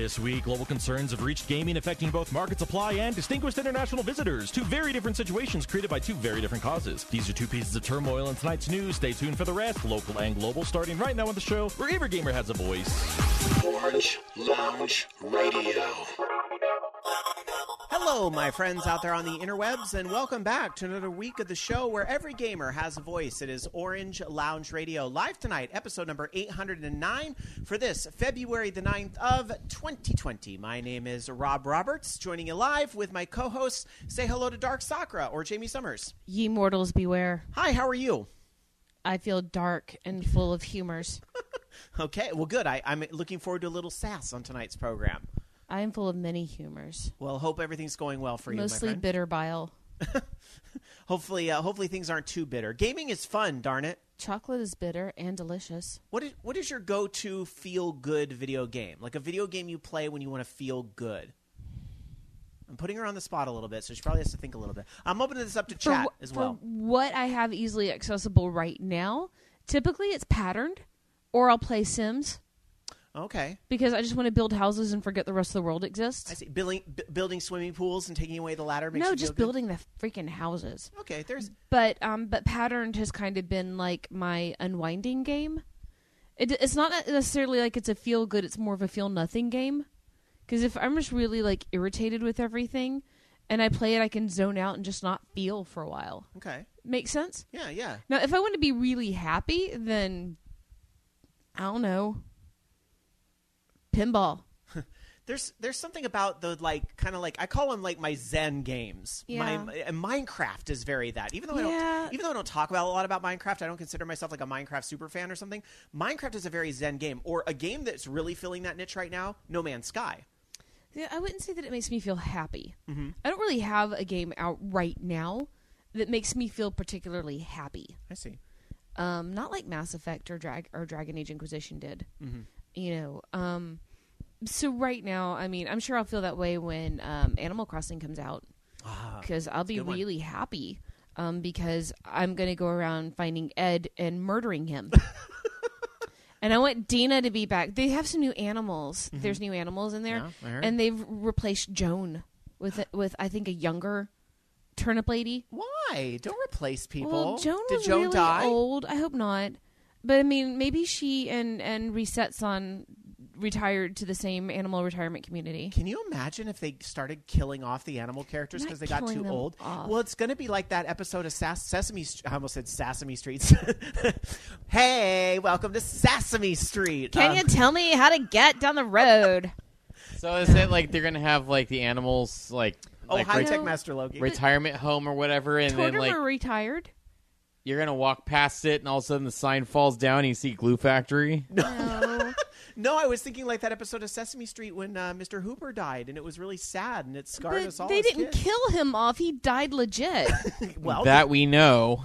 This week, global concerns have reached gaming, affecting both market supply and distinguished international visitors. Two very different situations created by two very different causes. These are two pieces of turmoil in tonight's news. Stay tuned for the rest, local and global, starting right now on the show where every gamer has a voice. Orange Lounge Radio. Hello, my friends out there on the interwebs, and welcome back to another week of the show where every gamer has a voice. It is Orange Lounge Radio, live tonight, episode number 809 for this February the 9th of 2020. My name is Rob Roberts, joining you live with my co-hosts. Say hello to Dark Sakura or Jamie Summers. Ye mortals beware. Hi, how are you? I feel dark and full of humors. Okay, well, good. I'm looking forward to a little sass on tonight's program. I am full of many humors. Well, hope everything's going well for you, my Mostly friend. bitter bile. Hopefully things aren't too bitter. Gaming is fun, darn it. Chocolate is bitter and delicious. What is your go-to feel-good video game? Like a video game you play when you want to feel good. I'm putting her on the spot a little bit, so she probably has to think a little bit. I'm opening this up to chat as well. For what I have easily accessible right now, typically it's patterned, or I'll play Sims. Okay. Because I just want to build houses and forget the rest of the world exists. I see. Building swimming pools and taking away the ladder makes No, you just feel good? building the freaking houses. Okay, there's... But patterned has kind of been like my unwinding game. It's not necessarily like it's a feel good, it's more of a feel nothing game. Because if I'm just really like irritated with everything and I play it, I can zone out and just not feel for a while. Okay. Make sense? Yeah. Now, if I want to be really happy, then I don't know. Pinball. There's something about the I call them like my Zen games. Yeah. And Minecraft is very that. Even though I don't talk about a lot about Minecraft, I don't consider myself like a Minecraft super fan or something. Minecraft is a very Zen game, or a game that's really filling that niche right now. No Man's Sky. Yeah, I wouldn't say that it makes me feel happy. Mm-hmm. I don't really have a game out right now that makes me feel particularly happy. I see. Not like Mass Effect or Dragon Age Inquisition did. Mm-hmm. You know. So right now, I mean, I'm sure I'll feel that way when Animal Crossing comes out, because I'll be really happy because I'm going to go around finding Ed and murdering him. And I want Dina to be back. They have some new animals. Mm-hmm. There's new animals in there, yeah, I heard. and they've replaced Joan with I think a younger turnip lady. Why? Don't replace people. Well, Joan Did was Joan really die? old. I hope not. But I mean, maybe she and Resetson retired to the same animal retirement community. Can you imagine if they started killing off the animal characters because they got too old? Off. Well, it's going to be like that episode of Sesame Street. I almost said Sesame Street. Hey, welcome to Sesame Street. Can you tell me how to get down the road? So is it like they're gonna have like the animals High Tech Master Loki. retirement home or whatever, and then like Tortimer retired. you're gonna walk past it, and all of a sudden the sign falls down, and you see Glue Factory? No. No, I was thinking like that episode of Sesame Street when Mr. Hooper died, and it was really sad, and it scarred us all. They as didn't kids. kill him off. He died legit. Well, That we know.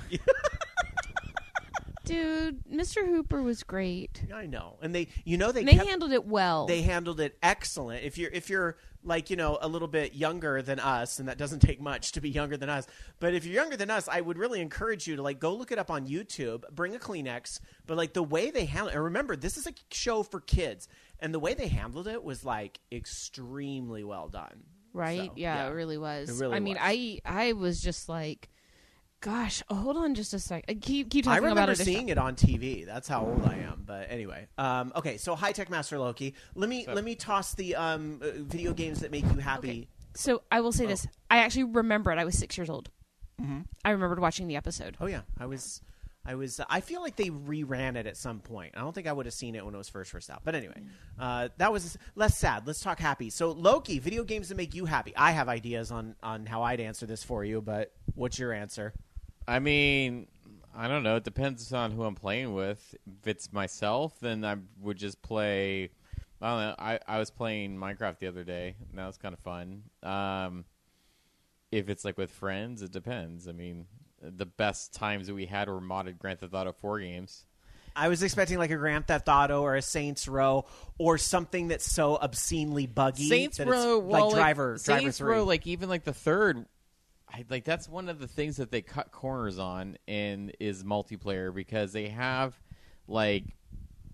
Dude, Mr. Hooper was great. I know, and they handled it well. They handled it excellent. If you're like, a little bit younger than us, and that doesn't take much to be younger than us, but if you're younger than us, I would really encourage you to go look it up on YouTube, bring a Kleenex, but the way they handle it, and remember, this is a show for kids, and the way they handled it was extremely well done. Right? So, yeah, it really was. It really I mean, was. I was just like, gosh, hold on just a sec. Keep talking I about remember it. seeing it on TV. That's how old I am. But anyway, okay. So High Tech Master Loki. Let me toss the video games that make you happy. Okay. So I will say this. I actually remember it. I was 6 years old. Mm-hmm. I remembered watching the episode. Oh yeah, I was. I feel like they reran it at some point. I don't think I would have seen it when it was first out. But anyway, that was less sad. Let's talk happy. So Loki, video games that make you happy. I have ideas on how I'd answer this for you, but what's your answer? I mean, I don't know. It depends on who I'm playing with. If it's myself, then I would just play. I don't know. I was playing Minecraft the other day. And that was kind of fun. If it's with friends, it depends. I mean, the best times that we had were modded Grand Theft Auto 4 games. I was expecting a Grand Theft Auto or a Saints Row or something that's so obscenely buggy. Saints that Row, it's Driver Saints 3. Row, even the third. That's one of the things that they cut corners on is multiplayer, because they have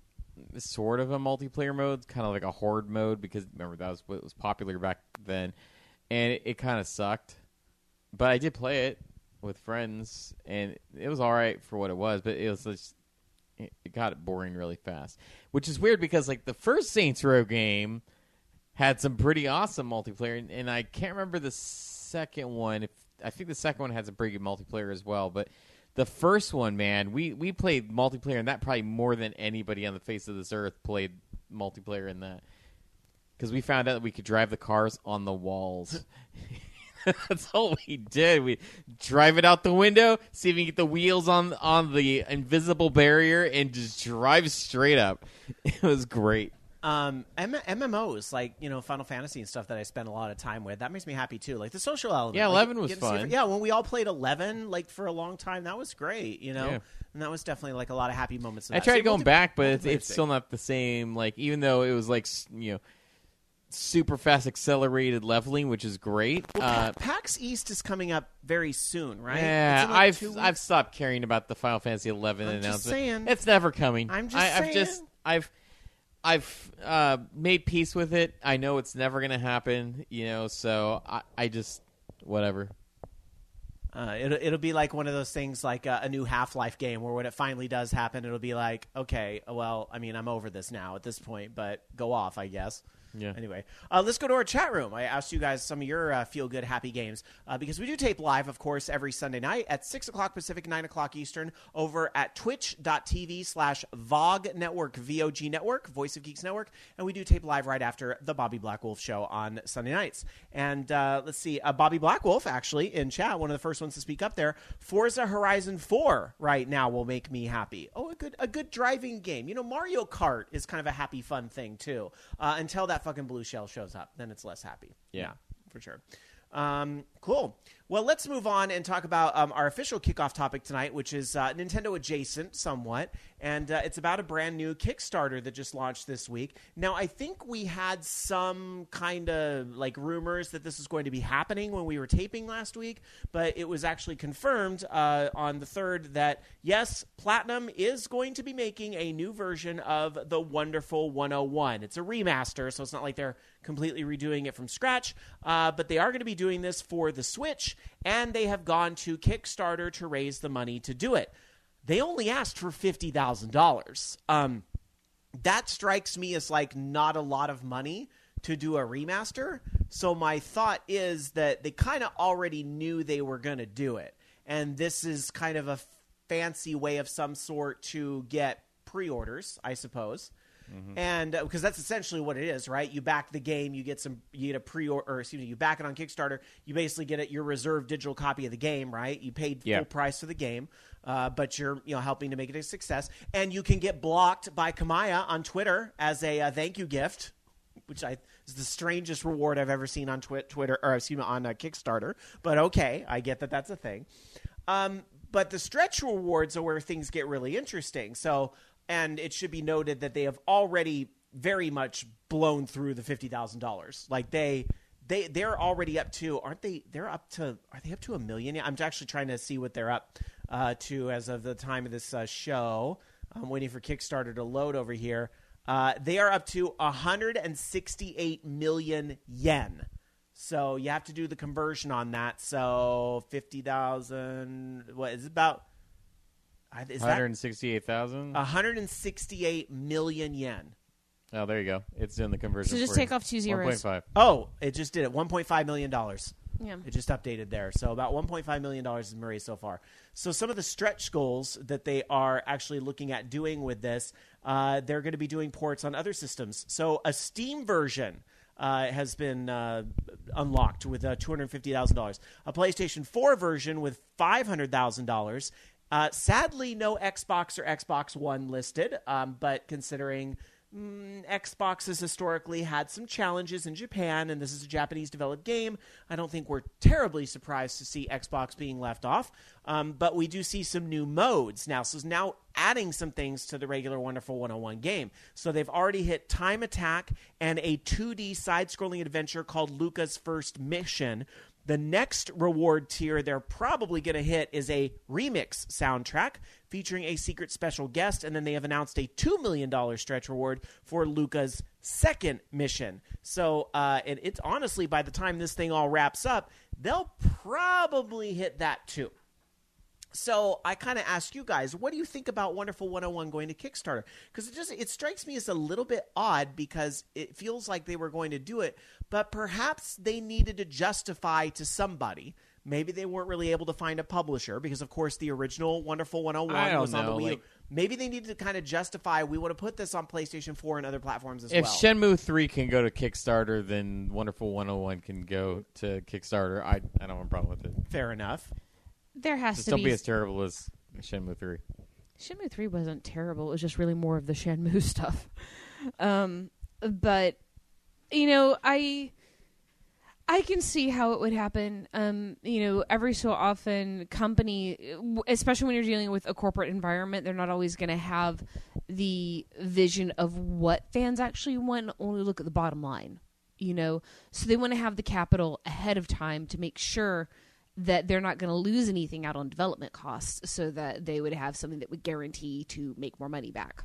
sort of a multiplayer mode, kind of like a horde mode, because remember that was what was popular back then, and it kind of sucked. But I did play it with friends, and it was all right for what it was, but it was just, it got boring really fast, which is weird because like the first Saints Row game had some pretty awesome multiplayer, and I can't remember the second one. I think the second one has a pretty good multiplayer as well, but the first one, man, we played multiplayer, and that probably more than anybody on the face of this earth played multiplayer in that, because we found out that we could drive the cars on the walls. That's all we did. We drive it out the window, see if we can get the wheels on the invisible barrier, and just drive straight up. It was great. MMOs like Final Fantasy and stuff that I spend a lot of time with, that makes me happy too. Like the social element. Yeah, like, 11 was fun. Yeah, when we all played 11 like for a long time, that was great. Yeah. And that was definitely like a lot of happy moments. I tried going back, but it's still not the same. Like even though it was like super fast accelerated leveling, which is great. Well, PAX East is coming up very soon, right? Yeah, like I've stopped caring about the Final Fantasy 11 announcement. Just saying. It's never coming. I'm just saying. I've made peace with it. I know it's never going to happen, so I just whatever. It'll be like one of those things like a new Half-Life game where when it finally does happen, it'll be like, okay, well, I mean, I'm over this now at this point, but go off, I guess. Yeah. Anyway, let's go to our chat room. I asked you guys some of your feel-good, happy games because we do tape live, of course, every Sunday night at 6 o'clock Pacific, 9 o'clock Eastern over at twitch.tv/VOG Network, VOG Network, Voice of Geeks Network, and we do tape live right after the Bobby Black Wolf Show on Sunday nights. And let's see, Bobby Black Wolf, actually, in chat, one of the first ones to speak up there, Forza Horizon 4 right now will make me happy. Oh, a good driving game. Mario Kart is kind of a happy, fun thing, too, until that fucking blue shell shows up, then it's less happy. Yeah, for sure. Cool. Well, let's move on and talk about our official kickoff topic tonight, which is Nintendo adjacent somewhat, and it's about a brand new Kickstarter that just launched this week. Now, I think we had some kind of like rumors that this was going to be happening when we were taping last week, but it was actually confirmed on the 3rd that, yes, Platinum is going to be making a new version of the Wonderful 101. It's a remaster, so it's not like they're completely redoing it from scratch, but they are going to be doing this for the Switch, and they have gone to Kickstarter to raise the money to do it. They only asked for $50,000. That strikes me as like not a lot of money to do a remaster. So my thought is that they kind of already knew they were going to do it. And this is kind of a fancy way of some sort to get pre-orders, I suppose. Mm-hmm. And because that's essentially what it is, right? You back the game, you get a pre-order, you back it on Kickstarter, you basically get your reserved digital copy of the game, right? You paid full price for the game, but you're helping to make it a success, and you can get blocked by Kamaya on Twitter as a thank you gift, which is the strangest reward I've ever seen on Twitter, or on Kickstarter. But okay, I get that that's a thing. But the stretch rewards are where things get really interesting. So. And it should be noted that they have already very much blown through the $50,000. Like they're already up to, aren't they? Are they up to $1 million? I'm actually trying to see what they're up to as of the time of this show. I'm waiting for Kickstarter to load over here. They are up to 168 million yen. So you have to do the conversion on that. So 50,000. What is it about? 168,000? 168 million yen. Oh, there you go. It's in the conversion. So just take off 2 zeros. 1.5. Oh, it just did it. $1.5 million. Yeah. It just updated there. So about $1.5 million is raised so far. So some of the stretch goals that they are actually looking at doing with this, they're going to be doing ports on other systems. So a Steam version has been unlocked with $250,000. A PlayStation 4 version with $500,000. Sadly, no Xbox or Xbox One listed, but considering Xbox has historically had some challenges in Japan, and this is a Japanese-developed game, I don't think we're terribly surprised to see Xbox being left off. But we do see some new modes now. So it's now adding some things to the regular Wonderful 101 game. So they've already hit Time Attack and a 2D side-scrolling adventure called Luca's First Mission The next reward tier they're probably going to hit is a remix soundtrack featuring a secret special guest, and then they have announced a $2 million stretch reward for Luca's second mission. So it's honestly, by the time this thing all wraps up, they'll probably hit that too. So I kind of ask you guys, what do you think about Wonderful 101 going to Kickstarter? Because it strikes me as a little bit odd because it feels like they were going to do it, but perhaps they needed to justify to somebody. Maybe they weren't really able to find a publisher because, of course, the original Wonderful 101 was on the Wii U. Maybe they needed to kind of justify, we want to put this on PlayStation 4 and other platforms as well. If Shenmue 3 can go to Kickstarter, then Wonderful 101 can go to Kickstarter. I don't have a problem with it. Fair enough. There has Just to don't be be as terrible as Shenmue 3. Shenmue 3 wasn't terrible. It was just really more of the Shenmue stuff. But, I can see how it would happen. Every so often, company, especially when you're dealing with a corporate environment, they're not always going to have the vision of what fans actually want, only look at the bottom line, So they want to have the capital ahead of time to make sure that they're not going to lose anything out on development costs so that they would have something that would guarantee to make more money back.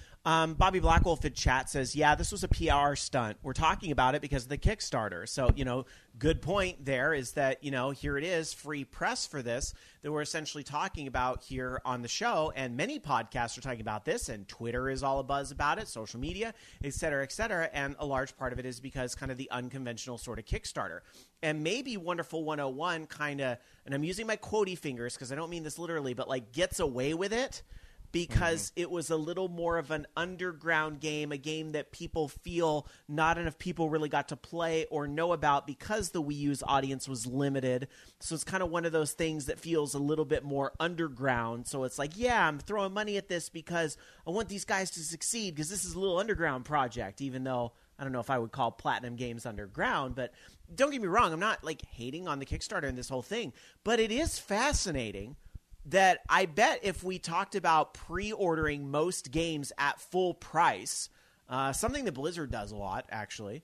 Bobby Blackwolf in chat says, yeah, this was a PR stunt. We're talking about it because of the Kickstarter. So, good point there is that, here it is, free press for this that we're essentially talking about here on the show. And many podcasts are talking about this, and Twitter is all abuzz about it, social media, et cetera, et cetera. And a large part of it is because kind of the unconventional sort of Kickstarter. And maybe Wonderful 101 kind of, and I'm using my quotey fingers because I don't mean this literally, but like gets away with it. Because it was a little more of an underground game, a game that people feel not enough people really got to play or know about because the Wii U's audience was limited. So it's kind of one of those things that feels a little bit more underground. So it's like, yeah, I'm throwing money at this because I want these guys to succeed because this is a little underground project, even though I don't know if I would call Platinum Games underground. But don't get me wrong, I'm not like hating on the Kickstarter and this whole thing. But it is fascinating that I bet if we talked about pre-ordering most games at full price, something that Blizzard does a lot, actually,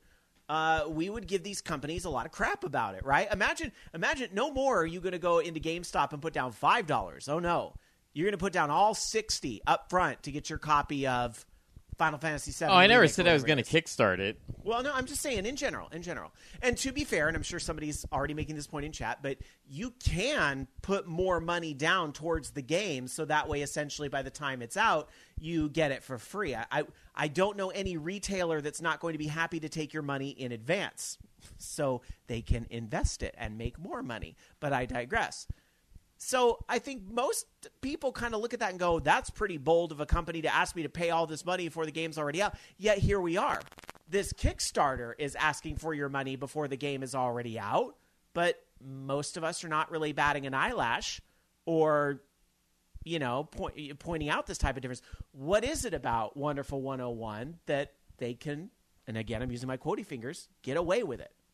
we would give these companies a lot of crap about it, right? Imagine no more are you going to go into GameStop and put down $5. Oh, no. You're going to put down all $60 up front to get your copy of Final Fantasy VII. Oh, I never said I was going to kickstart it. Well, no, I'm just saying in general. And to be fair, and I'm sure somebody's already making this point in chat, but you can put more money down towards the game so that way essentially by the time it's out, you get it for free. I don't know any retailer that's not going to be happy to take your money in advance so they can invest it and make more money. But I digress. So I think most people kind of look at that and go, that's pretty bold of a company to ask me to pay all this money before the game's already out. Yet here we are. This Kickstarter is asking for your money before the game is already out. But most of us are not really batting an eyelash or, pointing out this type of difference. What is it about Wonderful 101 that they can, and again, I'm using my quotey fingers, get away with it?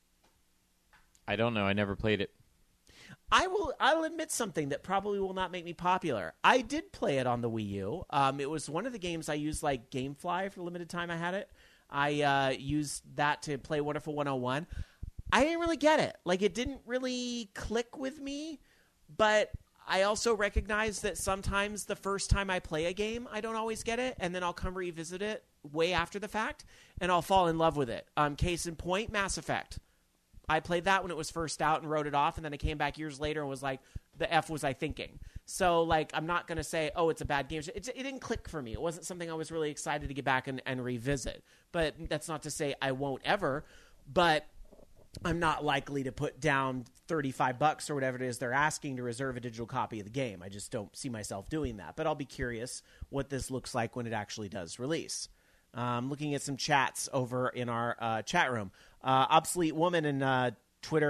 I don't know. I never played it. I'll admit something that probably will not make me popular. I did play it on the Wii U. It was one of the games I used, like GameFly, for the limited time I had it. I used that to play Wonderful 101. I didn't really get it. Like, it didn't really click with me, but I also recognize that sometimes the first time I play a game, I don't always get it, and then I'll come revisit it way after the fact, and I'll fall in love with it. Case in point, Mass Effect. I played that when it was first out and wrote it off, and then I came back years later and was like, the F was I thinking? So, like, I'm not going to say, oh, it's a bad game. It didn't click for me. It wasn't something I was really excited to get back and revisit. But that's not to say I won't ever, but I'm not likely to put down $35 or whatever it is they're asking to reserve a digital copy of the game. I just don't see myself doing that. But I'll be curious what this looks like when it actually does release. Looking at some chats over in our chat room. Obsolete Woman in Twitch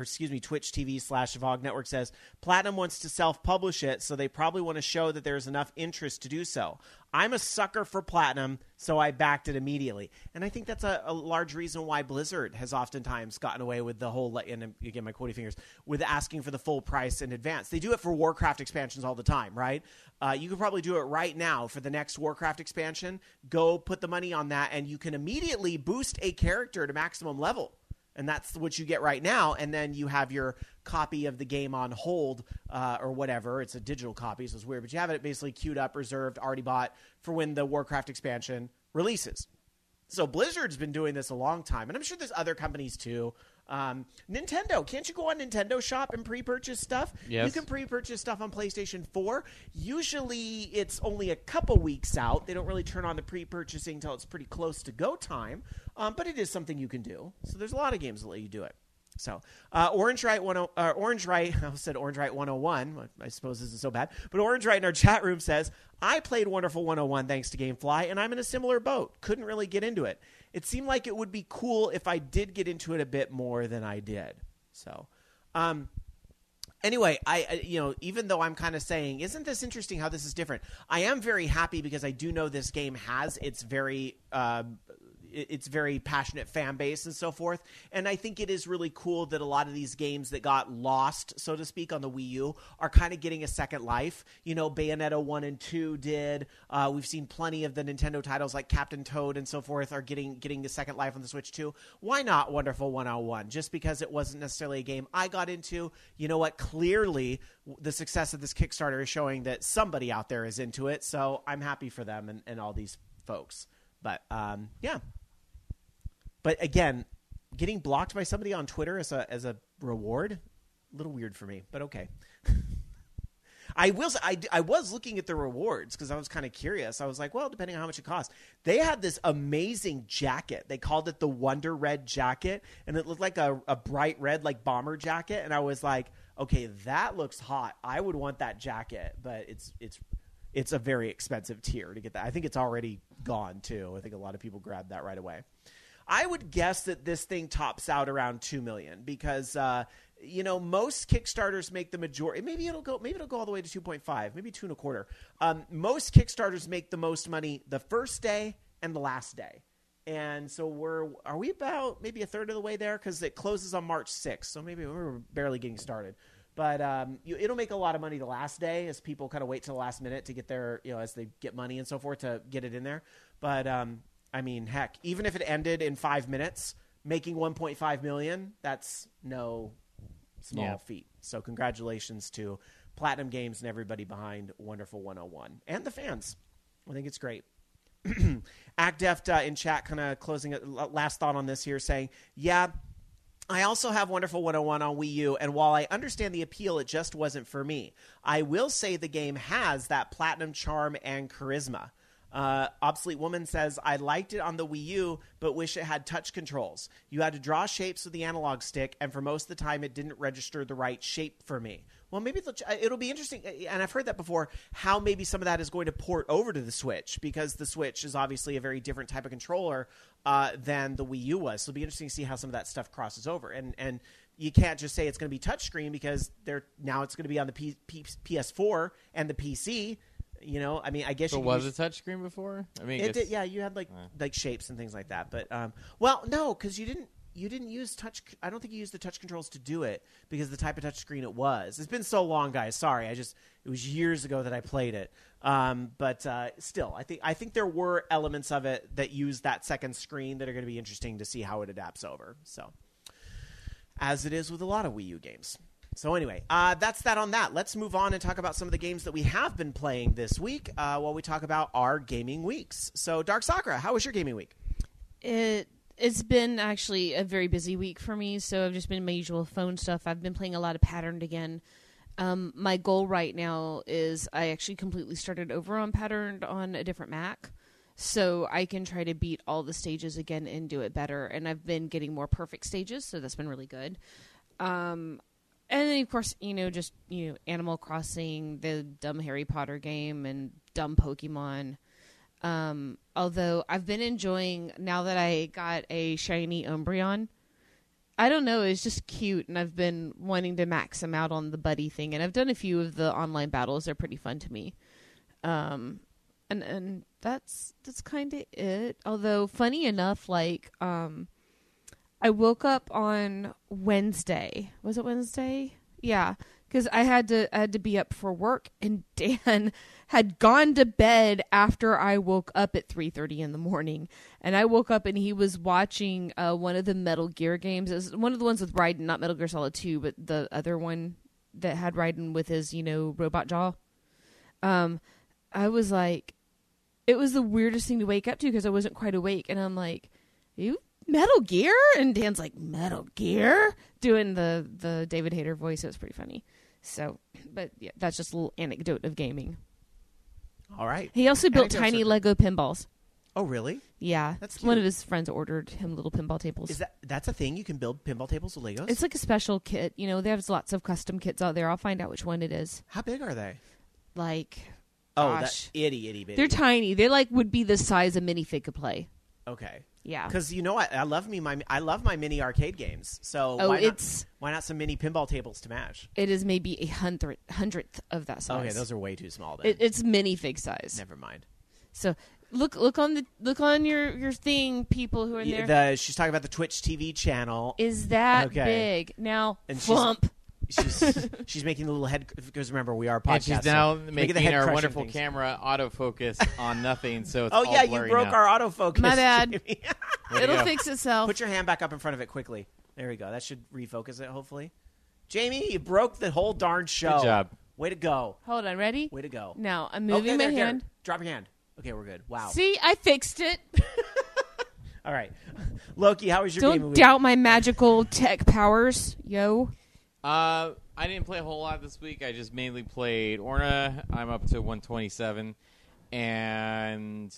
TV/Vog Network says, Platinum wants to self-publish it, so they probably want to show that there's enough interest to do so. I'm a sucker for Platinum, so I backed it immediately. And I think that's a large reason why Blizzard has oftentimes gotten away with the whole, and again, my quotey fingers, with asking for the full price in advance. They do it for Warcraft expansions all the time, right? You could probably do it right now for the next Warcraft expansion. Go put the money on that, and you can immediately boost a character to maximum level. And that's what you get right now. And then you have your copy of the game on hold or whatever. It's a digital copy, so it's weird. But you have it basically queued up, reserved, already bought for when the Warcraft expansion releases. So Blizzard's been doing this a long time. And I'm sure there's other companies too. Nintendo. Can't you go on Nintendo Shop and pre-purchase stuff? Yes. You can pre-purchase stuff on PlayStation 4. Usually it's only a couple weeks out. They don't really turn on the pre-purchasing until it's pretty close to go time. But it is something you can do. So there's a lot of games that let you do it. So Orange Right, I said Orange Right 101. I suppose this is so bad. But Orange Right in our chat room says, I played Wonderful 101 thanks to GameFly, and I'm in a similar boat. Couldn't really get into it. It seemed like it would be cool if I did get into it a bit more than I did. So, anyway, even though I'm kind of saying, isn't this interesting how this is different? I am very happy because I do know this game has its very passionate fan base and so forth. And I think it is really cool that a lot of these games that got lost, so to speak, on the Wii U are kind of getting a second life. You know, Bayonetta 1 and 2 did. We've seen plenty of the Nintendo titles like Captain Toad and so forth are getting a second life on the Switch too. Why not Wonderful 101? Just because it wasn't necessarily a game I got into. You know what? Clearly, the success of this Kickstarter is showing that somebody out there is into it. So I'm happy for them and all these folks. But, yeah. But again, getting blocked by somebody on Twitter as a reward, a little weird for me, but okay. I was looking at the rewards because I was kind of curious. I was like, well, depending on how much it costs. They had this amazing jacket. They called it the Wonder Red jacket, and it looked like a bright red like bomber jacket. And I was like, okay, that looks hot. I would want that jacket, but it's a very expensive tier to get that. I think it's already gone too. I think a lot of people grabbed that right away. I would guess that this thing tops out around 2 million because, most Kickstarters make the majority. Maybe it'll go all the way to 2.5, maybe 2.25. Most Kickstarters make the most money the first day and the last day. And so are we about maybe a third of the way there? Because it closes on March 6th. So maybe we're barely getting started. But it'll make a lot of money the last day as people kind of wait till the last minute to get their, as they get money and so forth to get it in there. But, I mean, heck, even if it ended in 5 minutes, making 1.5 million, that's no small feat. So congratulations to Platinum Games and everybody behind Wonderful 101 and the fans. I think it's great. ActDeft in chat kind of closing last thought on this here saying, yeah, I also have Wonderful 101 on Wii U, and while I understand the appeal, it just wasn't for me. I will say the game has that platinum charm and charisma. Obsolete Woman says, I liked it on the Wii U, but wish it had touch controls. You had to draw shapes with the analog stick, and for most of the time, it didn't register the right shape for me. Well, maybe it'll be interesting, and I've heard that before, how maybe some of that is going to port over to the Switch, because the Switch is obviously a very different type of controller than the Wii U was. So it'll be interesting to see how some of that stuff crosses over. And you can't just say it's going to be touchscreen, because now it's going to be on the PS4 and the PC. I mean, I guess you was it touchscreen before? I mean, it did, yeah, you had like shapes and things like that. But well, no, because you didn't use touch. I don't think you used the touch controls to do it because the type of touchscreen it was. It's been so long, guys. Sorry, it was years ago that I played it. But still, I think there were elements of it that use that second screen that are going to be interesting to see how it adapts over. So, as it is with a lot of Wii U games. So anyway, that's that on that. Let's move on and talk about some of the games that we have been playing this week while we talk about our gaming weeks. So, Dark Sakura, how was your gaming week? It's been actually a very busy week for me, so I've just been my usual phone stuff. I've been playing a lot of Patterned again. My goal right now is I actually completely started over on Patterned on a different Mac, so I can try to beat all the stages again and do it better. And I've been getting more perfect stages, so that's been really good. And then, of course, Animal Crossing, the dumb Harry Potter game, and dumb Pokemon. Although I've been enjoying, now that I got a shiny Umbreon, I don't know, it's just cute, and I've been wanting to max him out on the buddy thing, and I've done a few of the online battles. They're pretty fun to me. And that's kind of it. Although, funny enough, I woke up on Wednesday. Was it Wednesday? Yeah, because I had to be up for work, and Dan had gone to bed after I woke up at 3:30 in the morning, and I woke up and he was watching one of the Metal Gear games. It was one of the ones with Raiden, not Metal Gear Solid 2, but the other one that had Raiden with his robot jaw. I was like, it was the weirdest thing to wake up to because I wasn't quite awake, and I'm like, you Metal Gear? And Dan's like, Metal Gear? Doing the David Hayter voice. It was pretty funny. So, but yeah, that's just a little anecdote of gaming. All right. He also built tiny Lego pinballs. Oh, really? Yeah. That's cute. One of his friends ordered him little pinball tables. That's a thing? You can build pinball tables with Legos? It's like a special kit. There's lots of custom kits out there. I'll find out which one it is. How big are they? Like, that itty bitty. They're tiny. They would be the size a minifig could play. Okay. Yeah. Because I love my mini arcade games. So why not some mini pinball tables to match? It is maybe a hundredth of that size. Okay, those are way too small then. It's minifig size. Never mind. So look on your thing, people who are in there. She's talking about the Twitch TV channel. Is that big now? And Flump. She's making the little head, because remember we are podcasting. And she's now making our wonderful things. camera autofocus on nothing, so it's oh all yeah, blurry you broke now. our autofocus. My bad. It'll fix itself. Put your hand back up in front of it quickly. There we go. That should refocus it, hopefully. Jamie, you broke the whole darn show. Good job. Way to go. Hold on, ready? Way to go. Now I'm moving my hand. There. Drop your hand. Okay, we're good. Wow. See, I fixed it. All right, Loki, how was your game? Don't doubt my magical tech powers, yo. I didn't play a whole lot this week. I just mainly played Orna. I'm up to 127, and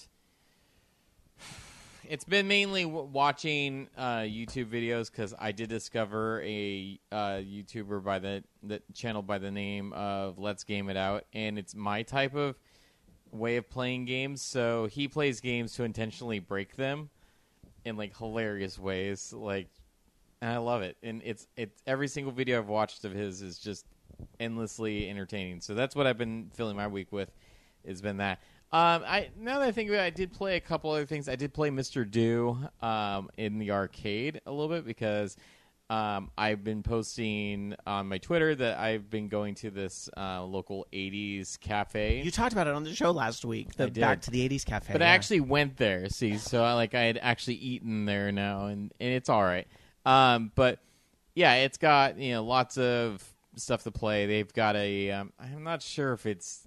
it's been mainly watching YouTube videos because I did discover a YouTuber by the channel by the name of Let's Game It Out, and it's my type of way of playing games. So he plays games to intentionally break them in like hilarious ways, like. And I love it, and it's every single video I've watched of his is just endlessly entertaining. So that's what I've been filling my week with. Has been that. Now that I think about it, I did play a couple other things. I did play Mr. Do in the arcade a little bit because I've been posting on my Twitter that I've been going to this local 80s cafe. You talked about it on the show last week. I did. Back to the 80s cafe. But I actually went there. See, so I had actually eaten there now, and it's all right. But yeah, it's got lots of stuff to play. They've got I'm not sure if it's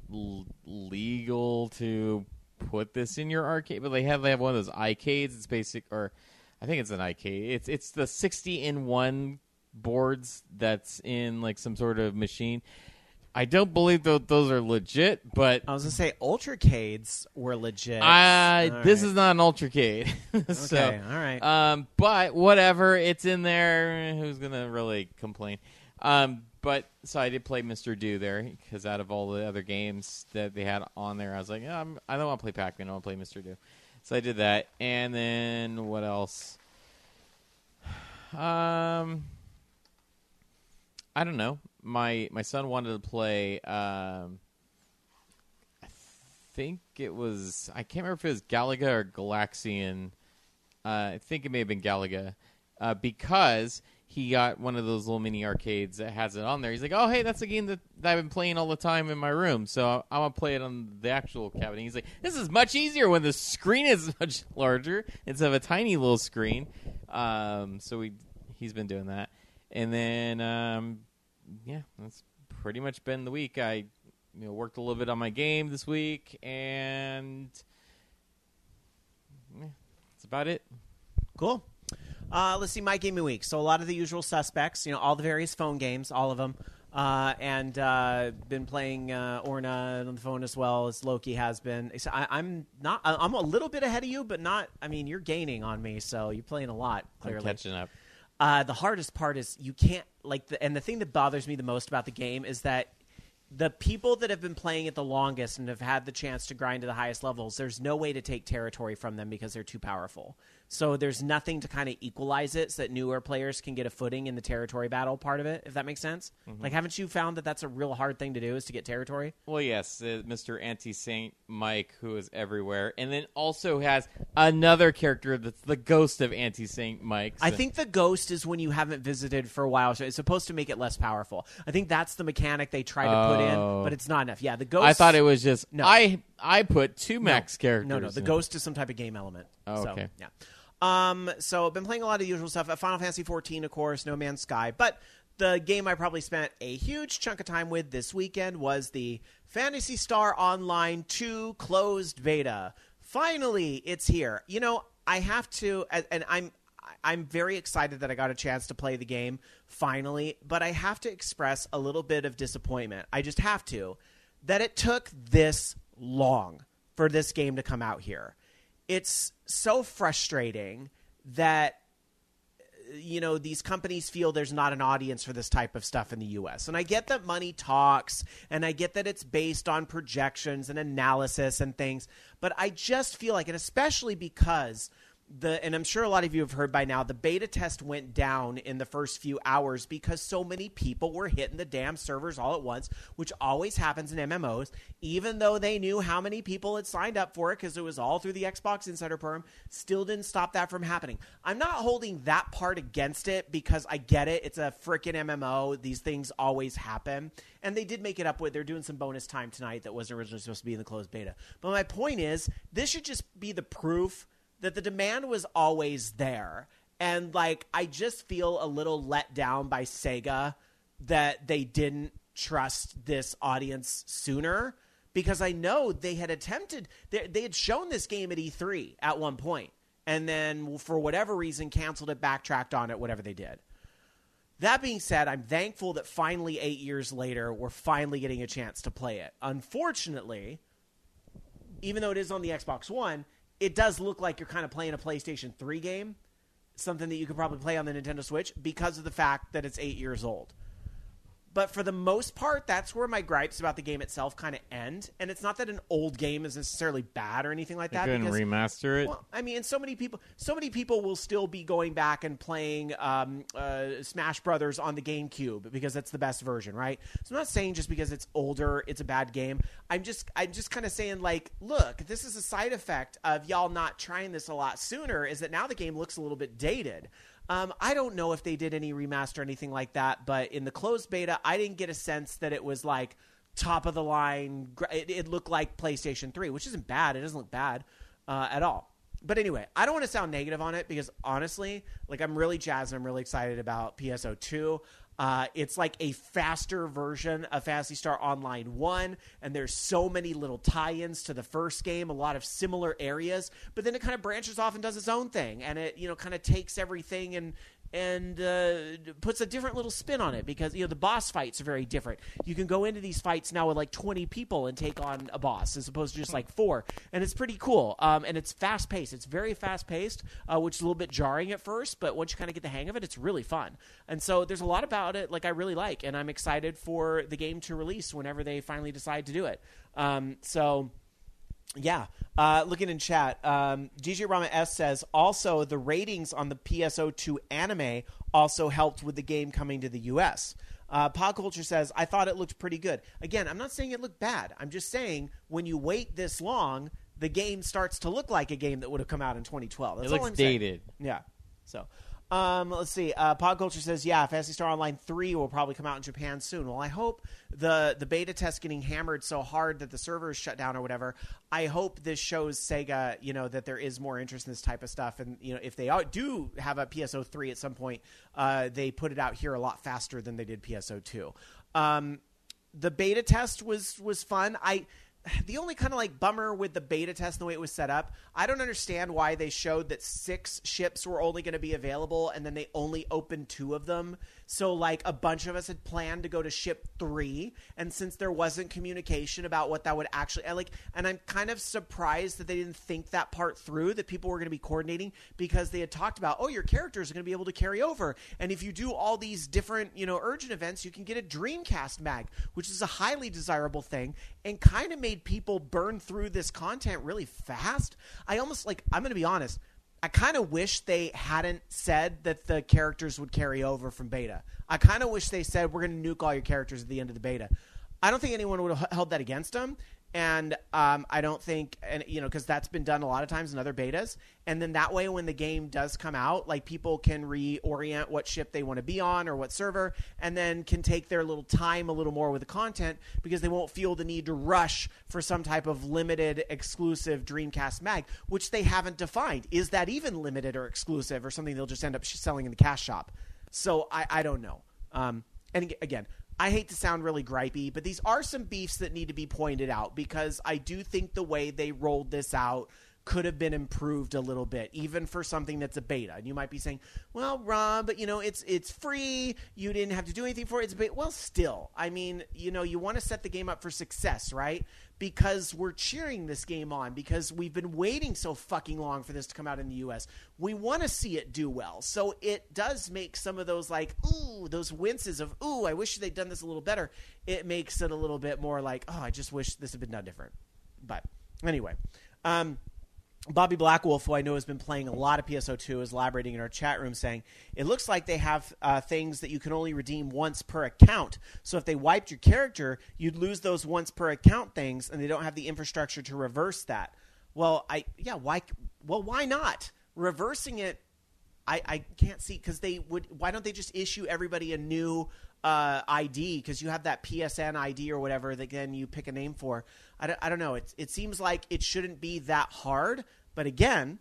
legal to put this in your arcade, but they have one of those iCades. It's basic, or I think it's an iCade. It's the 60-in-1 boards that's in like some sort of machine. I don't believe those are legit, but I was going to say Ultracades were legit. This is not an Ultracade. So, okay, all right. But whatever, it's in there. Who's going to really complain? But so I did play Mr. Do there because out of all the other games that they had on there, I was like, I don't want to play Pac-Man. I want to play Mr. Do. So I did that. And then what else? I don't know. My son wanted to play, I think it was, I can't remember if it was Galaga or Galaxian. I think it may have been Galaga, because he got one of those little mini arcades that has it on there. He's like, oh, hey, that's a game that I've been playing all the time in my room, so I want to play it on the actual cabinet. He's like, this is much easier when the screen is much larger instead of a tiny little screen. So he's been doing that. And then, yeah, that's pretty much been the week. I worked a little bit on my game this week, and yeah, that's about it. Cool. Let's see, my gaming week. So a lot of the usual suspects, all the various phone games, all of them, and been playing Orna on the phone as well as Loki has been. So I'm a little bit ahead of you, but not. I mean, you're gaining on me, so you're playing a lot. Clearly, I'm catching up. The hardest part is you can't and the thing that bothers me the most about the game is that the people that have been playing it the longest and have had the chance to grind to the highest levels, there's no way to take territory from them because they're too powerful. So there's nothing to kind of equalize it so that newer players can get a footing in the territory battle part of it, if that makes sense. Like, haven't you found that that's a real hard thing to do, is to get territory? Well, yes, Mr. Anti-Saint Mike, who is everywhere, and then also has another character that's the ghost of Anti-Saint Mike. I think the ghost is when you haven't visited for a while, so it's supposed to make it less powerful. I think that's the mechanic they try to put in, but it's not enough. Yeah, the ghost... I thought it was just... No. I put two max characters. No, the ghost is some type of game element. Oh, okay. So, yeah. So I've been playing a lot of the usual stuff. Final Fantasy 14, of course, No Man's Sky. But the game I probably spent a huge chunk of time with this weekend was the Phantasy Star Online 2 closed beta. Finally, it's here. You know, I have to, and I'm very excited that I got a chance to play the game finally, but I have to express a little bit of disappointment. I just have to, that it took this long for this game to come out here. It's so frustrating that, you know, these companies feel there's not an audience for this type of stuff in the U.S. And I get that money talks, and I get that it's based on projections and analysis and things, but I just feel like, and especially because and I'm sure a lot of you have heard by now, the beta test went down in the first few hours because so many people were hitting the damn servers all at once, which always happens in MMOs, even though they knew how many people had signed up for it because it was all through the Xbox Insider Program, still didn't stop that from happening. I'm not holding that part against it because I get it. It's a freaking MMO. These things always happen. And they did make it up with, they're doing some bonus time tonight that wasn't originally supposed to be in the closed beta. But my point is, this should just be the proof that the demand was always there. And, like, I just feel a little let down by Sega that they didn't trust this audience sooner, because I know they had attempted – they had shown this game at E3 at one point, and then for whatever reason canceled it, backtracked on it, whatever they did. That being said, I'm thankful that finally 8 years later we're finally getting a chance to play it. Unfortunately, even though it is on the Xbox One – it does look like you're kind of playing a PlayStation 3 game, something that you could probably play on the Nintendo Switch because of the fact that it's 8 years old. But for the most part, that's where my gripes about the game itself kind of end. And it's not that an old game is necessarily bad or anything like that. They couldn't remaster it? Well, I mean, so many people will still be going back and playing Smash Brothers on the GameCube because that's the best version, right? So I'm not saying just because it's older, it's a bad game. I'm just kind of saying, like, look, this is a side effect of y'all not trying this a lot sooner, is that now the game looks a little bit dated. I don't know if they did any remaster or anything like that, but in the closed beta, I didn't get a sense that it was like top of the line. It looked like PlayStation 3, which isn't bad. It doesn't look bad at all. But anyway, I don't want to sound negative on it because honestly, like, I'm really jazzed and I'm really excited about PSO2. It's like a faster version of Phantasy Star Online 1, and there's so many little tie-ins to the first game, a lot of similar areas, but then it kind of branches off and does its own thing, and it, you know, kind of takes everything and puts a different little spin on it because, you know, the boss fights are very different. You can go into these fights now with like 20 people and take on a boss as opposed to just like 4, and it's pretty cool. And it's fast-paced. It's very fast-paced, which is a little bit jarring at first, but once you kind of get the hang of it, it's really fun. And so there's a lot about it like I really like, and I'm excited for the game to release whenever they finally decide to do it. Yeah. Looking in chat, DJ Rama S says, also the ratings on the PSO2 anime also helped with the game coming to the U.S. Pod Culture says, I thought it looked pretty good. Again, I'm not saying it looked bad. I'm just saying when you wait this long, the game starts to look like a game that would have come out in 2012. That's it looks dated. Yeah. So, let's see. Pod Culture says, yeah, Phantasy Star Online 3 will probably come out in Japan soon. Well, I hope the beta test getting hammered so hard that the servers shut down or whatever, I hope this shows Sega, you know, that there is more interest in this type of stuff. And, you know, if they do have a PSO3 at some point, they put it out here a lot faster than they did PSO2. The beta test was fun. The only kind of like bummer with the beta test and the way it was set up, I don't understand why they showed that 6 ships were only going to be available and then they only opened 2 of them. So like a bunch of us had planned to go to ship 3, and since there wasn't communication about what that would actually and I'm kind of surprised that they didn't think that part through, that people were going to be coordinating, because they had talked about, oh, your characters are going to be able to carry over, and if you do all these different, you know, urgent events, you can get a Dreamcast mag, which is a highly desirable thing, and kind of made people burn through this content really fast. I'm going to be honest, I kind of wish they hadn't said that the characters would carry over from beta. I kind of wish they said, we're going to nuke all your characters at the end of the beta. I don't think anyone would have held that against them. And I don't think, because that's been done a lot of times in other betas. And then that way, when the game does come out, like, people can reorient what ship they want to be on or what server, and then can take their little time a little more with the content because they won't feel the need to rush for some type of limited exclusive Dreamcast mag, which they haven't defined. Is that even limited or exclusive or something they'll just end up selling in the cash shop? So I don't know. And again, I hate to sound really gripey, but these are some beefs that need to be pointed out because I do think the way they rolled this out could have been improved a little bit, even for something that's a beta. And you might be saying, well, Rob, but it's free. You didn't have to do anything for it. It's a beta. Well, still, I mean, you want to set the game up for success, right? Because we're cheering this game on because we've been waiting so fucking long for this to come out in the US. We want to see it do well. So it does make some of those those winces of, I wish they'd done this a little better. It makes it a little bit more like, I just wish this had been done different. But anyway, Bobby Blackwolf, who I know has been playing a lot of PSO2, is elaborating in our chat room saying, it looks like they have things that you can only redeem once per account. So if they wiped your character, you'd lose those once per account things, and they don't have the infrastructure to reverse that. Well, why not? Reversing it, I can't see, because why don't they just issue everybody a new ID, because you have that PSN ID or whatever that then you pick a name for. I don't know. It seems like it shouldn't be that hard, but again,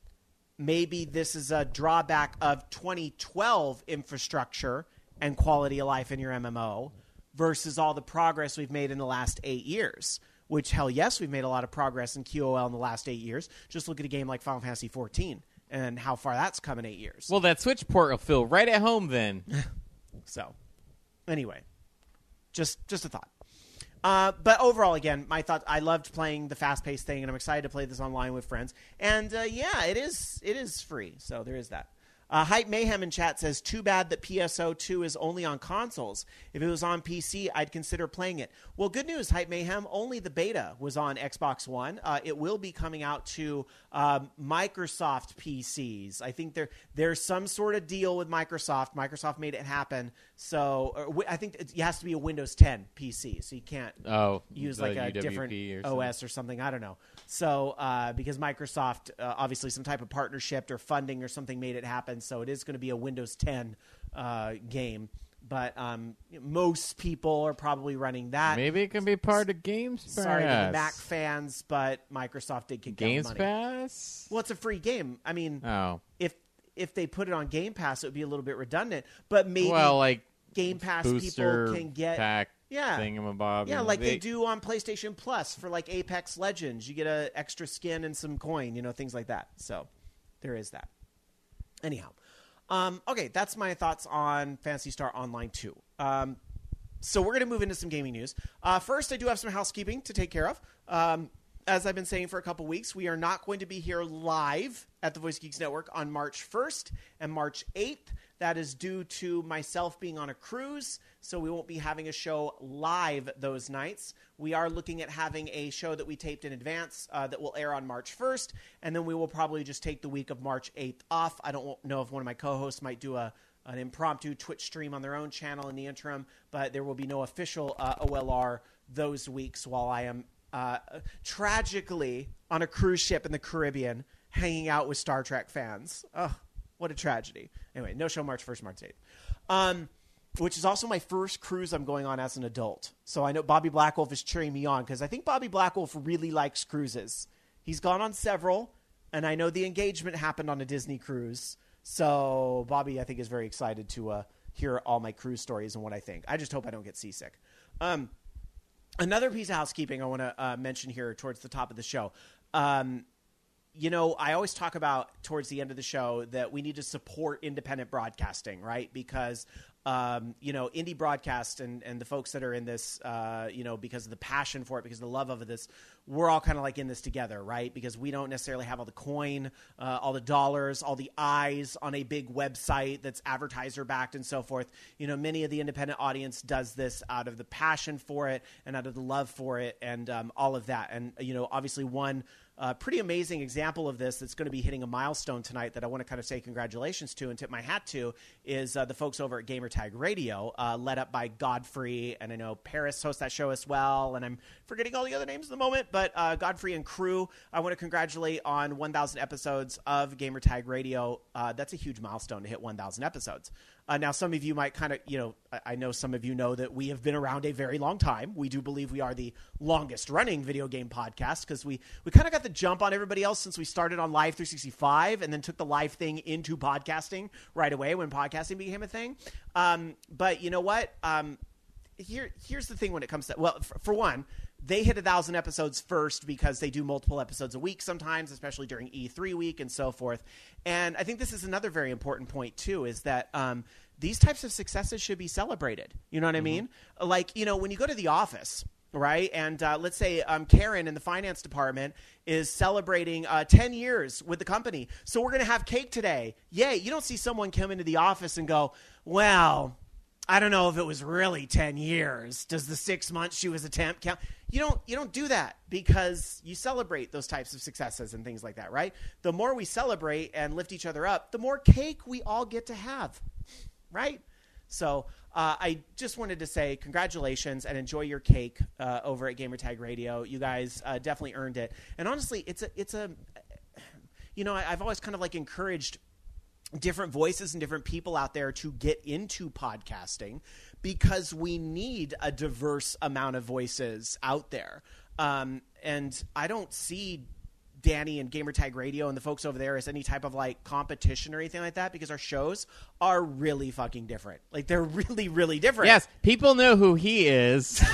maybe this is a drawback of 2012 infrastructure and quality of life in your MMO versus all the progress we've made in the last 8 years, which, hell yes, we've made a lot of progress in QOL in the last 8 years. Just look at a game like Final Fantasy XIV and how far that's come in 8 years. Well, that Switch port will feel right at home then. So, anyway, just a thought. But overall, again, my thought, I loved playing the fast-paced thing, and I'm excited to play this online with friends. And, it is free, so there is that. Hype Mayhem in chat says, too bad that PSO2 is only on consoles. If it was on PC, I'd consider playing it. Well, good news, Hype Mayhem. Only the beta was on Xbox One. It will be coming out to Microsoft PCs. I think there's some sort of deal with Microsoft. Microsoft made it happen. So I think it has to be a Windows 10 PC, so you can't use like a different OS or something. I don't know. So because Microsoft, obviously some type of partnership or funding or something made it happen. So it is going to be a Windows 10 game. But most people are probably running that. Maybe it can be part of Games Pass. Sorry to the Mac fans, but Microsoft did kick Games down the money. Pass? Well, it's a free game. I mean, if they put it on Game Pass, it would be a little bit redundant. But maybe Game Pass people can get pack thingamabob. Yeah, like they do on PlayStation Plus for like Apex Legends. You get an extra skin and some coin, things like that. So there is that. Anyhow. Okay, that's my thoughts on Phantasy Star Online 2. So we're going to move into some gaming news. First, I do have some housekeeping to take care of. As I've been saying for a couple weeks, we are not going to be here live at the Voice Geeks Network on March 1st and March 8th. That is due to myself being on a cruise, so we won't be having a show live those nights. We are looking at having a show that we taped in advance that will air on March 1st, and then we will probably just take the week of March 8th off. I don't know if one of my co-hosts might do an impromptu Twitch stream on their own channel in the interim, but there will be no official OLR those weeks while I am tragically on a cruise ship in the Caribbean hanging out with Star Trek fans. Ugh, what a tragedy. Anyway, no show March 1st, March 8th. Which is also my first cruise I'm going on as an adult. So I know Bobby Blackwolf is cheering me on because I think Bobby Blackwolf really likes cruises. He's gone on several, and I know the engagement happened on a Disney cruise. So Bobby, I think, is very excited to hear all my cruise stories and what I think. I just hope I don't get seasick. Another piece of housekeeping I want to mention here towards the top of the show. I always talk about towards the end of the show that we need to support independent broadcasting, right? Because, indie broadcast and the folks that are in this, because of the passion for it, because of the love of this, we're all kind of like in this together, right? Because we don't necessarily have all the coin, all the dollars, all the eyes on a big website that's advertiser backed and so forth. Many of the independent audience does this out of the passion for it and out of the love for it and all of that. And, obviously one pretty amazing example of this that's going to be hitting a milestone tonight that I want to kind of say congratulations to and tip my hat to is the folks over at Gamertag Radio, led up by Godfrey, and I know Paris hosts that show as well, and I'm forgetting all the other names at the moment, but Godfrey and crew, I want to congratulate on 1,000 episodes of Gamertag Radio. That's a huge milestone to hit 1,000 episodes. Now, some of you might kind of, I know some of you know that we have been around a very long time. We do believe we are the longest running video game podcast because we kind of got the jump on everybody else since we started on Live 365 and then took the live thing into podcasting right away when podcasting became a thing. But you know what? Here's the thing when it comes to, well, for one, they hit 1,000 episodes first because they do multiple episodes a week sometimes, especially during E3 week and so forth. And I think this is another very important point, too, is that these types of successes should be celebrated. You know what I mean? Like, when you go to the office, right, and let's say Karen in the finance department is celebrating 10 years with the company. So we're going to have cake today. Yay. You don't see someone come into the office and go, well, I don't know if it was really 10 years. Does the 6 months she was a temp count? You don't do that because you celebrate those types of successes and things like that, right? The more we celebrate and lift each other up, the more cake we all get to have, right? So I just wanted to say congratulations and enjoy your cake over at Gamertag Radio. You guys definitely earned it. And honestly, it's a I've always kind of like encouraged different voices and different people out there to get into podcasting because we need a diverse amount of voices out there. And I don't see Danny and Gamertag Radio and the folks over there as any type of like competition or anything like that because our shows are really fucking different. Like they're really, really different. Yes, people know who he is.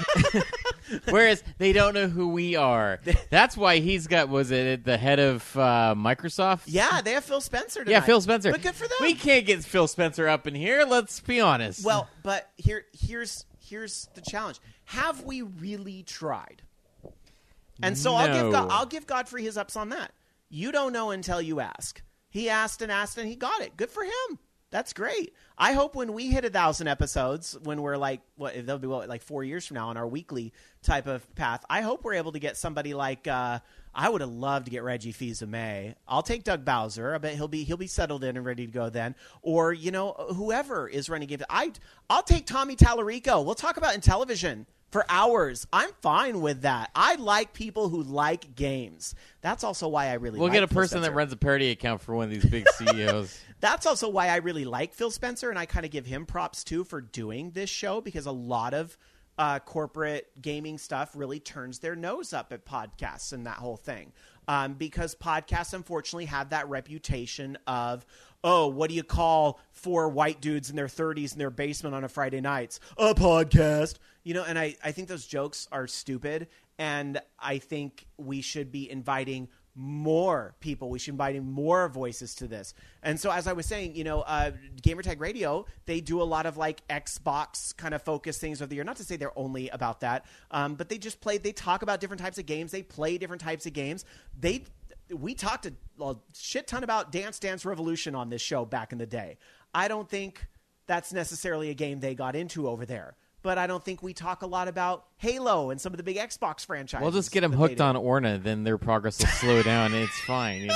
Whereas they don't know who we are. That's why he's got, was it the head of Microsoft? Yeah, they have Phil Spencer tonight. Yeah, Phil Spencer. But good for them. We can't get Phil Spencer up in here, let's be honest. Well, but here's the challenge. Have we really tried? And so I'll give Godfrey his ups on that. You don't know until you ask. He asked and asked and he got it. Good for him. That's great. I hope when we hit 1,000 episodes, when we're like, that'll be like 4 years from now on our weekly type of path, I hope we're able to get somebody like, I would have loved to get Reggie Fils-Aimé. I'll take Doug Bowser. I bet he'll be settled in and ready to go then. Or, whoever is running games. I'll take Tommy Tallarico. We'll talk about Intellivision for hours. I'm fine with that. I like people who like games. That's also why I really We'll like get a Phil person Spencer. that runs a parody account for one of these big CEOs. That's also why I really like Phil Spencer, and I kind of give him props, too, for doing this show, because a lot of corporate gaming stuff really turns their nose up at podcasts and that whole thing. Because podcasts, unfortunately, have that reputation of, oh, what do you call 4 white dudes in their 30s in their basement on a Friday nights? A podcast. And I think those jokes are stupid, and I think we should be inviting more people. We should be inviting more voices to this. And so, as I was saying, Gamertag Radio, they do a lot of like Xbox kind of focused things of the year. Not to say they're only about that, but they talk about different types of games. They play different types of games. We talked a shit ton about Dance Dance Revolution on this show back in the day. I don't think that's necessarily a game they got into over there. But I don't think we talk a lot about Halo and some of the big Xbox franchises. We'll just get them hooked on Orna, then their progress will slow down, and it's fine,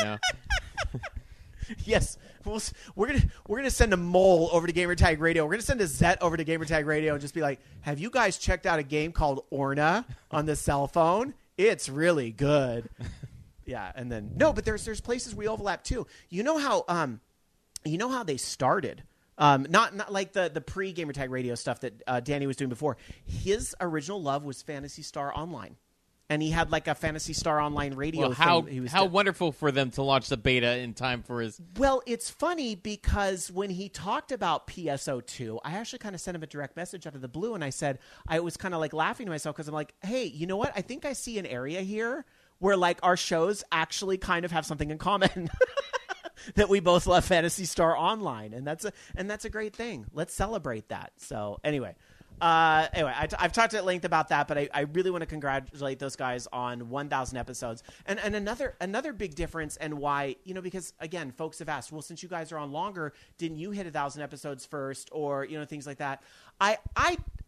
Yes, we're gonna send a mole over to Gamertag Radio. We're gonna send a Zet over to Gamertag Radio and just be like, "Have you guys checked out a game called Orna on the cell phone? It's really good." Yeah, and then but there's places we overlap too. You know how they started. Not like the pre-Gamertag Radio stuff that Danny was doing before. His original love was Phantasy Star Online, and he had like a Phantasy Star Online radio. Well, how wonderful for them to launch the beta in time for his. Well, it's funny because when he talked about PSO2, I actually kind of sent him a direct message out of the blue, and I was kind of like laughing to myself because I'm like, hey, you know what? I think I see an area here where like our shows actually kind of have something in common. That we both love Phantasy Star Online, and that's a great thing. Let's celebrate that. So anyway, I've talked at length about that, but I really want to congratulate those guys on 1,000 episodes. And another big difference, and why, because again, folks have asked, well, since you guys are on longer, didn't you hit 1,000 episodes first, or things like that? I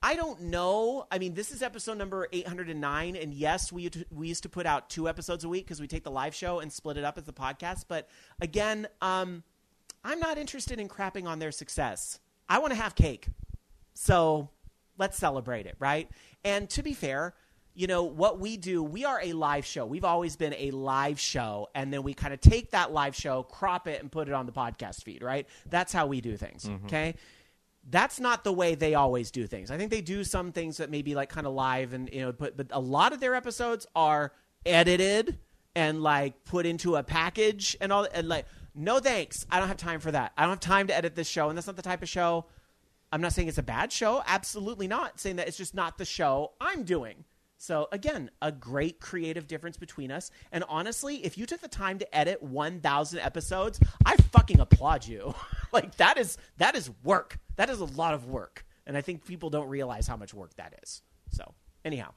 I don't know. I mean, this is episode number 809, and yes, we used to put out 2 episodes a week because we take the live show and split it up as the podcast. But again, I'm not interested in crapping on their success. I want to have cake. So let's celebrate it, right? And to be fair, you know, what we do, we are a live show. We've always been a live show, and then we kind of take that live show, crop it, and put it on the podcast feed, right? That's how we do things, okay? That's not the way they always do things. I think they do some things that may be like kind of live, and you know, but a lot of their episodes are edited and like put into a package and all. And like, no thanks, I don't have time for that. I don't have time to edit this show, and that's not the type of show. I'm not saying it's a bad show, absolutely not. Saying that it's just not the show I'm doing. So again, a great creative difference between us. And honestly, if you took the time to edit 1,000 episodes, I fucking applaud you. Like that is work. That is a lot of work. And I think people don't realize how much work that is. So anyhow.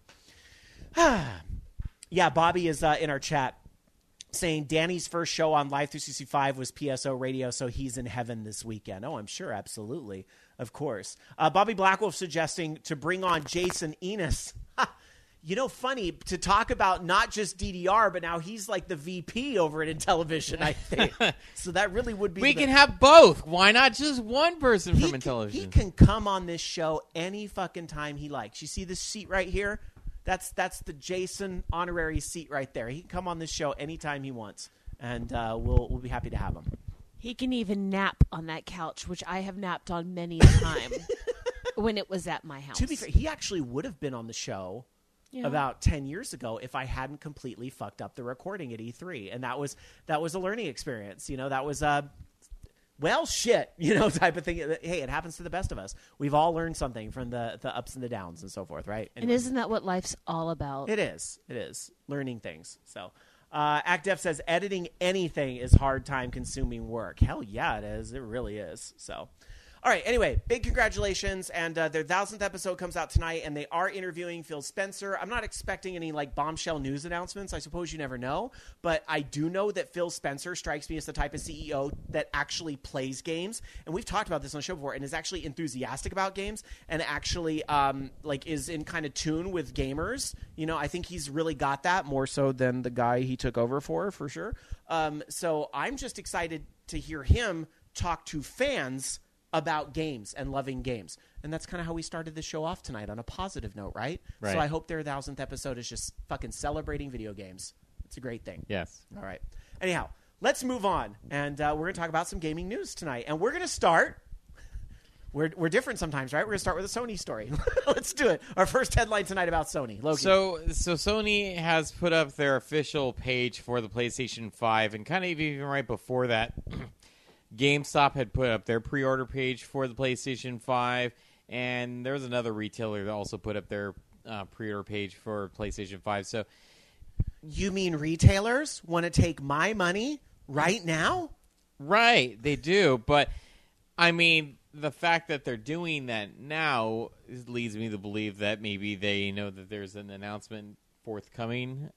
Yeah, Bobby is in our chat saying Danny's first show on Live 365 was PSO Radio, so he's in heaven this weekend. Oh, I'm sure. Absolutely. Of course. Bobby Blackwolf suggesting to bring on Jason Enos. You know, funny to talk about not just DDR, but now he's like the VP over at Intellivision, I think. So that really would be. We can have both. Why not just one person from Intellivision? He can come on this show any fucking time he likes. You see this seat right here? That's the Jason honorary seat right there. He can come on this show anytime he wants, and we'll be happy to have him. He can even nap on that couch, which I have napped on many a time when it was at my house. To be fair, he actually would have been on the show. Yeah. About 10 years ago, if I hadn't completely fucked up the recording at E3. And that was a learning experience. You know, that was well, shit, you know, type of thing. Hey, it happens to the best of us. We've all learned something from the ups and the downs and so forth, right? Anyway. And isn't that what life's all about? It is. Learning things. So ActDef says editing anything is hard time consuming work. Hell yeah, it is. It really is. So. All right, anyway, big congratulations, and their 1,000th episode comes out tonight, and they are interviewing Phil Spencer. I'm not expecting any, like, bombshell news announcements. I suppose you never know, but I do know that Phil Spencer strikes me as the type of CEO that actually plays games, and we've talked about this on the show before, and is actually enthusiastic about games, and actually, is in kind of tune with gamers. You know, I think he's really got that, more so than the guy he took over for sure. So I'm just excited to hear him talk to fans about games and loving games. And that's kind of how we started the show off tonight, on a positive note, right? So I hope their 1,000th episode is just fucking celebrating video games. It's a great thing. Yes. All right. Anyhow, let's move on. And we're going to talk about some gaming news tonight. And we're going to start... We're different sometimes, right? We're going to start with a Sony story. Let's do it. Our first headline tonight about Sony. Loki. So Sony has put up their official page for the PlayStation 5, and kind of even right before that... GameStop had put up their pre-order page for the PlayStation 5, and there was another retailer that also put up their pre-order page for PlayStation 5. So, you mean retailers want to take my money right now? Right, they do. But, I mean, the fact that they're doing that now leads me to believe that maybe they know that there's an announcement forthcoming.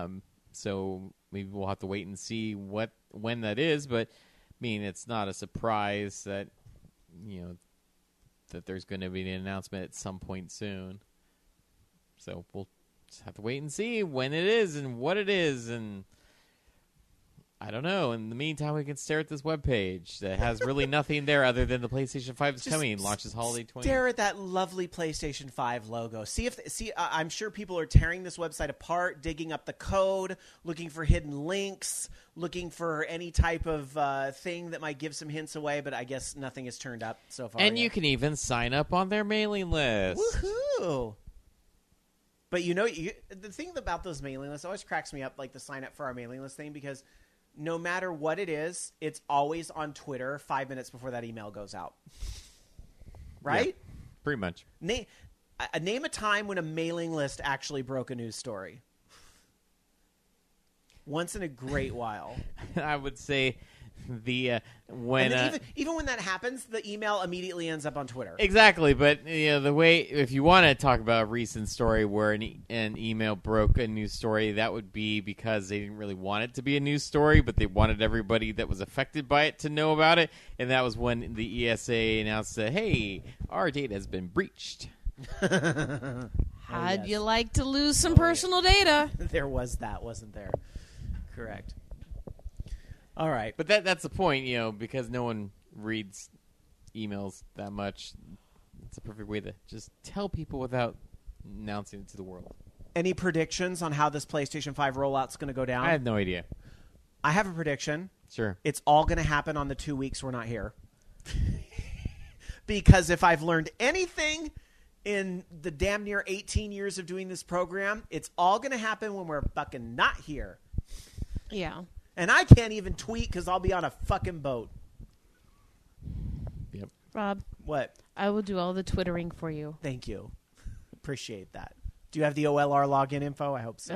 So maybe we'll have to wait and see when that is, but... I mean, it's not a surprise that, you know, that there's going to be an announcement at some point soon. So we'll just have to wait and see when it is and what it is, and I don't know. In the meantime, we can stare at this webpage that has really nothing there other than the PlayStation 5 is coming. Launches holiday 20. Stare at that lovely PlayStation 5 logo. I'm sure people are tearing this website apart, digging up the code, looking for hidden links, looking for any type of thing that might give some hints away, but I guess nothing has turned up so far. And you can even sign up on their mailing list. Woohoo! But you know, the thing about those mailing lists always cracks me up, like the sign up for our mailing list thing, because no matter what it is, it's always on Twitter 5 minutes before that email goes out. Right? Yeah, pretty much. Name a time when a mailing list actually broke a news story. Once in a great while. I would say even when that happens, the email immediately ends up on Twitter. Exactly, but you know, the way, if you want to talk about a recent story where an email broke a news story, that would be because they didn't really want it to be a news story, but they wanted everybody that was affected by it to know about it, and that was when the ESA announced that, hey, our data has been breached. How'd you like to lose some personal data? There was that, wasn't there? Correct. All right. But that's the point, because no one reads emails that much. It's a perfect way to just tell people without announcing it to the world. Any predictions on how this PlayStation 5 rollout's going to go down? I have no idea. I have a prediction. Sure. It's all going to happen on the 2 weeks we're not here. Because if I've learned anything in the damn near 18 years of doing this program, it's all going to happen when we're fucking not here. Yeah. And I can't even tweet because I'll be on a fucking boat. Yep. Rob. What? I will do all the Twittering for you. Thank you. Appreciate that. Do you have the OLR login info? I hope so.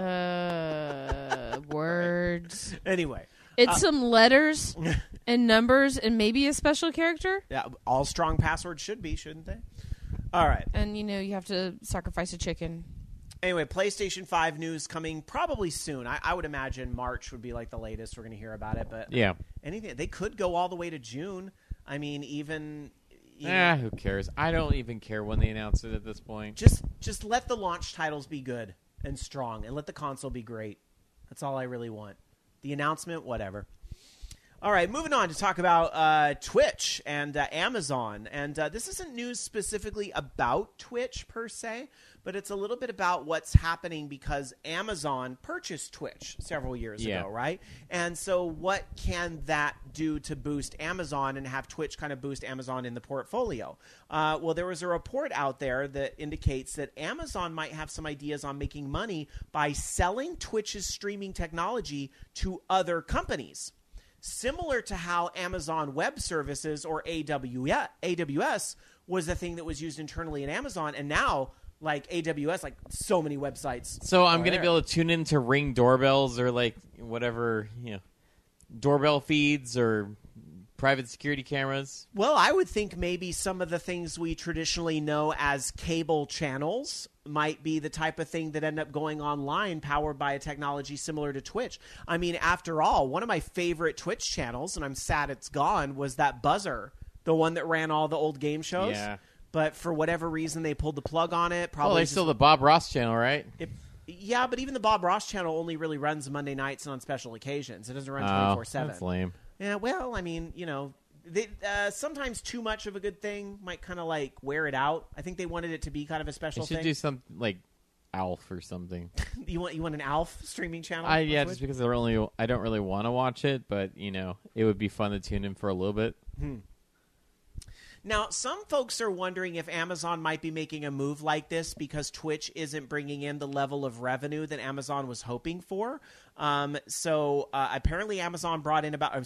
Words. Anyway. It's some letters and numbers and maybe a special character. Yeah, all strong passwords should be, shouldn't they? All right. And, you have to sacrifice a chicken. Anyway, PlayStation 5 news coming probably soon. I would imagine March would be like the latest we're going to hear about it. But yeah, anything they could go all the way to June. I mean, even who cares? I don't even care when they announce it at this point. Just let the launch titles be good and strong, and let the console be great. That's all I really want. The announcement, whatever. All right, moving on to talk about Twitch and Amazon. And this isn't news specifically about Twitch per se, but it's a little bit about what's happening because Amazon purchased Twitch several years ago, right? And so what can that do to boost Amazon and have Twitch kind of boost Amazon in the portfolio? Well, there was a report out there that indicates that Amazon might have some ideas on making money by selling Twitch's streaming technology to other companies. Similar to how Amazon Web Services, or AWS, was the thing that was used internally in Amazon, and now, like AWS, like so many websites. So I'm going to be able to tune into Ring doorbells or like whatever, doorbell feeds or private security cameras. Well, I would think maybe some of the things we traditionally know as cable channels might be the type of thing that end up going online powered by a technology similar to Twitch. I mean, after all, one of my favorite Twitch channels, and I'm sad it's gone, was that Buzzer, the one that ran all the old game shows. Yeah. But for whatever reason, they pulled the plug on it. Probably there's still the Bob Ross channel, right? Yeah, but even the Bob Ross channel only really runs Monday nights and on special occasions. It doesn't run 24/7. That's lame. Yeah, well, I mean, sometimes too much of a good thing might kind of like wear it out. I think they wanted it to be kind of a special thing. They should do some like Alf or something. You want an Alf streaming channel? Yeah, just because I don't really want to watch it, but it would be fun to tune in for a little bit. Now, some folks are wondering if Amazon might be making a move like this because Twitch isn't bringing in the level of revenue that Amazon was hoping for. So apparently Twitch brought in about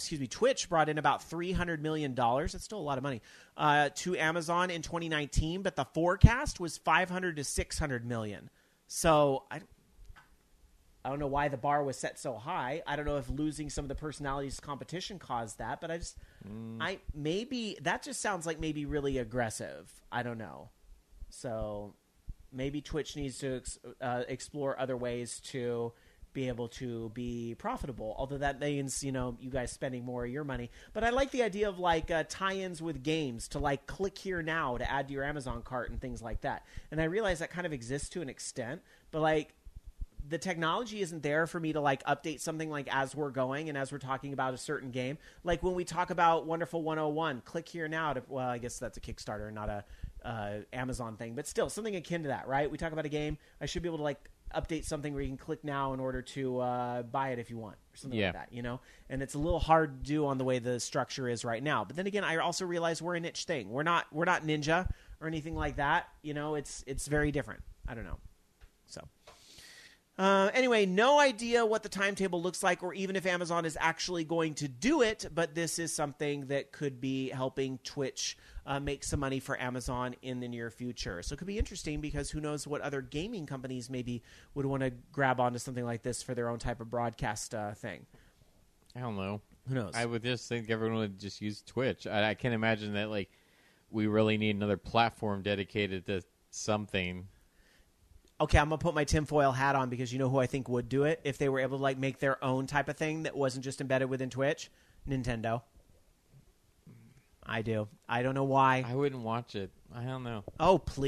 $300 million. That's still a lot of money to Amazon in 2019, but the forecast was $500 to $600 million. So I don't know why the bar was set so high. I don't know if losing some of the personalities competition caused that, but maybe that just sounds like maybe really aggressive. I don't know. So maybe Twitch needs to explore other ways to be able to be profitable, although that means, you guys spending more of your money. But I like the idea of like tie-ins with games to like click here now to add to your Amazon cart and things like that. And I realize that kind of exists to an extent, but like, the technology isn't there for me to like update something like as we're going and as we're talking about a certain game. Like when we talk about Wonderful 101, click here now to, well, I guess that's a Kickstarter, not a Amazon thing, but still something akin to that, right? We talk about a game. I should be able to like update something where you can click now in order to buy it if you want or something like that, And it's a little hard to do on the way the structure is right now. But then again, I also realize we're a niche thing. We're not Ninja or anything like that. It's very different. I don't know. So. Anyway, no idea what the timetable looks like or even if Amazon is actually going to do it, but this is something that could be helping Twitch make some money for Amazon in the near future. So it could be interesting because who knows what other gaming companies maybe would want to grab onto something like this for their own type of broadcast thing. I don't know. Who knows? I would just think everyone would just use Twitch. I can't imagine that like we really need another platform dedicated to something. Okay, I'm going to put my tinfoil hat on because you know who I think would do it if they were able to like make their own type of thing that wasn't just embedded within Twitch? Nintendo. I do. I don't know why. I wouldn't watch it. I don't know. Oh, please.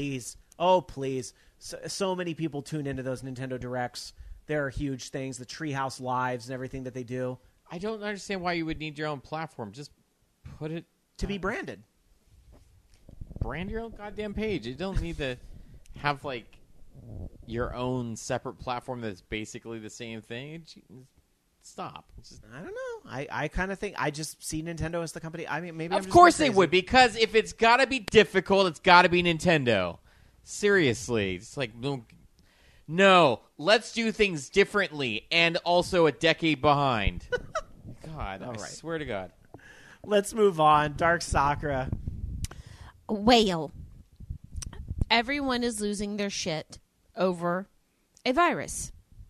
Oh, please. So many people tune into those Nintendo Directs. They're huge things, the Treehouse Lives and everything that they do. I don't understand why you would need your own platform. Just put it... To be branded. Brand your own goddamn page. You don't need to have, like, your own separate platform that's basically the same thing. Stop. I don't know. I kind of think I just see Nintendo as the company. I mean, maybe. Of course they would, because if it's got to be difficult, it's got to be Nintendo. Seriously, it's like no. Let's do things differently, and also a decade behind. God, I swear to God. Let's move on. Dark Sakura. Whale. Everyone is losing their shit over a virus.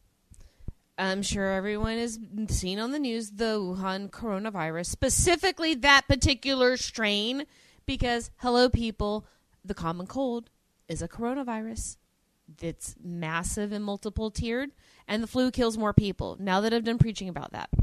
I'm sure everyone has seen on the news the Wuhan coronavirus, specifically that particular strain, because, hello, people, the common cold is a coronavirus. It's massive and multiple tiered, and the flu kills more people. Now that I've done preaching about that.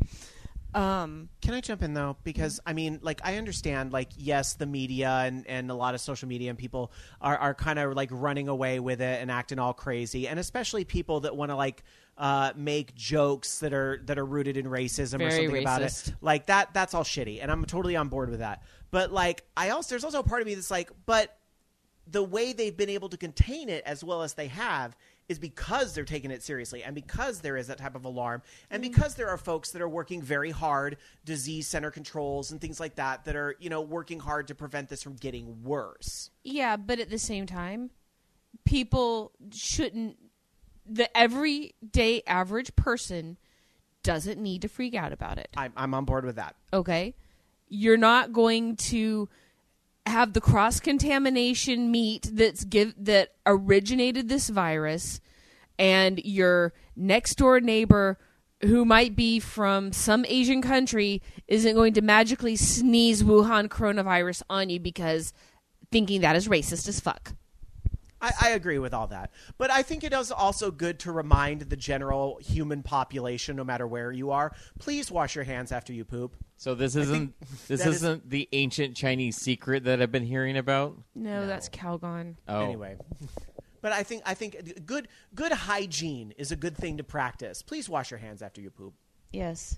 Can I jump in, though? Because, I mean, like, I understand, like, yes, the media and a lot of social media and people are kind of, like, running away with it and acting all crazy, and especially people that want to, like, make jokes that are rooted in racism or something about it. Like, that's all shitty, and I'm totally on board with that. But, like, there's also a part of me that's like, but the way they've been able to contain it as well as they have is because they're taking it seriously, and because there is that type of alarm, and because there are folks that are working very hard, disease center controls and things like that are, you know, working hard to prevent this from getting worse. Yeah, but at the same time, people shouldn't. The everyday average person doesn't need to freak out about it. I'm on board with that. Okay? You're not going to have the cross-contamination meat that originated this virus, and your next-door neighbor who might be from some Asian country isn't going to magically sneeze Wuhan coronavirus on you because thinking that is racist as fuck. I agree with all that. But I think it is also good to remind the general human population, no matter where you are, please wash your hands after you poop. So this isn't the ancient Chinese secret that I've been hearing about? No, that's Calgon. Oh. Anyway. But I think good hygiene is a good thing to practice. Please wash your hands after you poop. Yes.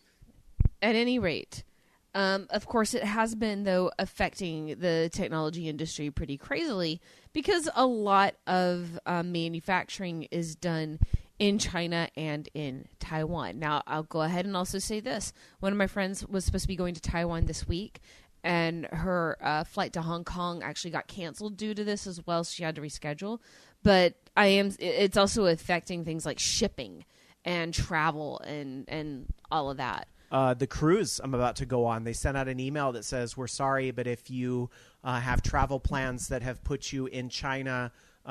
At any rate, of course, it has been, though, affecting the technology industry pretty crazily because a lot of manufacturing is done in China and in Taiwan. Now, I'll go ahead and also say this. One of my friends was supposed to be going to Taiwan this week, and her flight to Hong Kong actually got canceled due to this as well, so she had to reschedule. But it's also affecting things like shipping and travel and all of that. The cruise I'm about to go on, they sent out an email that says, we're sorry, but if you have travel plans that have put you in China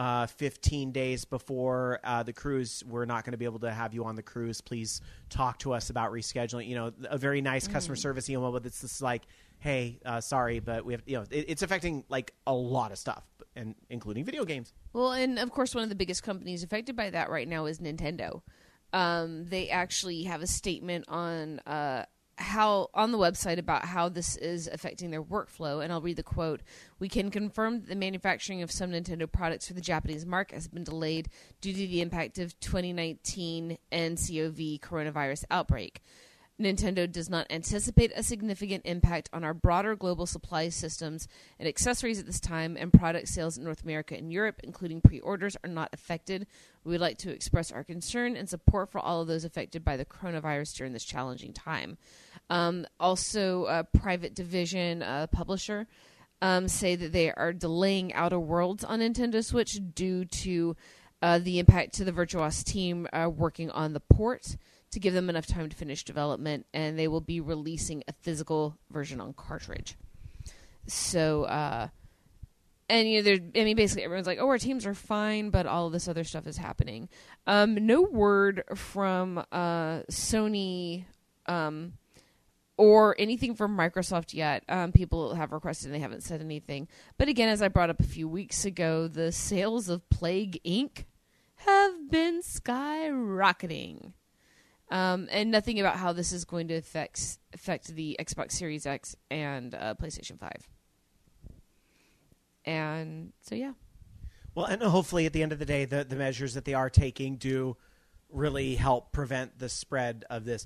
15 days before the cruise, we're not going to be able to have you on the cruise. Please talk to us about rescheduling. You know, a very nice customer service email, but it's just like, hey, sorry, but we have, you know, it's affecting like a lot of stuff, and including video games. Well, and of course, one of the biggest companies affected by that right now is Nintendo. They actually have a statement on on the website about how this is affecting their workflow, and I'll read the quote. "We can confirm that the manufacturing of some Nintendo products for the Japanese market has been delayed due to the impact of 2019 nCoV coronavirus outbreak. Nintendo does not anticipate a significant impact on our broader global supply systems and accessories at this time, and product sales in North America and Europe, including pre-orders, are not affected. We would like to express our concern and support for all of those affected by the coronavirus during this challenging time." Also, a private division publisher say that they are delaying Outer Worlds on Nintendo Switch due to the impact to the Virtuos team working on the port to give them enough time to finish development, and they will be releasing a physical version on cartridge. So, and you know, basically everyone's like, "Oh, our teams are fine," but all of this other stuff is happening. No word from Sony or anything from Microsoft yet. People have requested and they haven't said anything. But again, as I brought up a few weeks ago, the sales of Plague Inc. have been skyrocketing. And nothing about how this is going to affect the Xbox Series X and PlayStation 5. And so, yeah. Well, and hopefully at the end of the day, the measures that they are taking do really help prevent the spread of this.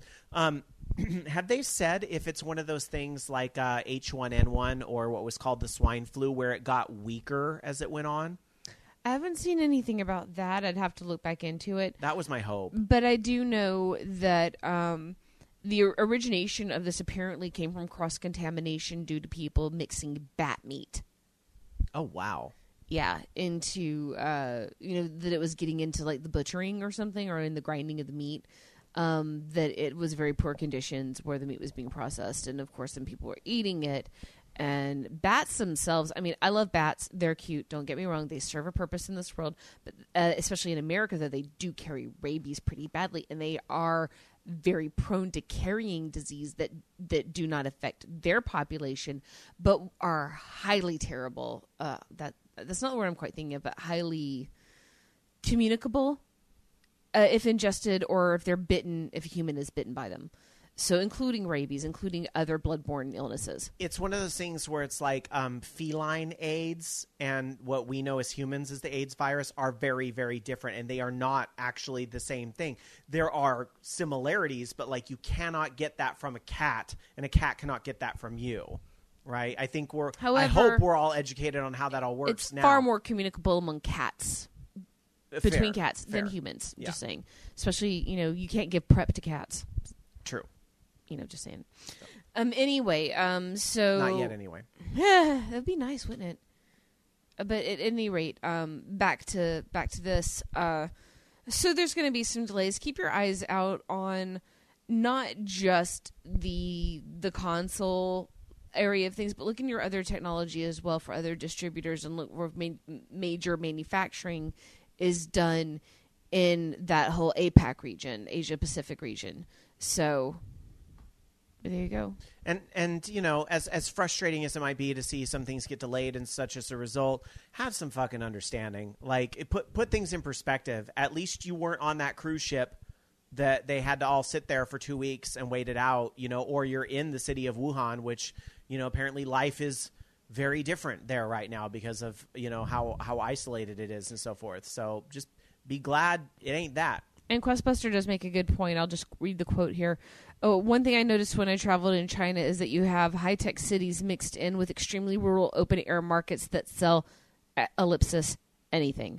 Have they said if it's one of those things like H1N1 or what was called the swine flu where it got weaker as it went on? I haven't seen anything about that. I'd have to look back into it. That was my hope. But I do know that the origination of this apparently came from cross-contamination due to people mixing bat meat. Oh, wow. Yeah, into, that it was getting into like the butchering or something, or in the grinding of the meat, that it was very poor conditions where the meat was being processed. And of course, then people were eating it. And bats themselves, I mean, I love bats. They're cute. Don't get me wrong. They serve a purpose in this world. But especially in America, though, they do carry rabies pretty badly. And they are very prone to carrying disease that do not affect their population, but are highly terrible. That's not the word I'm quite thinking of, but highly communicable if ingested or if they're bitten, if a human is bitten by them. So including rabies, including other bloodborne illnesses. It's one of those things where it's like feline AIDS and what we know as humans as the AIDS virus are very, very different, and they are not actually the same thing. There are similarities, but like you cannot get that from a cat, and a cat cannot get that from you. Right? I think However, I hope we're all educated on how that all works it's now. Far more communicable among cats. Between cats fair. than humans. Yeah. Just saying. Especially, you can't give PrEP to cats. True. Just saying. Anyway, so Not yet anyway. That'd be nice, wouldn't it? But at any rate, back to this. So there's going to be some delays. Keep your eyes out on not just the console area of things, but look in your other technology as well for other distributors, and look where major manufacturing is done in that whole APAC region, Asia Pacific region. So there you go. And as frustrating as it might be to see some things get delayed and such as a result, have some fucking understanding. Like, put things in perspective. At least you weren't on that cruise ship that they had to all sit there for 2 weeks and wait it out, or you're in the city of Wuhan, which, apparently life is very different there right now because of, how isolated it is and so forth. So just be glad it ain't that. And Questbuster does make a good point. I'll just read the quote here. Oh, one thing I noticed when I traveled in China is that you have high-tech cities mixed in with extremely rural open-air markets that sell, ellipsis, anything.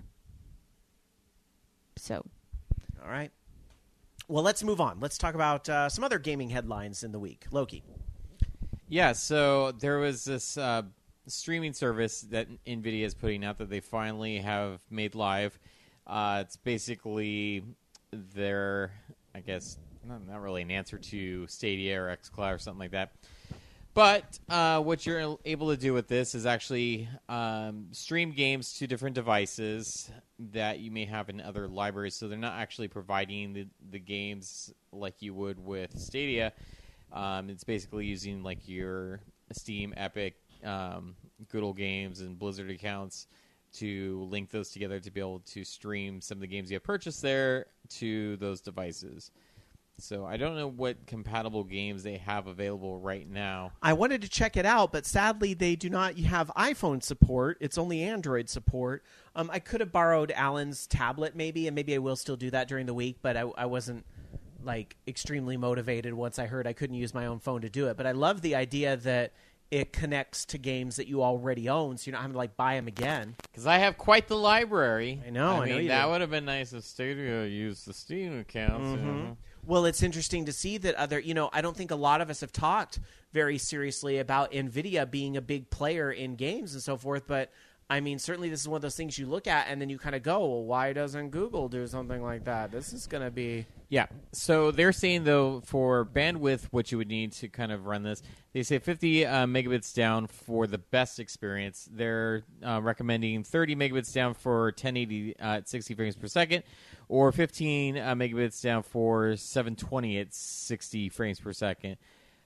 So. All right. Well, let's move on. Let's talk about some other gaming headlines in the week. Loki. Yeah, so there was this streaming service that NVIDIA is putting out that they finally have made live. It's basically their, I guess, not really an answer to Stadia or xCloud or something like that. But what you're able to do with this is actually stream games to different devices that you may have in other libraries. So they're not actually providing the games like you would with Stadia. It's basically using like your Steam, Epic, Good Old Games, and Blizzard accounts to link those together to be able to stream some of the games you have purchased there to those devices. So I don't know what compatible games they have available right now. I wanted to check it out, but sadly they do not have iPhone support. It's only Android support. I could have borrowed Alan's tablet maybe, and maybe I will still do that during the week, but I wasn't like extremely motivated once I heard I couldn't use my own phone to do it. But I love the idea that it connects to games that you already own, so you're not having to like buy them again. Because I have quite the library. I know you that do. would have been nice if Stadia used the Steam accounts. Mm-hmm. Well, it's interesting to see that other, I don't think a lot of us have talked very seriously about NVIDIA being a big player in games and so forth, but I mean, certainly this is one of those things you look at and then you kind of go, well, why doesn't Google do something like that? This is going to be... Yeah. So they're saying, though, for bandwidth, what you would need to kind of run this, they say 50 megabits down for the best experience. They're recommending 30 megabits down for 1080 at 60 frames per second, or 15 megabits down for 720 at 60 frames per second.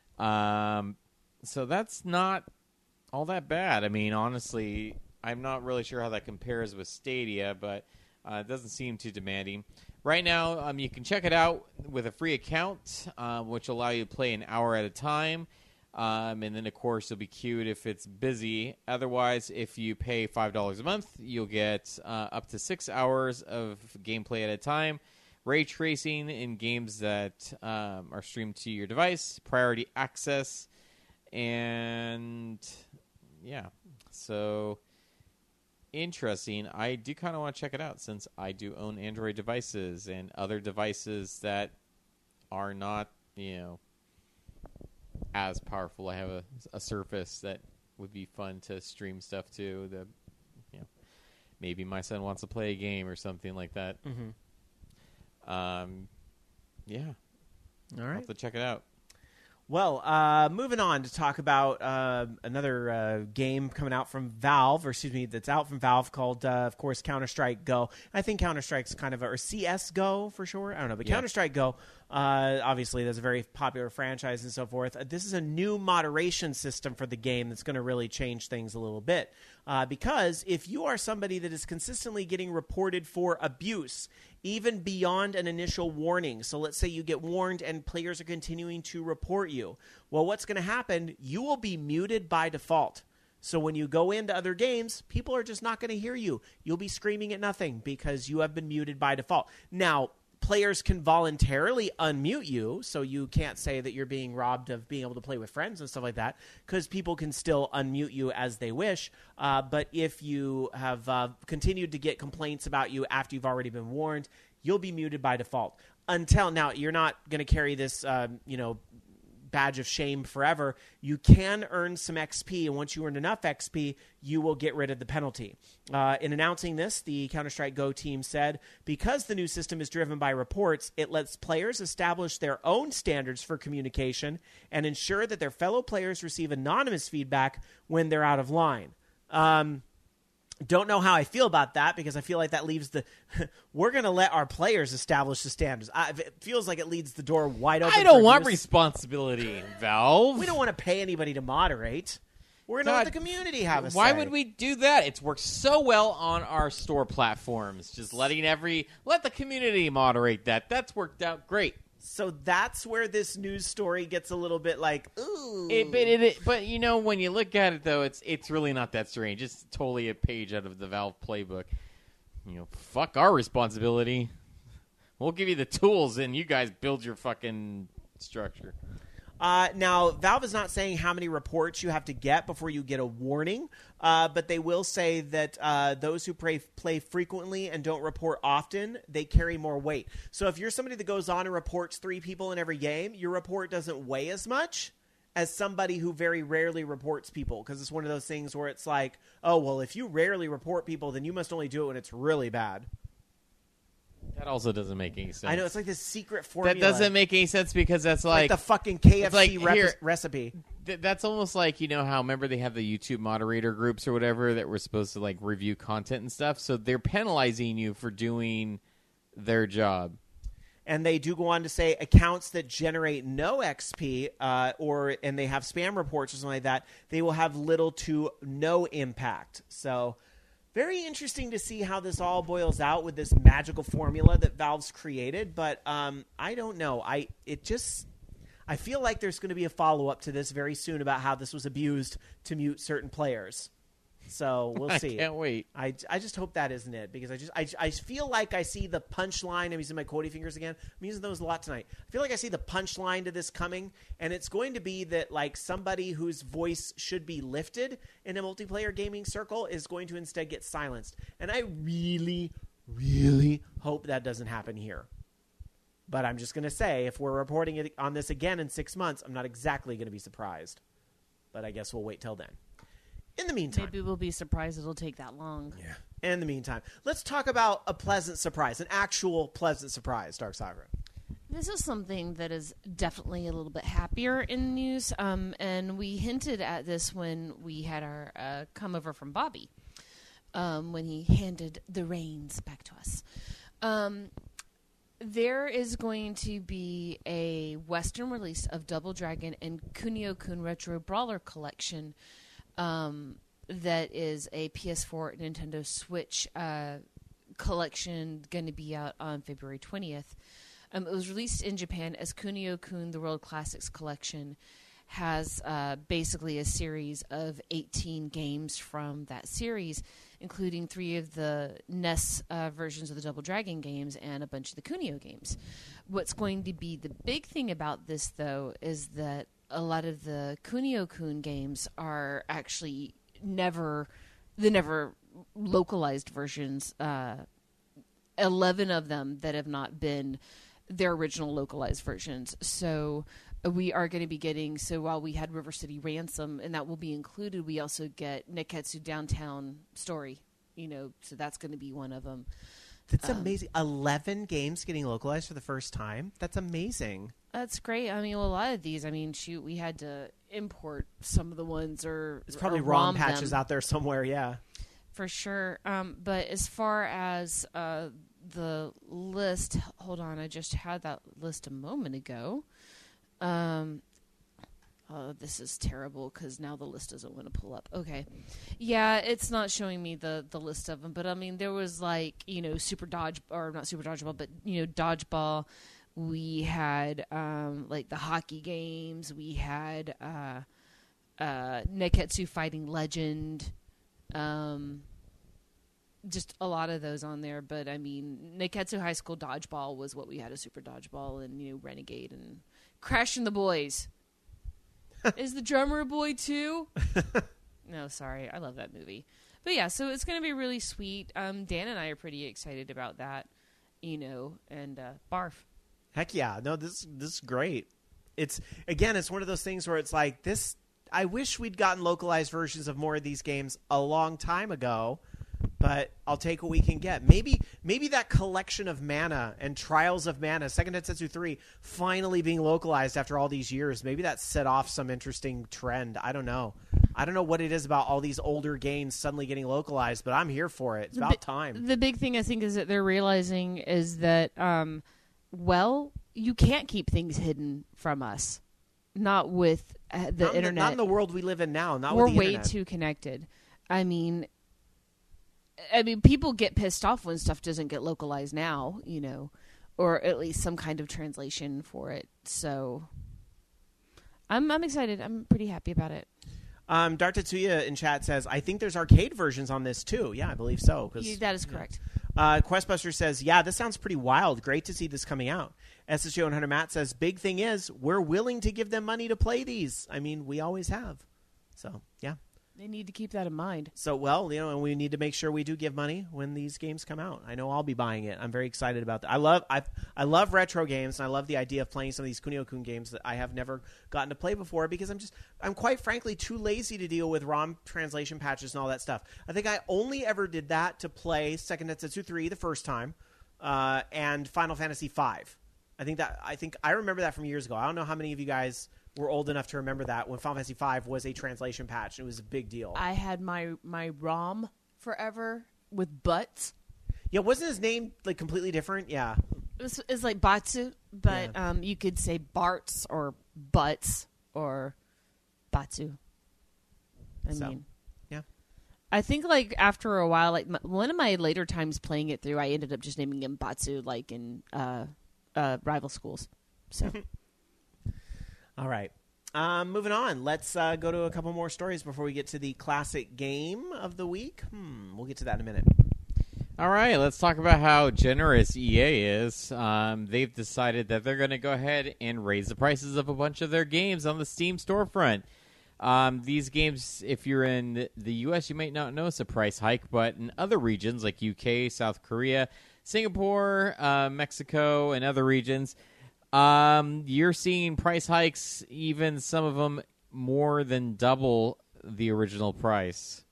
So that's not all that bad. I mean, honestly, I'm not really sure how that compares with Stadia, but it doesn't seem too demanding. Right now, you can check it out with a free account, which will allow you to play an hour at a time. And then, of course, you'll be queued if it's busy. Otherwise, if you pay $5 a month, you'll get up to 6 hours of gameplay at a time, ray tracing in games that are streamed to your device, priority access, and yeah. So, interesting. I do kind of want to check it out since I do own Android devices and other devices that are not, as powerful. I have a Surface that would be fun to stream stuff to. Maybe my son wants to play a game or something like that. Yeah. All right. I'll have to check it out. Well, moving on to talk about another game coming out from Valve, that's out from Valve called, of course, Counter-Strike Go. I think Counter-Strike's kind of or CSGO for sure. I don't know, but Counter-Strike Go, obviously, that's a very popular franchise and so forth. This is a new moderation system for the game that's going to really change things a little bit. Because if you are somebody that is consistently getting reported for abuse, even beyond an initial warning, so let's say you get warned and players are continuing to report you, well, what's going to happen? You will be muted by default. So when you go into other games, people are just not going to hear you. You'll be screaming at nothing because you have been muted by default. Now, players can voluntarily unmute you, so you can't say that you're being robbed of being able to play with friends and stuff like that, because people can still unmute you as they wish. But if you have continued to get complaints about you after you've already been warned, you'll be muted by default. Until now, you're not going to carry this, badge of shame forever. You can earn some XP, and once you earn enough XP, you will get rid of the penalty. In announcing this, the Counter-Strike Go team said, because the new system is driven by reports, it lets players establish their own standards for communication and ensure that their fellow players receive anonymous feedback when they're out of line. Don't know how I feel about that, because I feel like that leaves we're going to let our players establish the standards. It feels like it leads the door wide open. I don't want responsibility, Valve. We don't want to pay anybody to moderate. We're going to let the community have a say. Why would we do that? It's worked so well on our store platforms. Just let the community moderate that. That's worked out great. So that's where this news story gets a little bit like, ooh. But when you look at it, though, it's really not that strange. It's totally a page out of the Valve playbook. Fuck our responsibility. We'll give you the tools, and you guys build your fucking structure. Now, Valve is not saying how many reports you have to get before you get a warning, but they will say that those who play frequently and don't report often, they carry more weight. So if you're somebody that goes on and reports 3 people in every game, your report doesn't weigh as much as somebody who very rarely reports people, because it's one of those things where it's like, oh, well, if you rarely report people, then you must only do it when it's really bad. That also doesn't make any sense. I know, it's like this secret formula. That doesn't make any sense, because that's like the fucking KFC recipe. That's almost like, how, remember they have the YouTube moderator groups or whatever that were supposed to review content and stuff? So they're penalizing you for doing their job. And they do go on to say accounts that generate no XP and they have spam reports or something like that, they will have little to no impact. So very interesting to see how this all boils out with this magical formula that Valve's created. But I don't know. I feel like there's going to be a follow-up to this very soon about how this was abused to mute certain players. So we'll see. I can't wait. I just hope that isn't it, because I feel like I see the punchline. I'm using my quotey fingers again. I'm using those a lot tonight. I feel like I see the punchline to this coming, and it's going to be that somebody whose voice should be lifted in a multiplayer gaming circle is going to instead get silenced. And I really, really hope that doesn't happen here. But I'm just going to say, if we're reporting it on this again in 6 months, I'm not exactly going to be surprised. But I guess we'll wait till then. In the meantime, maybe we'll be surprised it'll take that long. Yeah. In the meantime, let's talk about a pleasant surprise, an actual pleasant surprise, Dark Saga. This is something that is definitely a little bit happier in the news, and we hinted at this when we had our come over from Bobby, when he handed the reins back to us. There is going to be a Western release of Double Dragon and Kunio-kun Retro Brawler Collection. That is a PS4 Nintendo Switch collection, going to be out on February 20th. It was released in Japan as Kunio-kun The World Classics Collection. has basically a series of 18 games from that series, including 3 of the NES versions of the Double Dragon games and a bunch of the Kunio games. What's going to be the big thing about this, though, is that a lot of the Kunio-kun games are actually never localized versions. 11 of them that have not been their original localized versions. So we are going to be getting, so while we had River City Ransom, and that will be included, we also get Nekketsu Downtown Story, so that's going to be one of them. That's amazing. 11 games getting localized for the first time. That's amazing. That's great. I mean, a lot of these, shoot, we had to import some of the ones or it's probably or ROM patches out there somewhere, yeah. For sure. But as far as the list, hold on, I just had that list a moment ago. Oh, this is terrible because now the list doesn't want to pull up. Okay. Yeah, it's not showing me the list of them. But, there was Super Dodge, or not Super Dodgeball, but, Dodgeball. We had, the hockey games. We had Nekketsu Fighting Legend. Just a lot of those on there. But, Nekketsu High School Dodgeball was what we had, a Super Dodgeball, and, Renegade and Crash and the Boys. Is the drummer a boy too? No, sorry. I love that movie. But yeah, so it's going to be really sweet. Dan and I are pretty excited about that, and barf. Heck yeah. No, this is great. It's one of those things where it's like this. I wish we'd gotten localized versions of more of these games a long time ago, but I'll take what we can get. Maybe that collection of Mana and Trials of Mana, Second Densetsu 3, finally being localized after all these years, maybe that set off some interesting trend. I don't know. I don't know what it is about all these older games suddenly getting localized, but I'm here for it. It's about time. The big thing I think is that they're realizing is that, you can't keep things hidden from us. Not with the internet. Not in the world we live in now. We're with the way internet. too connected. People get pissed off when stuff doesn't get localized now, or at least some kind of translation for it. So I'm excited. I'm pretty happy about it. Dart Tetsuya in chat says, I think there's arcade versions on this too. Yeah, I believe so. That is correct. Questbuster says, yeah, this sounds pretty wild. Great to see this coming out. SSG 100 Matt says, big thing is, we're willing to give them money to play these. We always have. So, yeah. They need to keep that in mind. So, and we need to make sure we do give money when these games come out. I know I'll be buying it. I'm very excited about that. I love retro games, and I love the idea of playing some of these Kunio-kun games that I have never gotten to play before because I'm quite frankly too lazy to deal with ROM translation patches and all that stuff. I think I only ever did that to play Second Densetsu 3 the first time, and Final Fantasy 5. I think I remember that from years ago. I don't know how many of you guys were old enough to remember that when Final Fantasy V was a translation patch. It was a big deal. I had my ROM forever with Butts. Yeah, wasn't his name completely different? Yeah. It's like Batsu, but you could say Bartz or Butts or Batsu. Yeah. I think after a while, one of my later times playing it through, I ended up just naming him Batsu, in rival schools. So. All right. Moving on. Let's go to a couple more stories before we get to the classic game of the week. We'll get to that in a minute. All right. Let's talk about how generous EA is. They've decided that they're going to go ahead and raise the prices of a bunch of their games on the Steam storefront. These games, if you're in the U.S., you might not notice a price hike, but in other regions like UK, South Korea, Singapore, Mexico, and other regions, you're seeing price hikes, even some of them more than double the original price.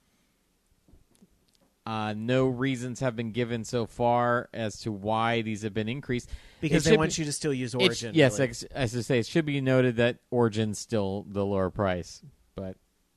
No reasons have been given so far as to why these have been increased. Because they want you to still use Origin. Yes, really. As I say, it should be noted that Origin's still the lower price. But,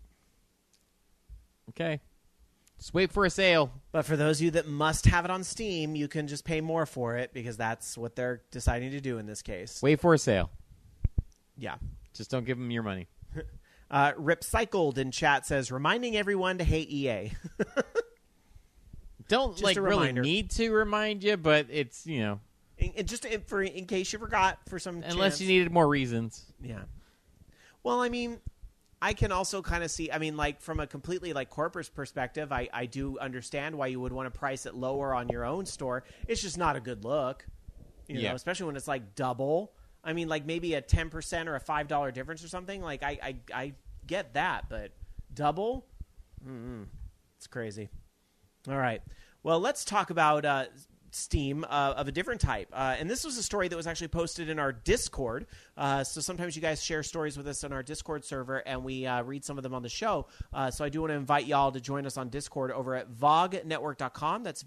okay. Just wait for a sale. But for those of you that must have it on Steam, you can just pay more for it because that's what they're deciding to do in this case. Wait for a sale. Yeah. Just don't give them your money. Rip Cycled in chat says, reminding everyone to hate EA. Don't just really need to remind you, but it's, in case you forgot for some unless chance. You needed more reasons. Yeah. Well, I mean, I can also kind of see, I mean, like from a completely like corporate perspective, I do understand why you would want to price it lower on your own store. It's just not a good look, you know, especially when it's like double. I mean, like maybe a 10% or a $5 difference or something. Like I get that, but double? It's crazy. All right. Well, let's talk about Steam of a different type. And this was a story that was actually posted in our Discord. So sometimes you guys share stories with us on our Discord server, and we read some of them on the show. So I do want to invite y'all to join us on Discord over at vognetwork.com. That's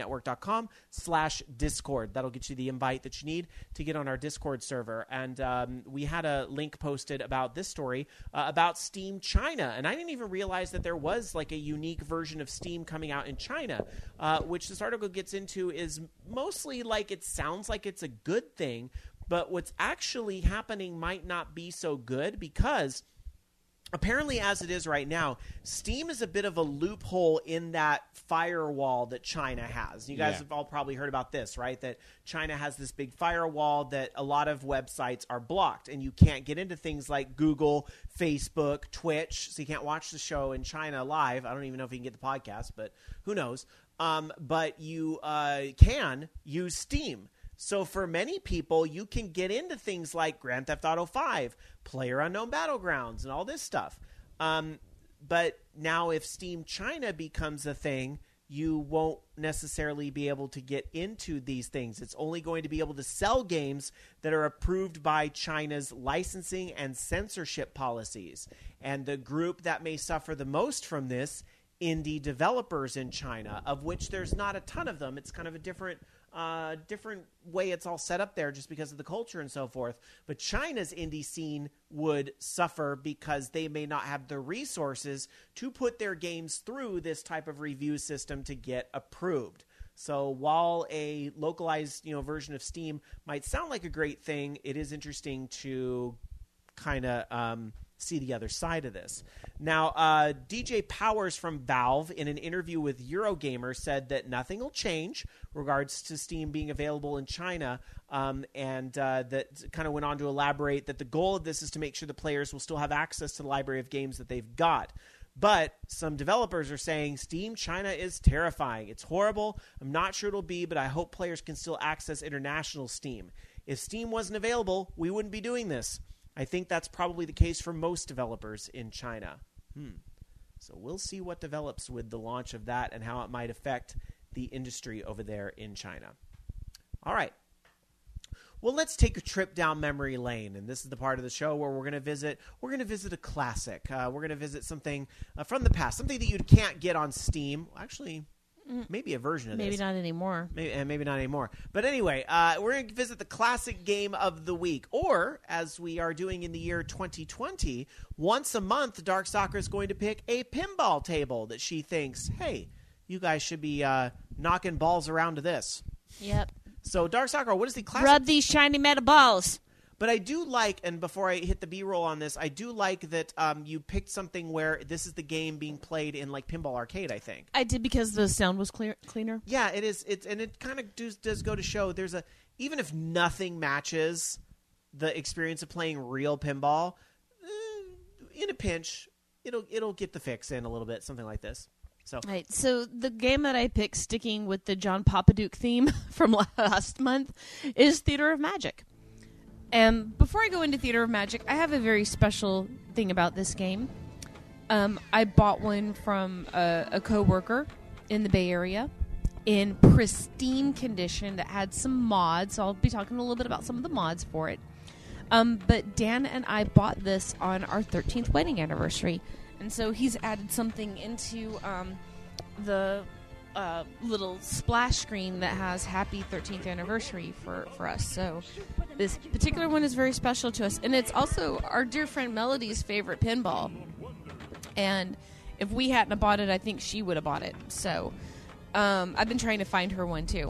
vognetwork.com/Discord. That'll get you the invite that you need to get on our Discord server. And we had a link posted about this story about Steam China. And I didn't even realize that there was like a unique version of Steam coming out in China, which this article gets into is mostly like it sounds like it's a good thing, but what's actually happening might not be so good because apparently as it is right now, Steam is a bit of a loophole in that firewall that China has. You guys have all probably heard about this, right? That China has this big firewall that a lot of websites are blocked and you can't get into things like Google, Facebook, Twitch. So you can't watch the show in China live. I don't even know if you can get the podcast, but who knows? But you can use Steam. So for many people, you can get into things like Grand Theft Auto 5, PlayerUnknown Battlegrounds, and all this stuff. But now if Steam China becomes a thing, you won't necessarily be able to get into these things. It's only going to be able to sell games that are approved by China's licensing and censorship policies. And the group that may suffer the most from this, indie developers in China, of which there's not a ton of them. It's kind of a different way it's all set up there just because of the culture and so forth. But China's indie scene would suffer because they may not have the resources to put their games through this type of review system to get approved. So while a localized, version of Steam might sound like a great thing, it is interesting to kind of see the other side of this. Now, DJ Powers from Valve, in an interview with Eurogamer, said that nothing will change regards to Steam being available in China, and that kind of went on to elaborate that the goal of this is to make sure the players will still have access to the library of games that they've got. But some developers are saying Steam China is terrifying. It's horrible. I'm not sure it'll be, but I hope players can still access international Steam. If Steam wasn't available, we wouldn't be doing this. I think that's probably the case for most developers in China. So we'll see what develops with the launch of that and how it might affect the industry over there in China. All right. Well, let's take a trip down memory lane, and this is the part of the show where we're going to visit a classic. We're going to visit something from the past, something that you can't get on Steam. Actually, maybe a version of this. Maybe not anymore. Maybe not anymore. But anyway, we're going to visit the classic game of the week. Or, as we are doing in the year 2020, once a month, Darkstalker is going to pick a pinball table that she thinks, hey, you guys should be knocking balls around to this. Yep. So, Darkstalker, what is the classic? Rub these shiny metal balls. But I do like, and before I hit the B-roll on this, I do like that you picked something where this is the game being played in like Pinball Arcade, I think. I did because the sound was cleaner. Yeah, it is. And it kind of does go to show even if nothing matches the experience of playing real pinball, in a pinch, it'll get the fix in a little bit, something like this. Right. So the game that I picked, sticking with the John Papaduke theme from last month, is Theater of Magic. And before I go into Theater of Magic, I have a very special thing about this game. I bought one from a coworker in the Bay Area in pristine condition that had some mods. I'll be talking a little bit about some of the mods for it. But Dan and I bought this on our 13th wedding anniversary. And so he's added something into the little splash screen that has happy 13th anniversary for us. So this particular one is very special to us. And it's also our dear friend Melody's favorite pinball. And if we hadn't bought it, I think she would have bought it. So I've been trying to find her one too.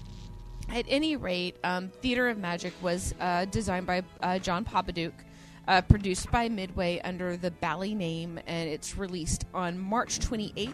At any rate, Theater of Magic was designed by John Papaduke, produced by Midway under the Bally name, and it's released on March 28th,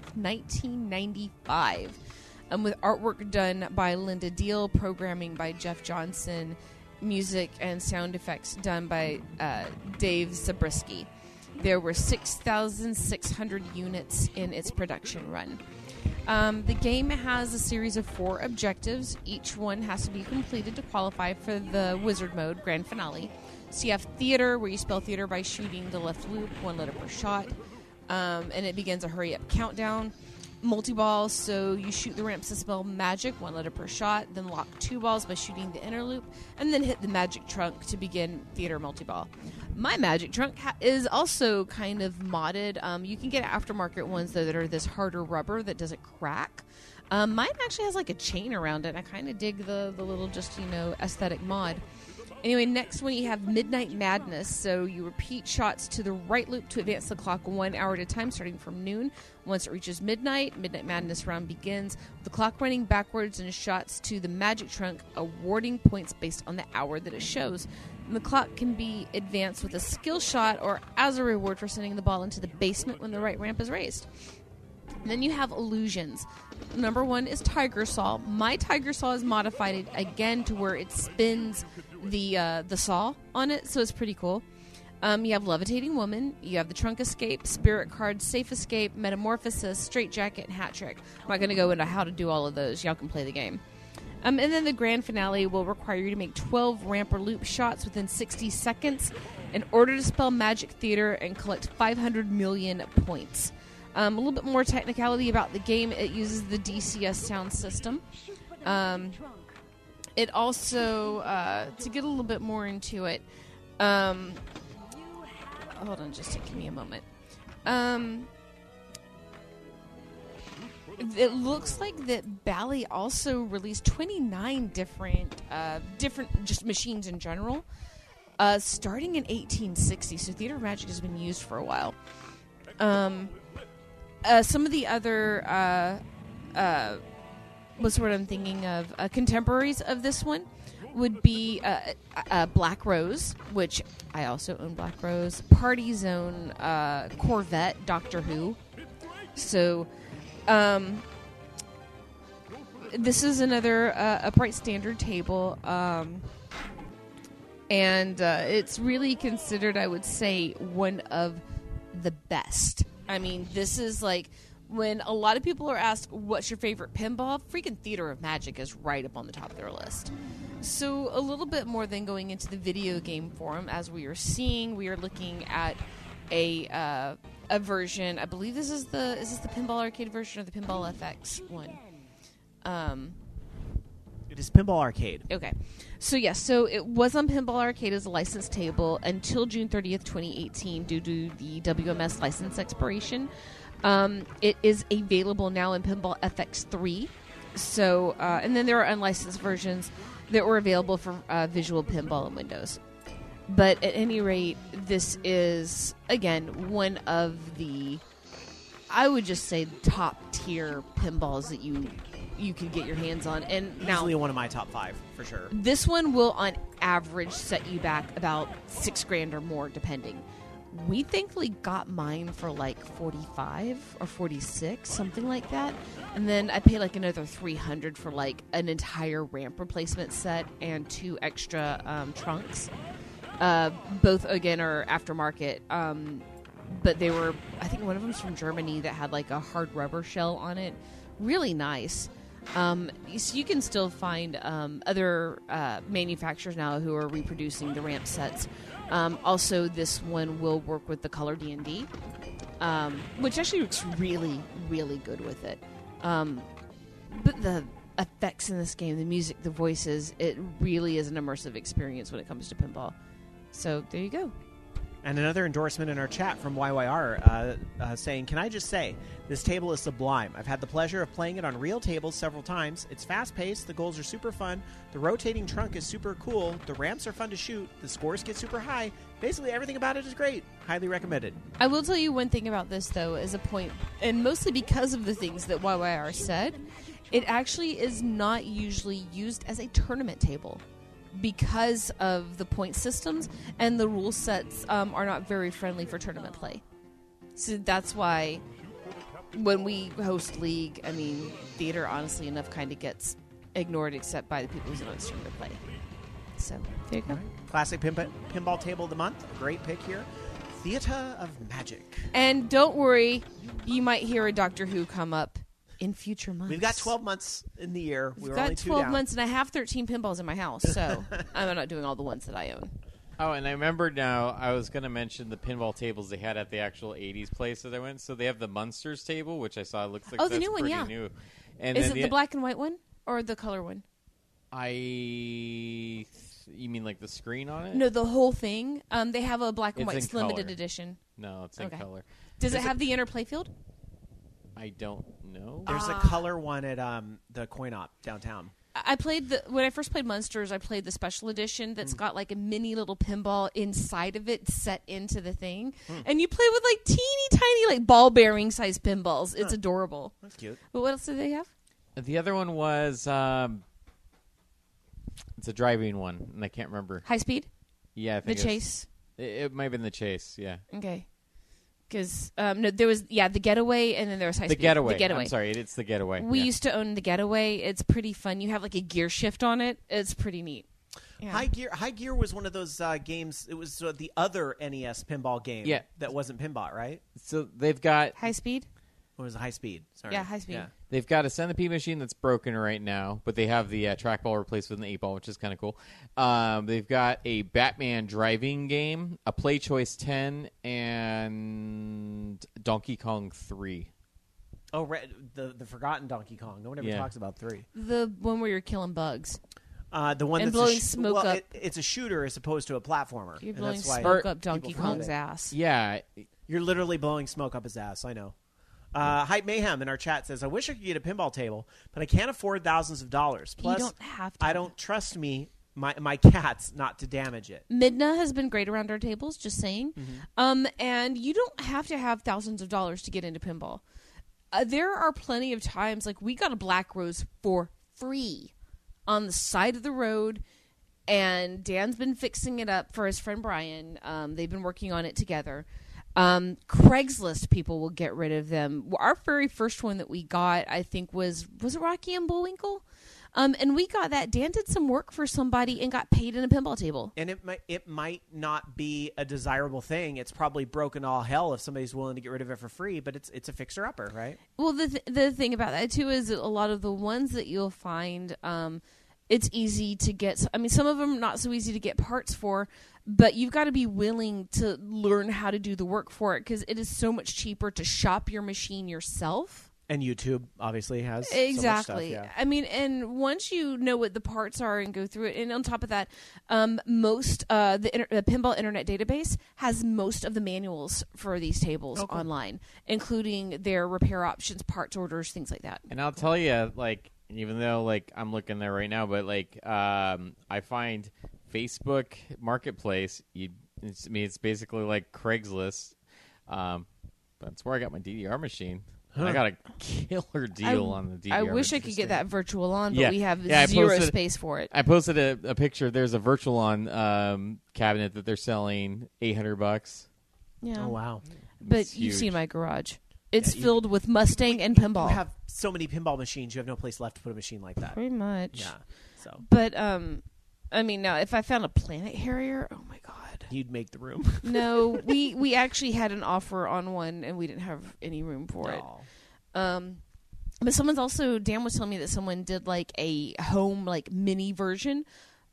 1995, with artwork done by Linda Deal, programming by Jeff Johnson, music and sound effects done by Dave Zabriskie. There were 6,600 units in its production run. The game has a series of 4 objectives. Each one has to be completed to qualify for the Wizard Mode Grand Finale. So you have Theater, where you spell theater by shooting the left loop, 1 letter per shot. And it begins a hurry-up countdown. Multi-ball, so you shoot the ramps to spell magic, 1 letter per shot, then lock 2 balls by shooting the inner loop, and then hit the magic trunk to begin theater multi-ball. My magic trunk is also kind of modded. You can get aftermarket ones, though, that are this harder rubber that doesn't crack. Mine actually has like a chain around it. I kind of dig the little just, aesthetic mod. Anyway, next one you have Midnight Madness. So you repeat shots to the right loop to advance the clock 1 hour at a time, starting from noon. Once it reaches midnight, Midnight Madness round begins. The clock running backwards and shots to the magic trunk, awarding points based on the hour that it shows. And the clock can be advanced with a skill shot or as a reward for sending the ball into the basement when the right ramp is raised. And then you have Illusions. Number 1 is Tiger Saw. My Tiger Saw is modified again to where it spins the saw on it, so it's pretty cool. You have Levitating Woman, you have the Trunk Escape, Spirit Card, Safe Escape, Metamorphosis, Straight Jacket, and Hat Trick. I'm not going to go into how to do all of those. Y'all can play the game. And then the Grand Finale will require you to make 12 ramp or loop shots within 60 seconds in order to spell Magic Theater and collect 500 million points. A little bit more technicality about the game. It uses the DCS sound system. It also, to get a little bit more into it, hold on, just give me a moment. It looks like that Bally also released 29 different just machines in general, starting in 1860. So Theater of Magic has been used for a while. Some of the other, what's what I'm thinking of, contemporaries of this one would be Black Rose, which I also own Black Rose, Party Zone, Corvette, Doctor Who. So, this is another upright standard table, and it's really considered, I would say, one of the best. I mean, this is like when a lot of people are asked, what's your favorite pinball? Freaking Theater of Magic is right up on the top of their list. So a little bit more than going into the video game forum, as we are seeing, we are looking at a version. I believe is this the Pinball Arcade version or the Pinball FX one? It is Pinball Arcade. Okay. So, yes, so it was on Pinball Arcade as a licensed table until June 30th, 2018 due to the WMS license expiration. It is available now in Pinball FX3. So, and then there are unlicensed versions that were available for Visual Pinball and Windows. But at any rate, this is, again, one of the, I would just say, top-tier pinballs that you can get your hands on. And now, easily one of my top 5 for sure. This one will, on average, set you back about $6,000 or more, depending. We thankfully got mine for like 45 or 46, something like that. And then I paid like another $300 for like an entire ramp replacement set and 2 extra trunks. Both again are aftermarket. But they were, I think one of them's from Germany that had like a hard rubber shell on it. Really nice. So you can still find other manufacturers now who are reproducing the ramp sets. Also, this one will work with the Color D&D, which actually looks really, really good with it. But the effects in this game, the music, the voices, it really is an immersive experience when it comes to pinball. So there you go. And another endorsement in our chat from YYR saying, can I just say, this table is sublime. I've had the pleasure of playing it on real tables several times. It's fast-paced, the goals are super fun, the rotating trunk is super cool, the ramps are fun to shoot, the scores get super high. Basically, everything about it is great. Highly recommended. I will tell you one thing about this, though, as a point, and mostly because of the things that YYR said, it actually is not usually used as a tournament table, because of the point systems and the rule sets are not very friendly for tournament play. So that's why when we host League, I mean, theater, honestly enough, kind of gets ignored except by the people who don't tournament play. So there you go. All right. Classic pinball table of the month. A great pick here. Theater of Magic. And don't worry, you might hear a Doctor Who come up in future months. We've got 12 months in the year. We've got 12 months, and I have 13 pinballs in my house, so I'm not doing all the ones that I own. Oh, and I remember now, I was going to mention the pinball tables they had at the actual 80s place that I went. So they have the Munsters table, which I saw looks like the that's new one, pretty yeah. new. And Is then it the black and white one or the color one? You mean like the screen on it? No, the whole thing. They have a black and It's white in limited color. edition. No, it's in Okay. color. Does it have the inner playfield? I don't know. There's a color one at the Coin Op downtown. I played when I first played Munsters, I played the special edition that's got like a mini little pinball inside of it set into the thing. And you play with like teeny tiny like ball bearing size pinballs. It's adorable. That's cute. But what else do they have? The other one was it's a driving one, and I can't remember. High speed? Yeah, I The think Chase? It might have been the Chase. Yeah, Okay. Because no, there was the Getaway, and then there was High the Speed. Getaway. The Getaway. I'm sorry, it's the Getaway. We yeah. used to own the Getaway. It's pretty fun. You have like a gear shift on it. It's pretty neat. Yeah. High Gear was one of those games. It was the other NES pinball game Yeah. that wasn't Pinbot, right? So they've got High Speed? Or was it High Speed? Sorry. Yeah, High Speed. They've got a centipede machine that's broken right now, but they have the trackball replaced with an 8-ball, which is kind of cool. They've got a Batman driving game, a Play Choice 10, and Donkey Kong 3. Oh, the forgotten Donkey Kong. No one ever Yeah. talks about 3. The one where you're killing bugs. The one And that's blowing smoke up. It's a shooter as opposed to a platformer. You're and blowing that's why smoke up Donkey people forget Kong's it. ass. Yeah, You're literally blowing smoke up his ass. I know. Hype Mayhem in our chat says, I wish I could get a pinball table, but I can't afford thousands of dollars. Plus, You don't have to. I don't trust my cats not to damage it. Midna has been great around our tables, just saying. Mm-hmm. And you don't have to have thousands of dollars to get into pinball. There are plenty of times, like we got a Black Rose for free on the side of the road, and Dan's been fixing it up for his friend Brian. They've been working on it together. Craigslist people will get rid of them. Our very first one that we got, I think, was it Rocky and Bullwinkle? And we got that. Dan did some work for somebody and got paid in a pinball table. And it might not be a desirable thing. It's probably broken all hell if somebody's willing to get rid of it for free, but it's a fixer-upper, right? Well, the thing about that, too, is that a lot of the ones that you'll find, it's easy to get. I mean, some of them not so easy to get parts for, but you've got to be willing to learn how to do the work for it because it is so much cheaper to shop your machine yourself. And YouTube obviously has Exactly. so much stuff, yeah. I mean, and once you know what the parts are and go through it, and on top of that, the Pinball Internet Database has most of the manuals for these tables online, including their repair options, parts orders, things like that. and I'll tell you, like, even though like I'm looking there right now, but like I find Facebook Marketplace, it's basically like Craigslist. That's where I got my DDR machine. And I got a killer deal on the DDR. I wish I machine. could get that Virtual On, but Yeah. we have Yeah, I zero posted- space for it. I posted a picture. There's a Virtual On cabinet that they're selling $800. Yeah. Oh, wow. But It's you've huge. seen my garage. It's you- filled with Mustang and pinball. You have so many pinball machines, you have no place left to put a machine like that. Pretty much. Yeah. So But I mean, now if I found a Planet Harrier, oh my god. you'd make the room. No, we actually had an offer on one, and we didn't have any room for it. No. But someone's also, Dan was telling me that someone did like a home like mini version,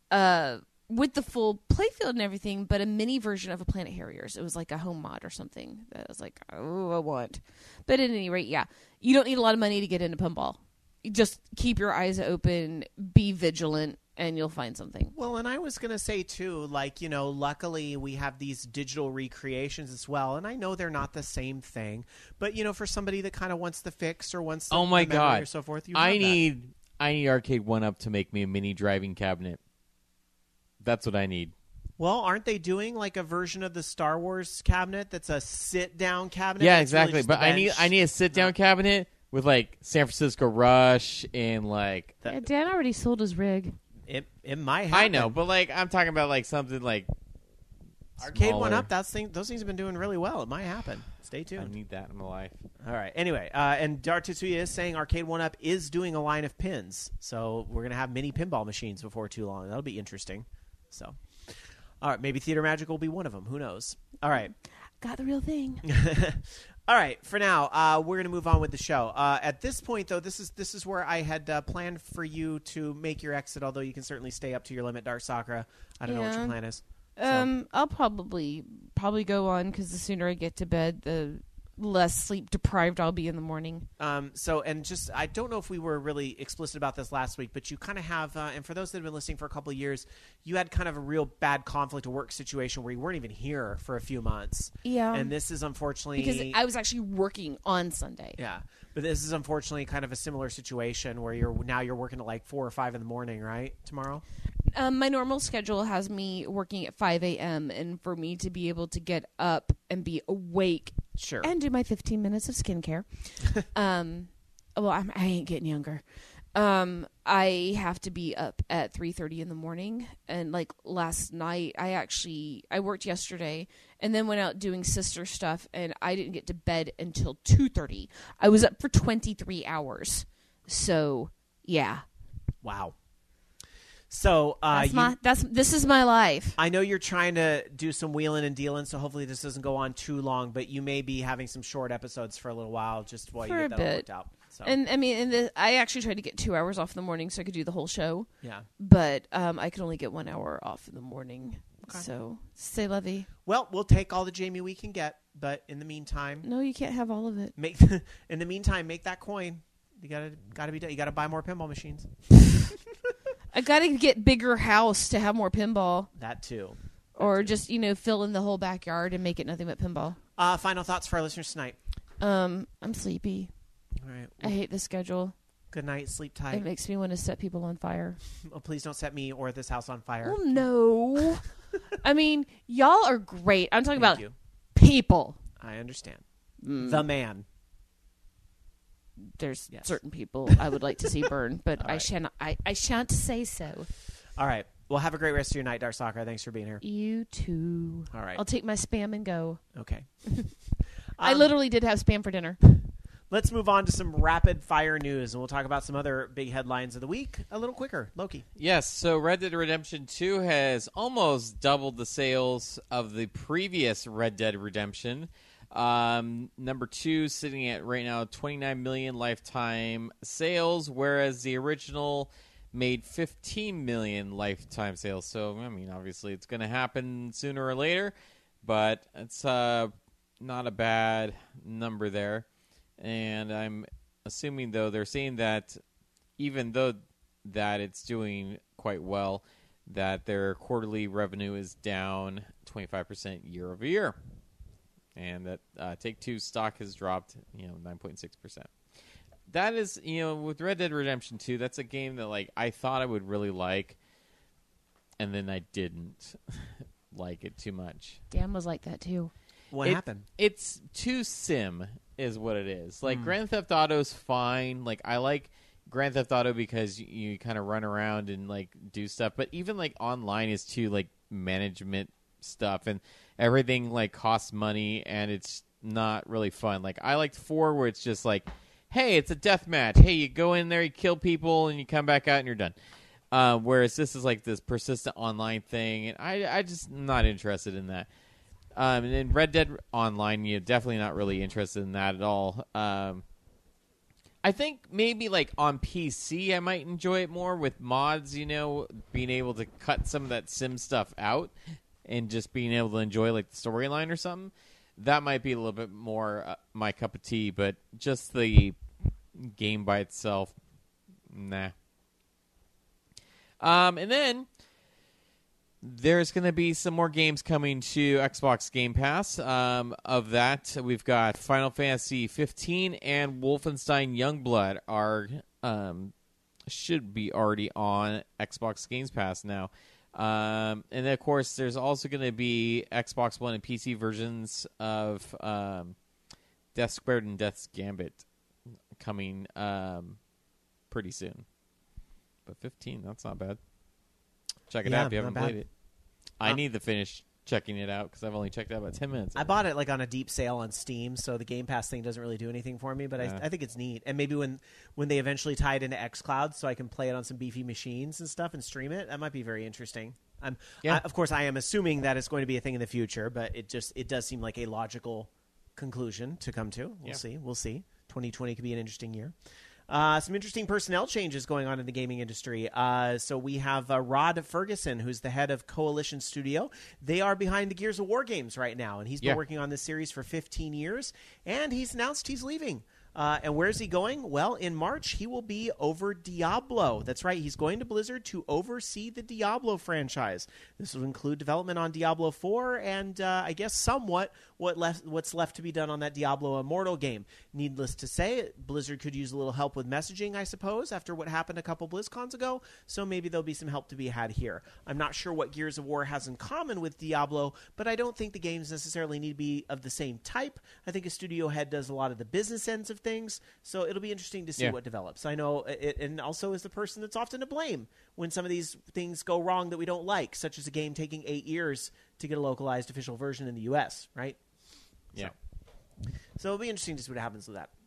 with the full playfield and everything, but a mini version of a Planet Harriers. It was like a home mod or something that I was like, oh, I want. But at any rate, yeah, you don't need a lot of money to get into pinball. You just keep your eyes open, be vigilant, and you'll find something. Well, and I was going to say, too, like, luckily we have these digital recreations as well. And I know they're not the same thing. But, for somebody that kind of wants the fix or wants the, Oh my the memory god! or so forth, I need Arcade 1-Up to make me a mini driving cabinet. That's what I need. Well, aren't they doing like a version of the Star Wars cabinet that's a sit-down cabinet? Yeah, It's really exactly. just But the bench? I need a sit-down cabinet with like San Francisco Rush and like. Yeah, Dan already sold his rig. It might happen. I know, but like I'm talking about like something like Arcade smaller. 1-Up, those things have been doing really well. It might happen. Stay I tuned. need that in my life. All right. Anyway, and Dartetsuya is saying Arcade 1-Up is doing a line of pins. So we're going to have mini pinball machines before too long. That'll be interesting. So, all right, maybe Theater Magic will be one of them. Who knows? All right. Got the real thing. All right, for now, we're going to move on with the show. At this point, though, this is where I had planned for you to make your exit, although you can certainly stay up to your limit, Dark Sakura. I don't know what your plan is. So. I'll probably go on because the sooner I get to bed, the less sleep deprived I'll be in the morning. I don't know if we were really explicit about this last week, but you kind of have, and for those that have been listening for a couple of years, you had kind of a real bad conflict of work situation where you weren't even here for a few months. Yeah. And this is unfortunately... Because I was actually working on Sunday. Yeah. But this is unfortunately kind of a similar situation where you're working at like 4 or 5 in the morning, right? Tomorrow? My normal schedule has me working at 5 a.m. and for me to be able to get up and be awake and do my 15 minutes of skincare. I ain't getting younger. I have to be up at 3:30 in the morning. And like last night, I worked yesterday and then went out doing sister stuff and I didn't get to bed until 2:30. I was up for 23 hours. So, yeah. Wow. So this is my life. I know you're trying to do some wheeling and dealing, so hopefully this doesn't go on too long. But you may be having some short episodes for a little while, just while you get that all worked out. So. And I mean, I actually tried to get 2 hours off in the morning so I could do the whole show. Yeah, but I could only get 1 hour off in the morning. Okay. So say la vie. Well, we'll take all the Jamie we can get, but in the meantime, no, you can't have all of it. In the meantime, make that coin. You gotta be done. You gotta buy more pinball machines. I got to get bigger house to have more pinball. That too. Or just, fill in the whole backyard and make it nothing but pinball. Final thoughts for our listeners tonight. I'm sleepy. All right. I hate the schedule. Good night. Sleep tight. It makes me want to set people on fire. Oh, please don't set me or this house on fire. Oh, no. I mean, y'all are great. I'm talking Thank about you. People. I understand. The man. There's certain people I would like to see burn, but I shan't say so. All right. Well, have a great rest of your night, Dark Sakura. Thanks for being here. You too. All right. I'll take my Spam and go. Okay. I literally did have Spam for dinner. Let's move on to some rapid fire news, and we'll talk about some other big headlines of the week a little quicker. Loki. Yes, so Red Dead Redemption 2 has almost doubled the sales of the previous Red Dead Redemption. Number 2 sitting at right now 29 million lifetime sales, whereas the original made 15 million lifetime sales. So, I mean, obviously it's going to happen sooner or later, but it's not a bad number there. And I'm assuming, though, they're saying that even though that it's doing quite well, that their quarterly revenue is down 25% year over year. And that Take-Two stock has dropped, 9.6%. That is, with Red Dead Redemption 2, that's a game that, I thought I would really like, and then I didn't like it too much. Dan was like that, too. What happened? It's too sim, is what it is. Grand Theft Auto's fine. I like Grand Theft Auto because you kind of run around and, do stuff. But even, online is too, management stuff, and everything costs money, and it's not really fun. I liked 4 where it's just hey, it's a death match. Hey, you go in there, you kill people, and you come back out and you're done. Whereas this is this persistent online thing, and I just not interested in that. And in Red Dead Online, you're definitely not really interested in that at all. I think maybe on PC I might enjoy it more with mods, being able to cut some of that sim stuff out and just being able to enjoy the storyline or something. That might be a little bit more my cup of tea, but just the game by itself, nah. And then there's going to be some more games coming to Xbox Game Pass. Of that, we've got Final Fantasy 15 and Wolfenstein Youngblood should be already on Xbox Game Pass now. And then, of course, there's also going to be Xbox One and PC versions of Death Squared and Death's Gambit coming pretty soon. But 15, that's not bad. Check it out if you haven't played it. I need to finish checking it out because I've only checked it out about 10 minutes. I bought it on a deep sale on Steam, so the Game Pass thing doesn't really do anything for me, but I think it's neat. And maybe when they eventually tie it into xCloud so I can play it on some beefy machines and stuff and stream it, that might be very interesting. Of course, I am assuming that it's going to be a thing in the future, but it does seem like a logical conclusion to come to. We'll see. 2020 could be an interesting year. Some interesting personnel changes going on in the gaming industry. So we have Rod Ferguson, who's the head of Coalition Studio. They are behind the Gears of War games right now, and he's been working on this series for 15 years, and he's announced he's leaving. And where's he going? Well, in March, he will be over Diablo. That's right. He's going to Blizzard to oversee the Diablo franchise. This will include development on Diablo 4 and, I guess, somewhat what's left to be done on that Diablo Immortal game. Needless to say, Blizzard could use a little help with messaging, I suppose, after what happened a couple BlizzCons ago. So maybe there'll be some help to be had here. I'm not sure what Gears of War has in common with Diablo, but I don't think the games necessarily need to be of the same type. I think a studio head does a lot of the business ends of things, so it'll be interesting to see what develops. I know it, and also is the person that's often to blame when some of these things go wrong that we don't like, such as a game taking 8 years to get a localized official version in the U.S., right? Yeah. So it'll be interesting to see what happens with that.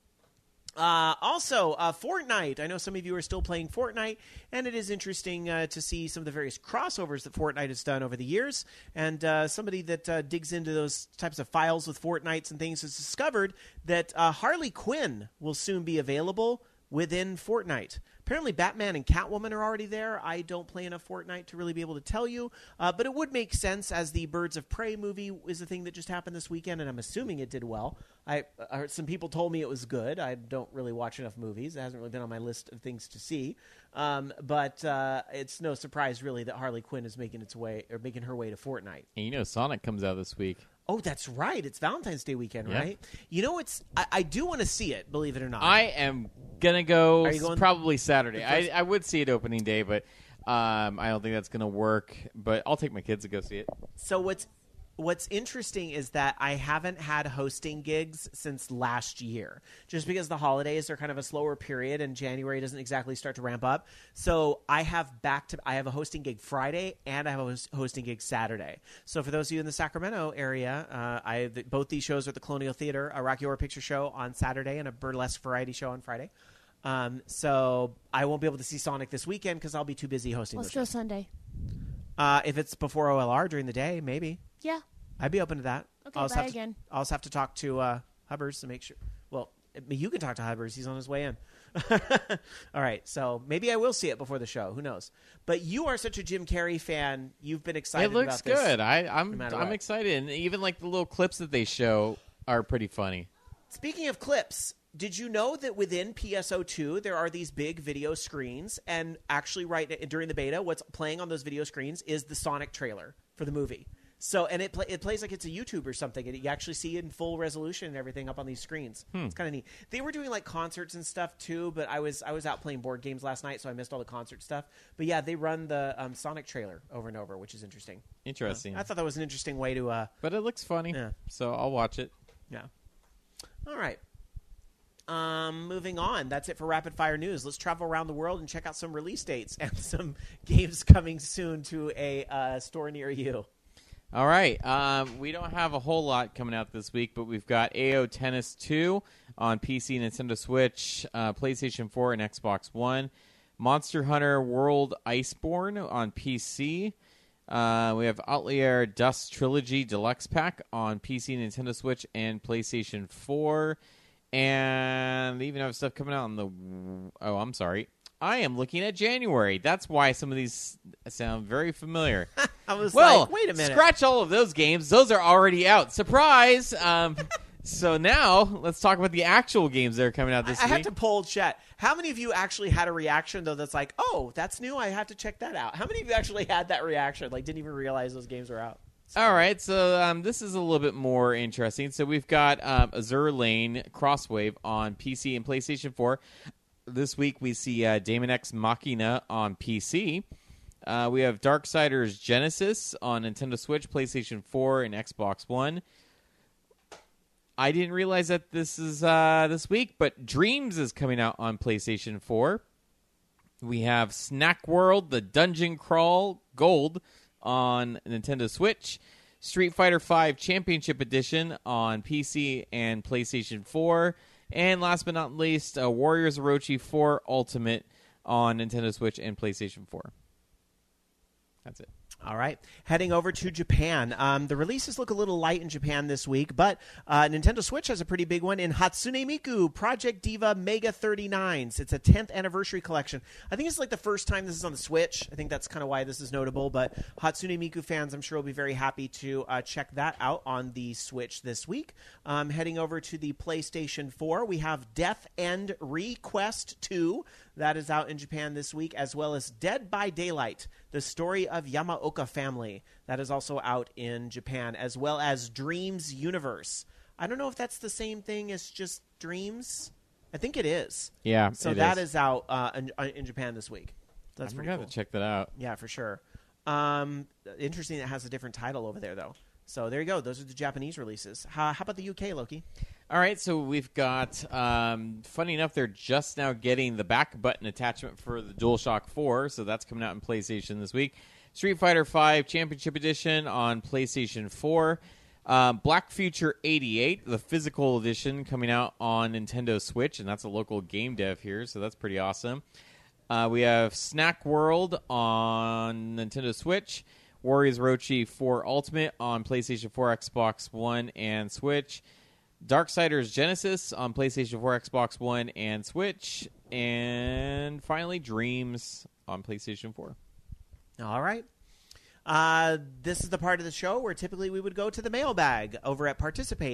Also, Fortnite. I know some of you are still playing Fortnite, and it is interesting to see some of the various crossovers that Fortnite has done over the years. And somebody that digs into those types of files with Fortnites and things has discovered that Harley Quinn will soon be available within Fortnite. Apparently Batman and Catwoman are already there. I don't play enough Fortnite to really be able to tell you, but it would make sense as the Birds of Prey movie is a thing that just happened this weekend, and I'm assuming it did well. I heard some people told me it was good. I don't really watch enough movies. It hasn't really been on my list of things to see, but it's no surprise really that Harley Quinn is making her way to Fortnite. And you know Sonic comes out this week. Oh, that's right. It's Valentine's Day weekend, right? You know, I do want to see it, believe it or not. I am going to go going probably Saturday. I would see it opening day, but I don't think that's going to work. But I'll take my kids to go see it. So what's interesting is that I haven't had hosting gigs since last year, just because the holidays are kind of a slower period and January doesn't exactly start to ramp up. So I have a hosting gig Friday and I have a hosting gig Saturday. So for those of you in the Sacramento area, both these shows are at the Colonial Theater, a Rocky Horror Picture Show on Saturday and a burlesque variety show on Friday. So I won't be able to see Sonic this weekend because I'll be too busy hosting. Let's go Sunday. If it's before OLR during the day, maybe. Yeah. I'd be open to that. Okay, bye again. I'll also have to talk to Hubbers to make sure. Well, you can talk to Hubbers. He's on his way in. All right. So maybe I will see it before the show. Who knows? But you are such a Jim Carrey fan. You've been excited about this. It looks good. I'm excited. And even like the little clips that they show are pretty funny. Speaking of clips, did you know that within PSO2 there are these big video screens, and actually right during the beta, what's playing on those video screens is the Sonic trailer for the movie. So, and it plays like it's a YouTube or something, and you actually see it in full resolution and everything up on these screens. It's kind of neat. They were doing like concerts and stuff too, but I was out playing board games last night, so I missed all the concert stuff. But yeah, they run the Sonic trailer over and over, which is interesting. Interesting. I thought that was an interesting way to. But it looks funny, so I'll watch it. Yeah. All right. Moving on. That's it for Rapid Fire News. Let's travel around the world and check out some release dates and some games coming soon to a store near you. All right. We don't have a whole lot coming out this week, but we've got AO Tennis 2 on PC, Nintendo Switch, PlayStation 4, and Xbox One. Monster Hunter World Iceborne on PC. We have Outlier Dust Trilogy Deluxe Pack on PC, Nintendo Switch, and PlayStation 4. And they even have stuff coming out on the... Oh, I'm sorry. I am looking at January. That's why some of these sound very familiar. I was like, wait a minute. Scratch all of those games. Those are already out. Surprise! So now, let's talk about the actual games that are coming out this week. I have to poll chat. How many of you actually had a reaction, though, that's like, oh, that's new, I have to check that out? How many of you actually had that reaction, like didn't even realize those games were out? All right, so this is a little bit more interesting. So we've got Azur Lane Crosswave on PC and PlayStation 4. This week we see Daemon X Machina on PC. We have Darksiders Genesis on Nintendo Switch, PlayStation 4, and Xbox One. I didn't realize that this is this week, but Dreams is coming out on PlayStation 4. We have Snack World, the Dungeon Crawl Gold on Nintendo Switch. Street Fighter V Championship Edition on PC and PlayStation 4. And last but not least, Warriors Orochi 4 Ultimate on Nintendo Switch and PlayStation 4. That's it. All right. Heading over to Japan. The releases look a little light in Japan this week, but Nintendo Switch has a pretty big one in Hatsune Miku Project Diva Mega 39s. It's a 10th anniversary collection. I think it's like the first time this is on the Switch. I think that's kind of why this is notable, but Hatsune Miku fans, I'm sure, will be very happy to check that out on the Switch this week. Heading over to the PlayStation 4, we have Death End Request 2. That is out in Japan this week, as well as Dead by Daylight, the story of Yamaoka family. That is also out in Japan, as well as Dreams Universe. I don't know if that's the same thing as just Dreams. I think it is. Yeah, so that is out in Japan this week. So that's I'm pretty going cool. to check that out. Yeah, for sure. Interesting it has a different title over there, though. So there you go. Those are the Japanese releases. How about the UK, Loki? All right, so we've got, funny enough, they're just now getting the back button attachment for the DualShock 4, so that's coming out in PlayStation this week. Street Fighter V Championship Edition on PlayStation 4. Black Future 88, the physical edition, coming out on Nintendo Switch, and that's a local game dev here, so that's pretty awesome. We have Snack World on Nintendo Switch. Warriors Orochi 4 Ultimate on PlayStation 4, Xbox One, and Switch. Darksiders Genesis on PlayStation 4, Xbox One, and Switch. And finally, Dreams on PlayStation 4. All right. This is the part of the show where typically we would go to the mailbag over at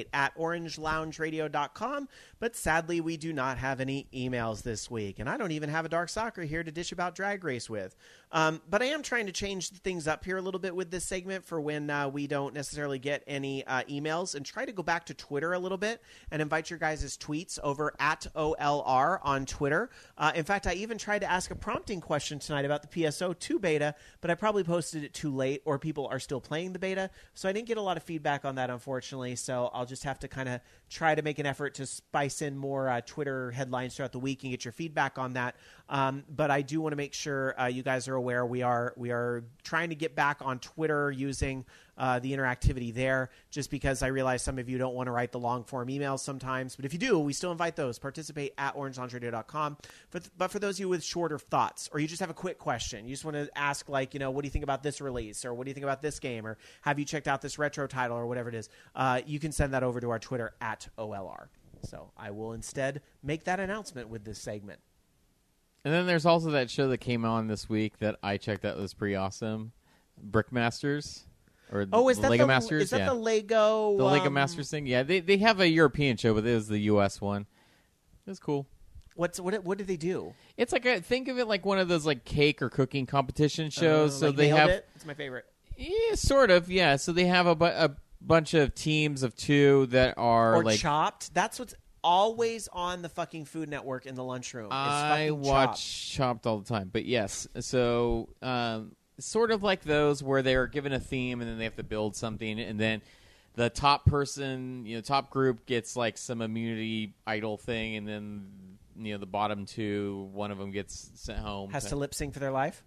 participate@orangelaungeradio.com, but sadly we do not have any emails this week, and I don't even have a Dark Soccer here to dish about Drag Race with. But I am trying to change things up here a little bit with this segment for when we don't necessarily get any emails, and try to go back to Twitter a little bit and invite your guys' tweets over at OLR on Twitter. In fact, I even tried to ask a prompting question tonight about the PSO2 beta, but I probably posted it too late, or people are still playing the beta, so I didn't get a lot of feedback on that, unfortunately. So I'll just have to kind of try to make an effort to spice in more Twitter headlines throughout the week and get your feedback on that. But I do want to make sure you guys are aware we are trying to get back on Twitter using the interactivity there, just because I realize some of you don't want to write the long form emails sometimes. But if you do, we still invite those. Participate at orangelaungeradio.com. But for those of you with shorter thoughts, or you just have a quick question, you just want to ask, like, what do you think about this release, or what do you think about this game, or have you checked out this retro title, or whatever it is, you can send that over to our Twitter at OLR. So I will instead make that announcement with this segment. And then there's also that show that came on this week that I checked out. Was pretty awesome. Brickmasters. Or is that Lego the Masters? Is that the Lego? The Lego Masters thing? Yeah, they have a European show, but it was the U.S. one. It was cool. What did they do? It's like think of it like one of those like cake or cooking competition shows. So like they Nailed have It? It's my favorite. Yeah, sort of. Yeah. So they have a bunch of teams of two that are Or like Chopped. That's what's always on the fucking Food Network in the lunchroom. I watch Chopped all the time, but yes. So sort of like those where they are given a theme and then they have to build something, and then the top person, top group gets like some immunity idol thing, and then the bottom two, one of them gets sent home. Has to lip sync for their life.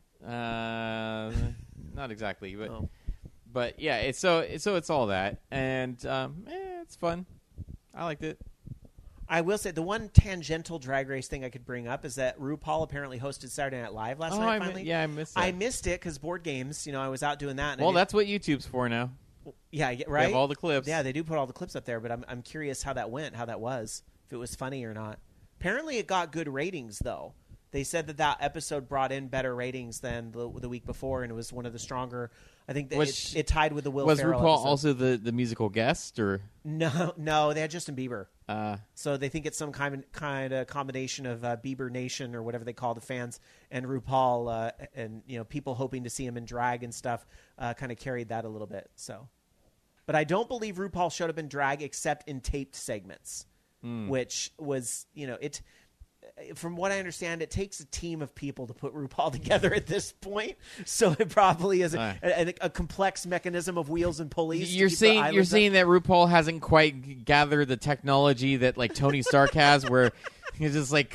Not exactly, but yeah. It's all that, and it's fun. I liked it. I will say the one tangential Drag Race thing I could bring up is that RuPaul apparently hosted Saturday Night Live last night. Finally, I missed it. I missed it because board games. I was out doing that. And well, that's what YouTube's for now. Yeah, right. They have all the clips. Yeah, they do put all the clips up there, but I'm curious how that went, how that was, if it was funny or not. Apparently, it got good ratings though. They said that episode brought in better ratings than the week before, and it was one of the stronger. I think that it tied with the Will Ferrell RuPaul episode. Also the musical guest, or no, they had Justin Bieber. So they think it's some kind of combination of Bieber Nation or whatever they call the fans and RuPaul, and people hoping to see him in drag and stuff. Kind of carried that a little bit. So, but I don't believe RuPaul showed up in drag except in taped segments, which was it. From what I understand, it takes a team of people to put RuPaul together at this point. So it probably is a complex mechanism of wheels and pulleys. You're saying that RuPaul hasn't quite gathered the technology that like Tony Stark has, where he's just like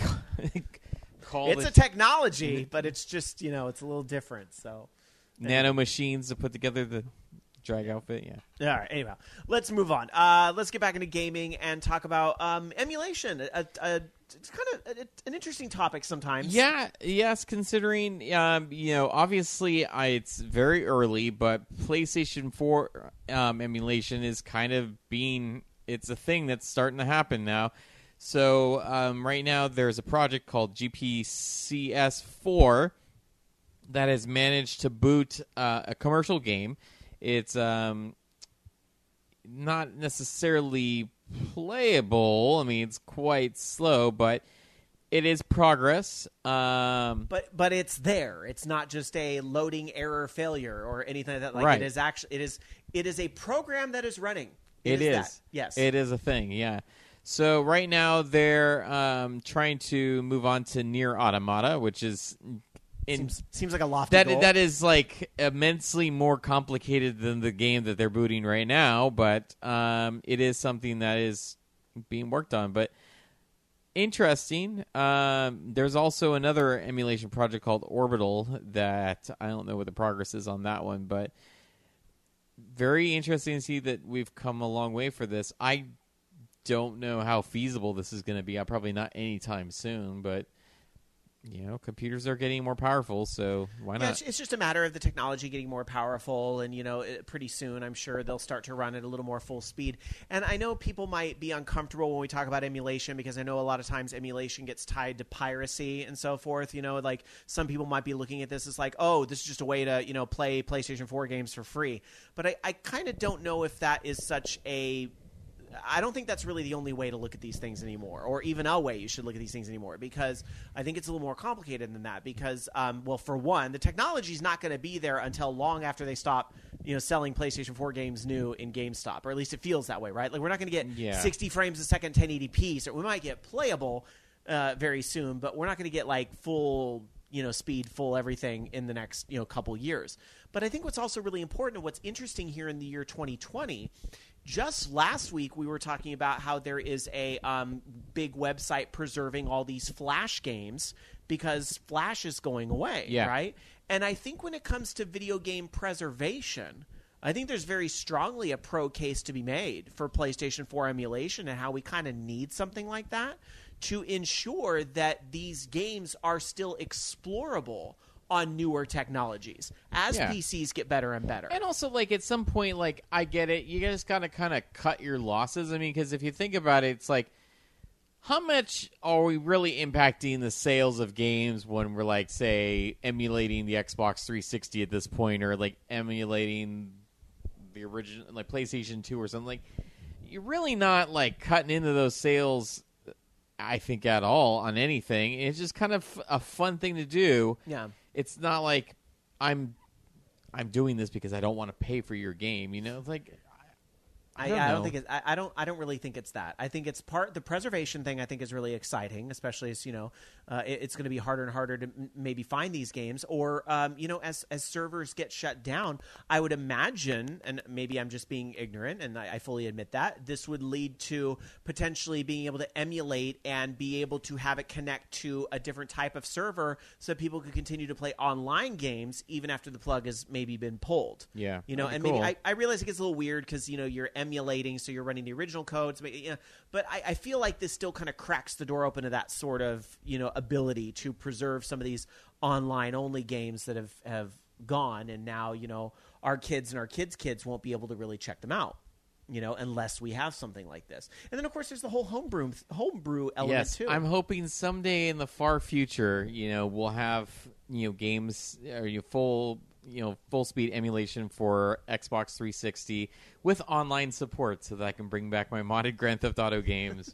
it's a technology, but it's just it's a little different. So nano machines to put together the drag outfit. Yeah. All right. Anyway, let's move on. Let's get back into gaming and talk about emulation. A it's kind of an interesting topic sometimes. Yeah, yes, considering, obviously it's very early, but PlayStation 4 emulation is kind of it's a thing that's starting to happen now. So right now there's a project called GPCS4 that has managed to boot a commercial game. It's not necessarily playable. I mean, it's quite slow, but it is progress. But it's there. It's not just a loading error failure or anything like that. Like right. It is a program that is running. It is. That. Yes. It is a thing, yeah. So right now they're trying to move on to Nier Automata, which is seems like a lofty goal. That is like immensely more complicated than the game that they're booting right now, but it is something that is being worked on. But interesting. There's also another emulation project called Orbital that I don't know what the progress is on that one, but very interesting to see that we've come a long way for this. I don't know how feasible this is going to be. Probably not anytime soon, but computers are getting more powerful, so why not? It's just a matter of the technology getting more powerful, and pretty soon I'm sure they'll start to run at a little more full speed. And I know people might be uncomfortable when we talk about emulation, because I know a lot of times emulation gets tied to piracy and so forth. Like some people might be looking at this as like, oh, this is just a way to play PlayStation 4 games for free. But I kind of don't know if that is such a... I don't think that's really the only way to look at these things anymore, or even a way you should look at these things anymore, because I think it's a little more complicated than that. Because, for one, the technology is not going to be there until long after they stop, selling PlayStation 4 games new in GameStop, or at least it feels that way, right? Like we're not going to get 60 frames a second, 1080p. So we might get playable very soon, but we're not going to get like full speed, full everything in the next couple years. But I think what's also really important and what's interesting here in the year 2020. Just last week, we were talking about how there is a big website preserving all these Flash games because Flash is going away, right? And I think when it comes to video game preservation, I think there's very strongly a pro case to be made for PlayStation 4 emulation and how we kind of need something like that to ensure that these games are still explorable on newer technologies as PCs get better and better. And also, like, at some point, like, I get it. You just got to kind of cut your losses. I mean, because if you think about it, it's like, how much are we really impacting the sales of games when we're, like, say, emulating the Xbox 360 at this point, or, like, emulating the original, like, PlayStation 2 or something? Like, you're really not, like, cutting into those sales, I think, at all on anything. It's just kind of a fun thing to do. Yeah. It's not like I'm doing this because I don't want to pay for your game. It's like I don't think it's, I don't really think it's that. I think it's the preservation thing. I think is really exciting, especially as it's going to be harder and harder to maybe find these games, or as servers get shut down. I would imagine, and maybe I'm just being ignorant, and I fully admit that this would lead to potentially being able to emulate and be able to have it connect to a different type of server, so people could continue to play online games even after the plug has maybe been pulled. Yeah, and cool. maybe I realize it gets a little weird because you're emulating, so you're running the original codes, but I feel like this still kind of cracks the door open to that sort of ability to preserve some of these online only games that have gone, and now our kids and our kids won't be able to really check them out, unless we have something like this. And then of course there's the whole homebrew element too. I'm hoping someday in the far future, we'll have games or full speed emulation for Xbox 360 with online support, so that I can bring back my modded Grand Theft Auto games.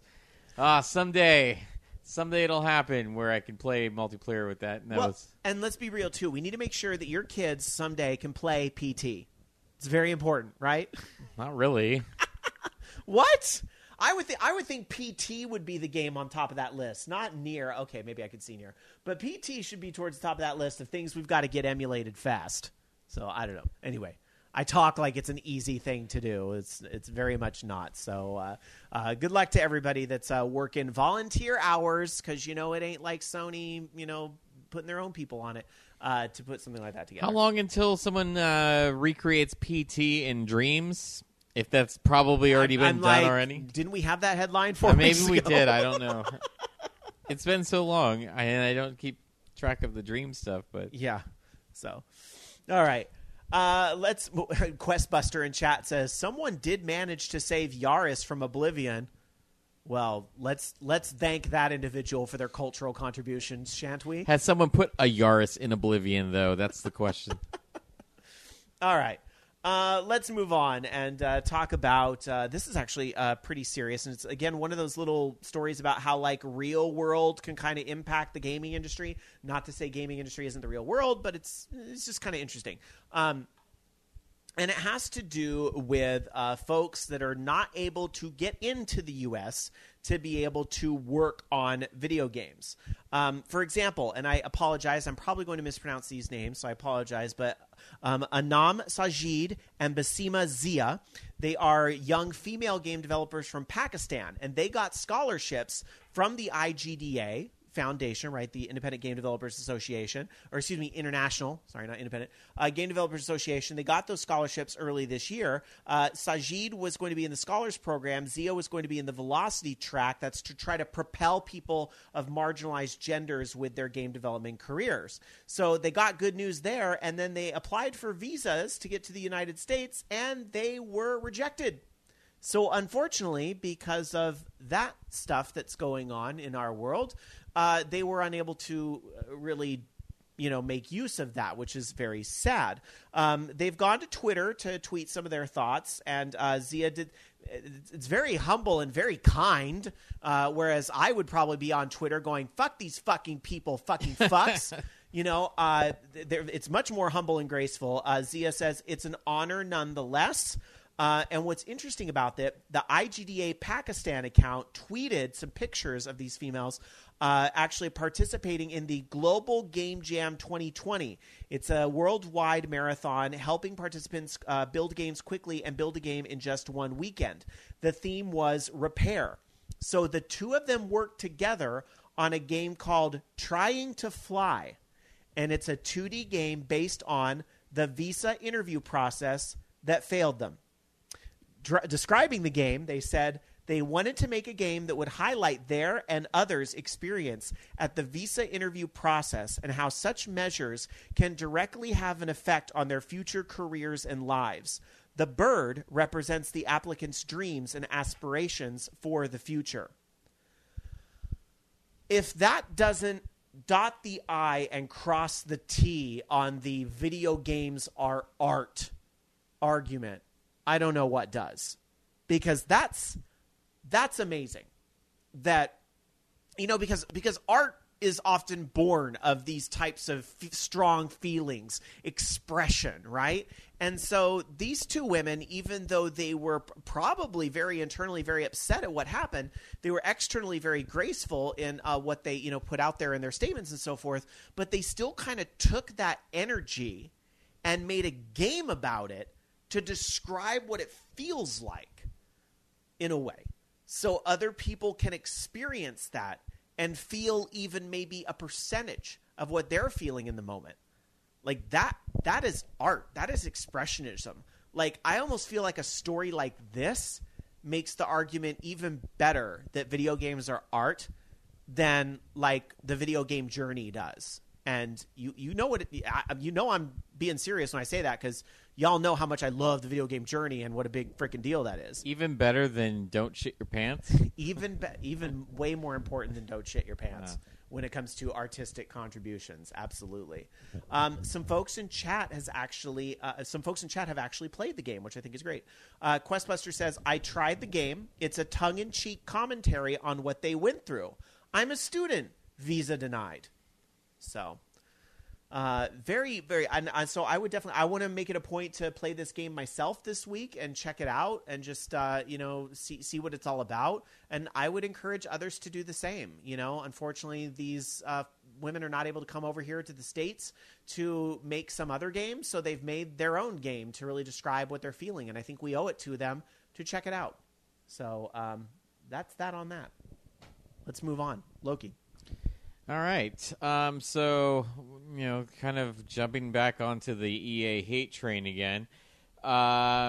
Someday it'll happen where I can play multiplayer with that. And let's be real too. We need to make sure that your kids someday can play PT. It's very important, right? Not really. What? I would think PT would be the game on top of that list, not Nier. Okay, maybe I could see Nier, but PT should be towards the top of that list of things we've got to get emulated fast. So I don't know. Anyway, I talk like it's an easy thing to do. It's very much not. So good luck to everybody that's working volunteer hours, because it ain't like Sony, putting their own people on it to put something like that together. How long until someone recreates PT in Dreams? If that's probably already been done already. Didn't we have that headline for maybe we did. I don't know. It's been so long, and I don't keep track of the dream stuff. But Yeah. So, all right. Let's. Questbuster in chat says someone did manage to save Yaris from oblivion. Well, let's thank that individual for their cultural contributions, shan't we? has someone put a Yaris in oblivion, though? That's the question. All right. Let's move on and talk about this is actually pretty serious, and it's again one of those little stories about how like real world can kind of impact the gaming industry. Not to say gaming industry isn't the real world, but it's just kind of interesting. And it has to do with folks that are not able to get into the U.S. to be able to work on video games. For example, and I apologize, I'm probably going to mispronounce these names, so I apologize, but Anam Sajid and Basima Zia, they are young female game developers from Pakistan, and they got scholarships from the IGDA Foundation, right, the Independent Game Developers Association, or excuse me, International, sorry, not Independent, Game Developers Association. They got those scholarships early this year. Sajid was going to be in the Scholars Program. Zia was going to be in the Velocity track. That's to try to propel people of marginalized genders with their game development careers. So they got good news there, and then they applied for visas to get to the United States, and they were rejected. So unfortunately, because of that stuff that's going on in our world, they were unable to really, make use of that, which is very sad. They've gone to Twitter to tweet some of their thoughts, and Zia did. It's very humble and very kind, whereas I would probably be on Twitter going, fuck these fucking people, fucking fucks. It's much more humble and graceful. Zia says, it's an honor nonetheless. And what's interesting about that, the IGDA Pakistan account tweeted some pictures of these females actually participating in the Global Game Jam 2020. It's a worldwide marathon helping participants build games quickly and build a game in just one weekend. The theme was repair. So the two of them worked together on a game called Trying to Fly. And it's a 2D game based on the visa interview process that failed them. Describing the game, they said they wanted to make a game that would highlight their and others' experience at the visa interview process and how such measures can directly have an effect on their future careers and lives. The bird represents the applicant's dreams and aspirations for the future. If that doesn't dot the I and cross the T on the video games are art argument, I don't know what does, because that's amazing. That, because art is often born of these types of strong feelings, expression, right? And so these two women, even though they were probably very internally very upset at what happened, they were externally very graceful in what they put out there in their statements and so forth. But they still kind of took that energy and made a game about it to describe what it feels like in a way. So other people can experience that and feel even maybe a percentage of what they're feeling in the moment. Like that is art. That is expressionism. Like I almost feel like a story like this makes the argument even better that video games are art than like the video game journey does. And I'm being serious when I say that, because y'all know how much I love the video game journey and what a big freaking deal that is. Even better than Don't Shit Your Pants? even way more important than Don't Shit Your Pants when it comes to artistic contributions. Absolutely. Some folks in chat have actually played the game, which I think is great. Questbuster says, I tried the game. It's a tongue-in-cheek commentary on what they went through. I'm a student. Visa denied. So, very, very. So I would definitely. I want to make it a point to play this game myself this week and check it out and just see what it's all about. And I would encourage others to do the same. Unfortunately, these women are not able to come over here to the States to make some other game, so they've made their own game to really describe what they're feeling. And I think we owe it to them to check it out. So that's that on that. Let's move on, Loki. All right. So, kind of jumping back onto the EA hate train again.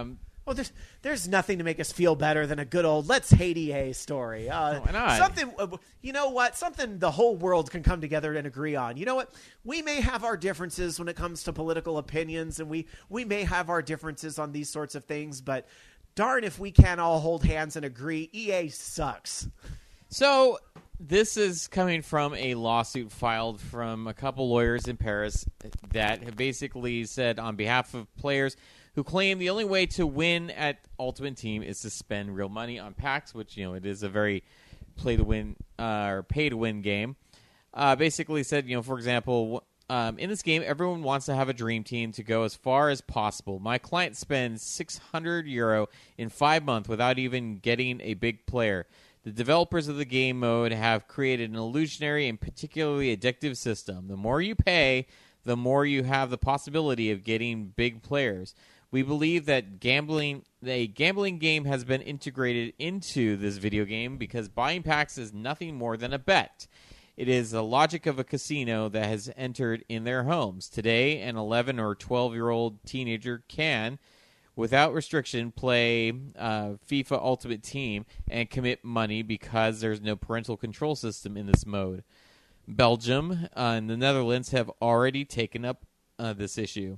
Oh, there's nothing to make us feel better than a good old let's hate EA story. Why not? Something, you know what? Something the whole world can come together and agree on. You know what? We may have our differences when it comes to political opinions, and we may have our differences on these sorts of things, but darn if we can't all hold hands and agree, EA sucks. So this is coming from a lawsuit filed from a couple lawyers in Paris that have basically said on behalf of players who claim the only way to win at Ultimate Team is to spend real money on packs, which, you know, it is a very play-to-win or pay-to-win game. Basically said, you know, for example, in this game, everyone wants to have a dream team to go as far as possible. My client spends €600 in 5 months without even getting a big player. The developers of the game mode have created an illusionary and particularly addictive system. The more you pay, the more you have the possibility of getting big players. We believe that a gambling game has been integrated into this video game because buying packs is nothing more than a bet. It is the logic of a casino that has entered in their homes. Today, an 11 or 12-year-old teenager can, without restriction, play FIFA Ultimate Team and commit money because there's no parental control system in this mode. Belgium and the Netherlands have already taken up this issue.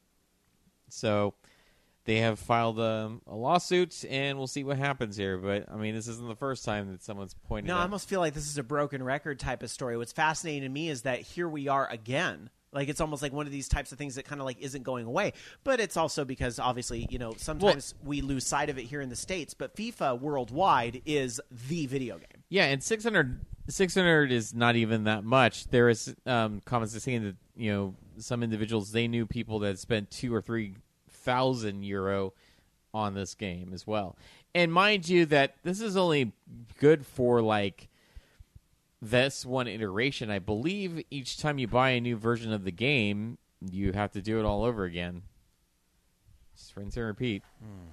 So they have filed a lawsuit, and we'll see what happens here. But, I mean, this isn't the first time that someone's pointed out. No, I almost feel like this is a broken record type of story. What's fascinating to me is that here we are again. Like, it's almost like one of these types of things that kind of like isn't going away. But it's also because, obviously, you know, sometimes we lose sight of it here in the States. But FIFA worldwide is the video game. Yeah, and 600 is not even that much. There is comments saying that, you know, some individuals, they knew people that spent €2,000 or €3,000 on this game as well. And mind you that this is only good for, like, this one iteration. I believe each time you buy a new version of the game, you have to do it all over again. Just rinse and repeat.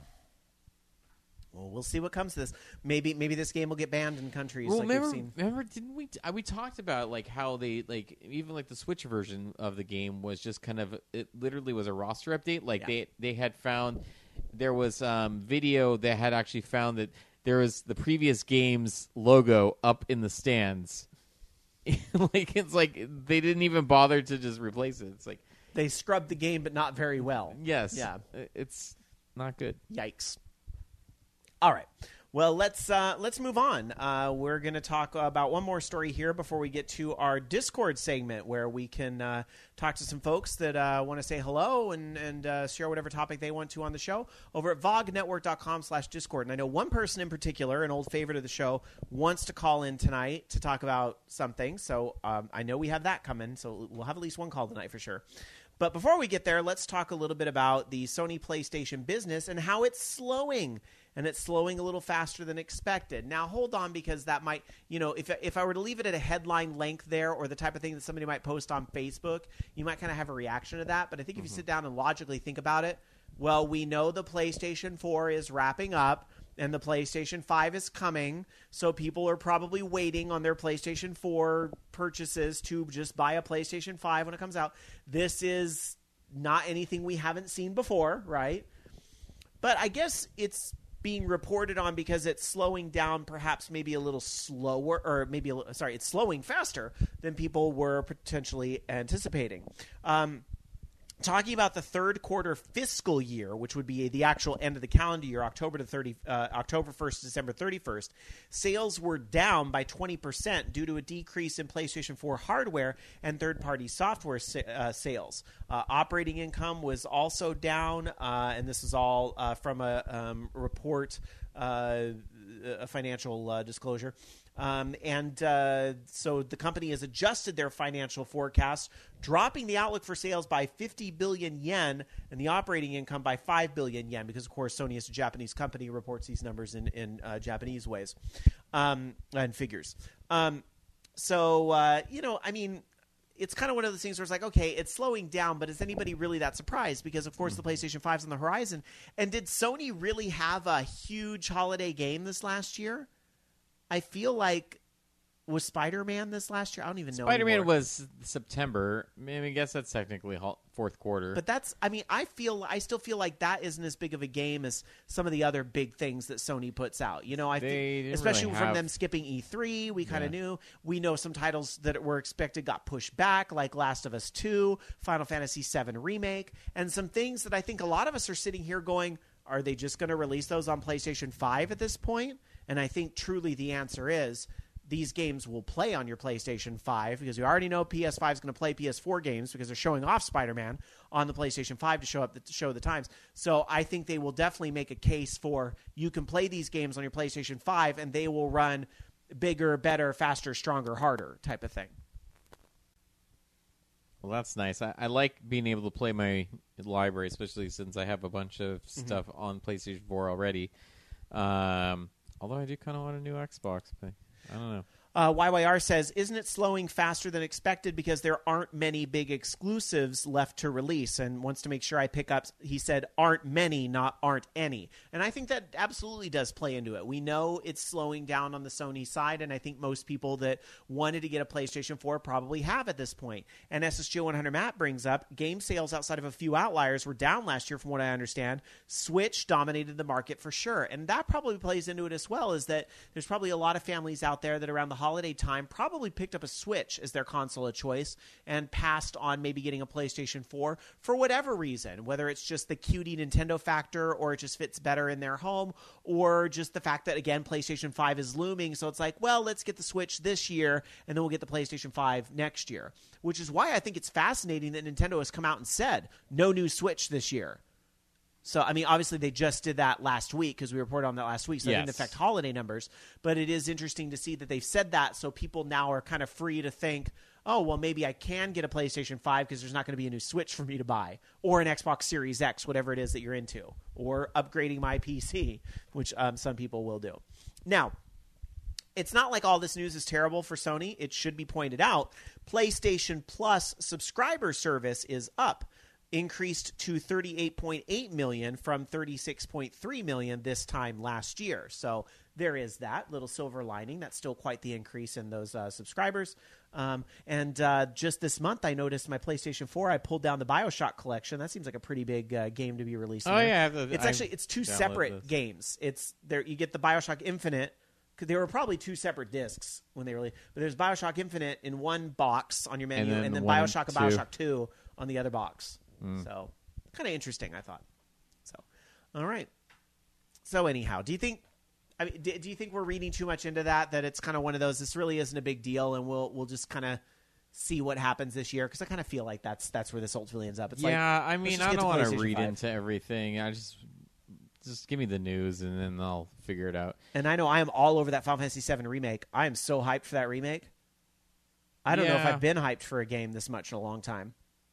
Well, we'll see what comes to this. Maybe this game will get banned in countries Well, like we've seen. remember, didn't we talked about like how they like even like the Switch version of the game was just kind of, it literally was a roster update. Like they had found there was video that had actually found that there was the previous game's logo up in the stands. Like it's like they didn't even bother to just replace it. It's like They scrubbed the game, but not very well. yes, Yeah. it's not good. Yikes. All right. Well, let's move on. We're going to talk about one more story here before we get to our Discord segment, where we can talk to some folks that want to say hello and share whatever topic they want to on the show over at vognetwork.com/Discord. And I know one person in particular, an old favorite of the show, wants to call in tonight to talk about something. So I know we have that coming. So we'll have at least one call tonight for sure. But before we get there, let's talk a little bit about the Sony PlayStation business and how it's slowing. And it's slowing a little faster than expected. Now, hold on, because that might, you know, if I were to leave it at a headline length there, or the type of thing that somebody might post on Facebook, you might kind of have a reaction to that. But I think if you sit down and logically think about it, well, we know the PlayStation 4 is wrapping up and the PlayStation 5 is coming. So people are probably waiting on their PlayStation 4 purchases to just buy a PlayStation 5 when it comes out. This is not anything we haven't seen before, right? But I guess it's being reported on because it's slowing down perhaps maybe a little slower, or maybe it's slowing faster than people were potentially anticipating. Talking about the third quarter fiscal year, which would be the actual end of the calendar year, October 1st, December 31st, sales were down by 20% due to a decrease in PlayStation 4 hardware and third-party software sales. Operating income was also down, and this is all from a report, a financial disclosure. So the company has adjusted their financial forecast, dropping the outlook for sales by 50 billion yen and the operating income by 5 billion yen, because, of course, Sony is a Japanese company, reports these numbers in Japanese ways and figures. You know, I mean, it's kind of one of those things where it's like, okay, it's slowing down, but is anybody really that surprised? Because, of course, the PlayStation 5's on the horizon. And did Sony really have a huge holiday game this last year? I feel like Was Spider-Man this last year? I don't even know. Spider-Man anymore. was September. I guess that's technically fourth quarter. But I still feel like that isn't as big of a game as some of the other big things that Sony puts out. You know, I think, especially from them skipping E3, we kind of knew. We know some titles that were expected got pushed back, like Last of Us 2, Final Fantasy VII Remake, and some things that I think a lot of us are sitting here going, are they just going to release those on PlayStation 5 at this point? And I think truly the answer is these games will play on your PlayStation 5 because we already know PS5 is going to play PS4 games because they're showing off Spider-Man on the PlayStation 5 to show the times. So I think they will definitely make a case for you can play these games on your PlayStation 5 and they will run bigger, better, faster, stronger, harder type of thing. Well, that's nice. I like being able to play my library, especially since I have a bunch of stuff on PlayStation 4 already. Although I do kind of want a new Xbox, but I don't know. YYR says, isn't it slowing faster than expected because there aren't many big exclusives left to release? And wants to make sure I pick up, he said, aren't many, not aren't any. And I think that absolutely does play into it. We know it's slowing down on the Sony side, and I think most people that wanted to get a PlayStation 4 probably have at this point. And SSG 100 Matt brings up, game sales outside of a few outliers were down last year from what I understand. Switch dominated the market for sure. And that probably plays into it as well, is that there's probably a lot of families out there that around the holiday time probably picked up a Switch as their console of choice and passed on maybe getting a PlayStation 4 for whatever reason, whether it's just the cutie Nintendo factor or it just fits better in their home, or just the fact that, again, PlayStation 5 is looming. So it's like, well, let's get the Switch this year and then we'll get the PlayStation 5 next year, which is why I think it's fascinating that Nintendo has come out and said no new Switch this year. So, I mean, obviously they just did that last week because we reported on that last week, so it didn't affect holiday numbers. But it is interesting to see that they've said that, so people now are kind of free to think, oh, well, maybe I can get a PlayStation 5 because there's not going to be a new Switch for me to buy, or an Xbox Series X, whatever it is that you're into, or upgrading my PC, which some people will do. Now, it's not like all this news is terrible for Sony. It should be pointed out. PlayStation Plus subscriber service is up. Increased to 38.8 million from 36.3 million this time last year. So there is that little silver lining. That's still quite the increase in those subscribers. And just this month, I noticed my PlayStation 4, I pulled down the BioShock collection. That seems like a pretty big game to be releasing. Oh, yeah. It's two separate games. It's there. You get the BioShock Infinite. There were probably two separate discs when they released. But there's BioShock Infinite in one box on your menu, and then BioShock and BioShock 2 on the other box. So, kind of interesting, I thought. So, all right. So, anyhow, do you think we're reading too much into that it's kind of one of those, this really isn't a big deal, and we'll just kind of see what happens this year? Because I kind of feel like that's where this ultimately ends up. It's I mean, I don't want to read into everything. I just give me the news, and then I'll figure it out. And I know I am all over that Final Fantasy VII Remake. I am so hyped for that remake. I don't know if I've been hyped for a game this much in a long time.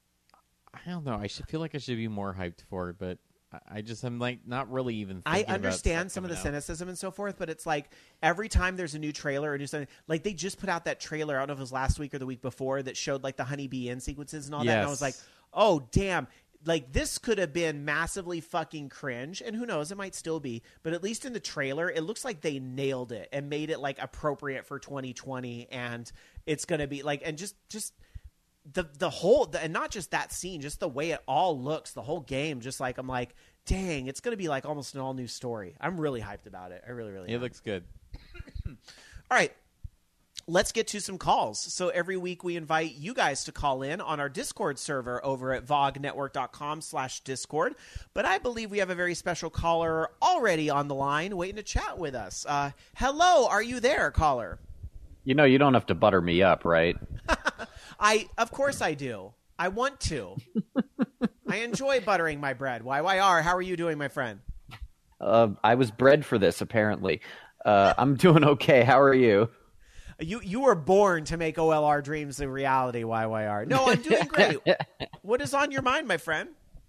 I don't know. I feel like I should be more hyped for it, but I'm like not really even thinking I understand some of the cynicism and so forth, but it's like every time there's a new trailer or new something, like they just put out that trailer, I don't know if it was last week or the week before, that showed like the Honeybee Inn sequences and all that, and I was like, oh, damn. Like, this could have been massively fucking cringe, and who knows, it might still be, but at least in the trailer, it looks like they nailed it and made it, like, appropriate for 2020, and it's going to be, like, and just the whole, and not just that scene, just the way it all looks, the whole game, just like, I'm like, dang, it's going to be like almost an all-new story. I'm really hyped about it. I really, really am. It looks good. All right. Let's get to some calls. So every week we invite you guys to call in on our Discord server over at vognetwork.com/Discord. But I believe we have a very special caller already on the line waiting to chat with us. Hello, are you there, caller? You know, you don't have to butter me up, right? Of course I do. I want to. I enjoy buttering my bread. YYR, how are you doing, my friend? I was bred for this, apparently. I'm doing okay. How are you? You were born to make OLR dreams a reality, YYR. No, I'm doing great. What is on your mind, my friend?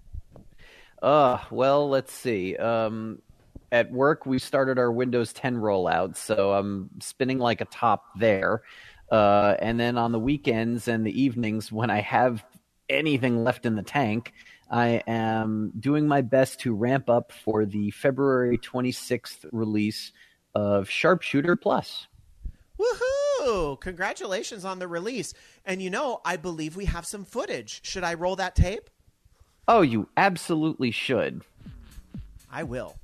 Well, let's see. At work, we started our Windows 10 rollout, so I'm spinning like a top there. And then on the weekends and the evenings, when I have anything left in the tank, I am doing my best to ramp up for the February 26th release of Sharpshooter Plus. Woohoo! Ooh, congratulations on the release. And I believe we have some footage. Should I roll that tape? Oh, you absolutely should. I will.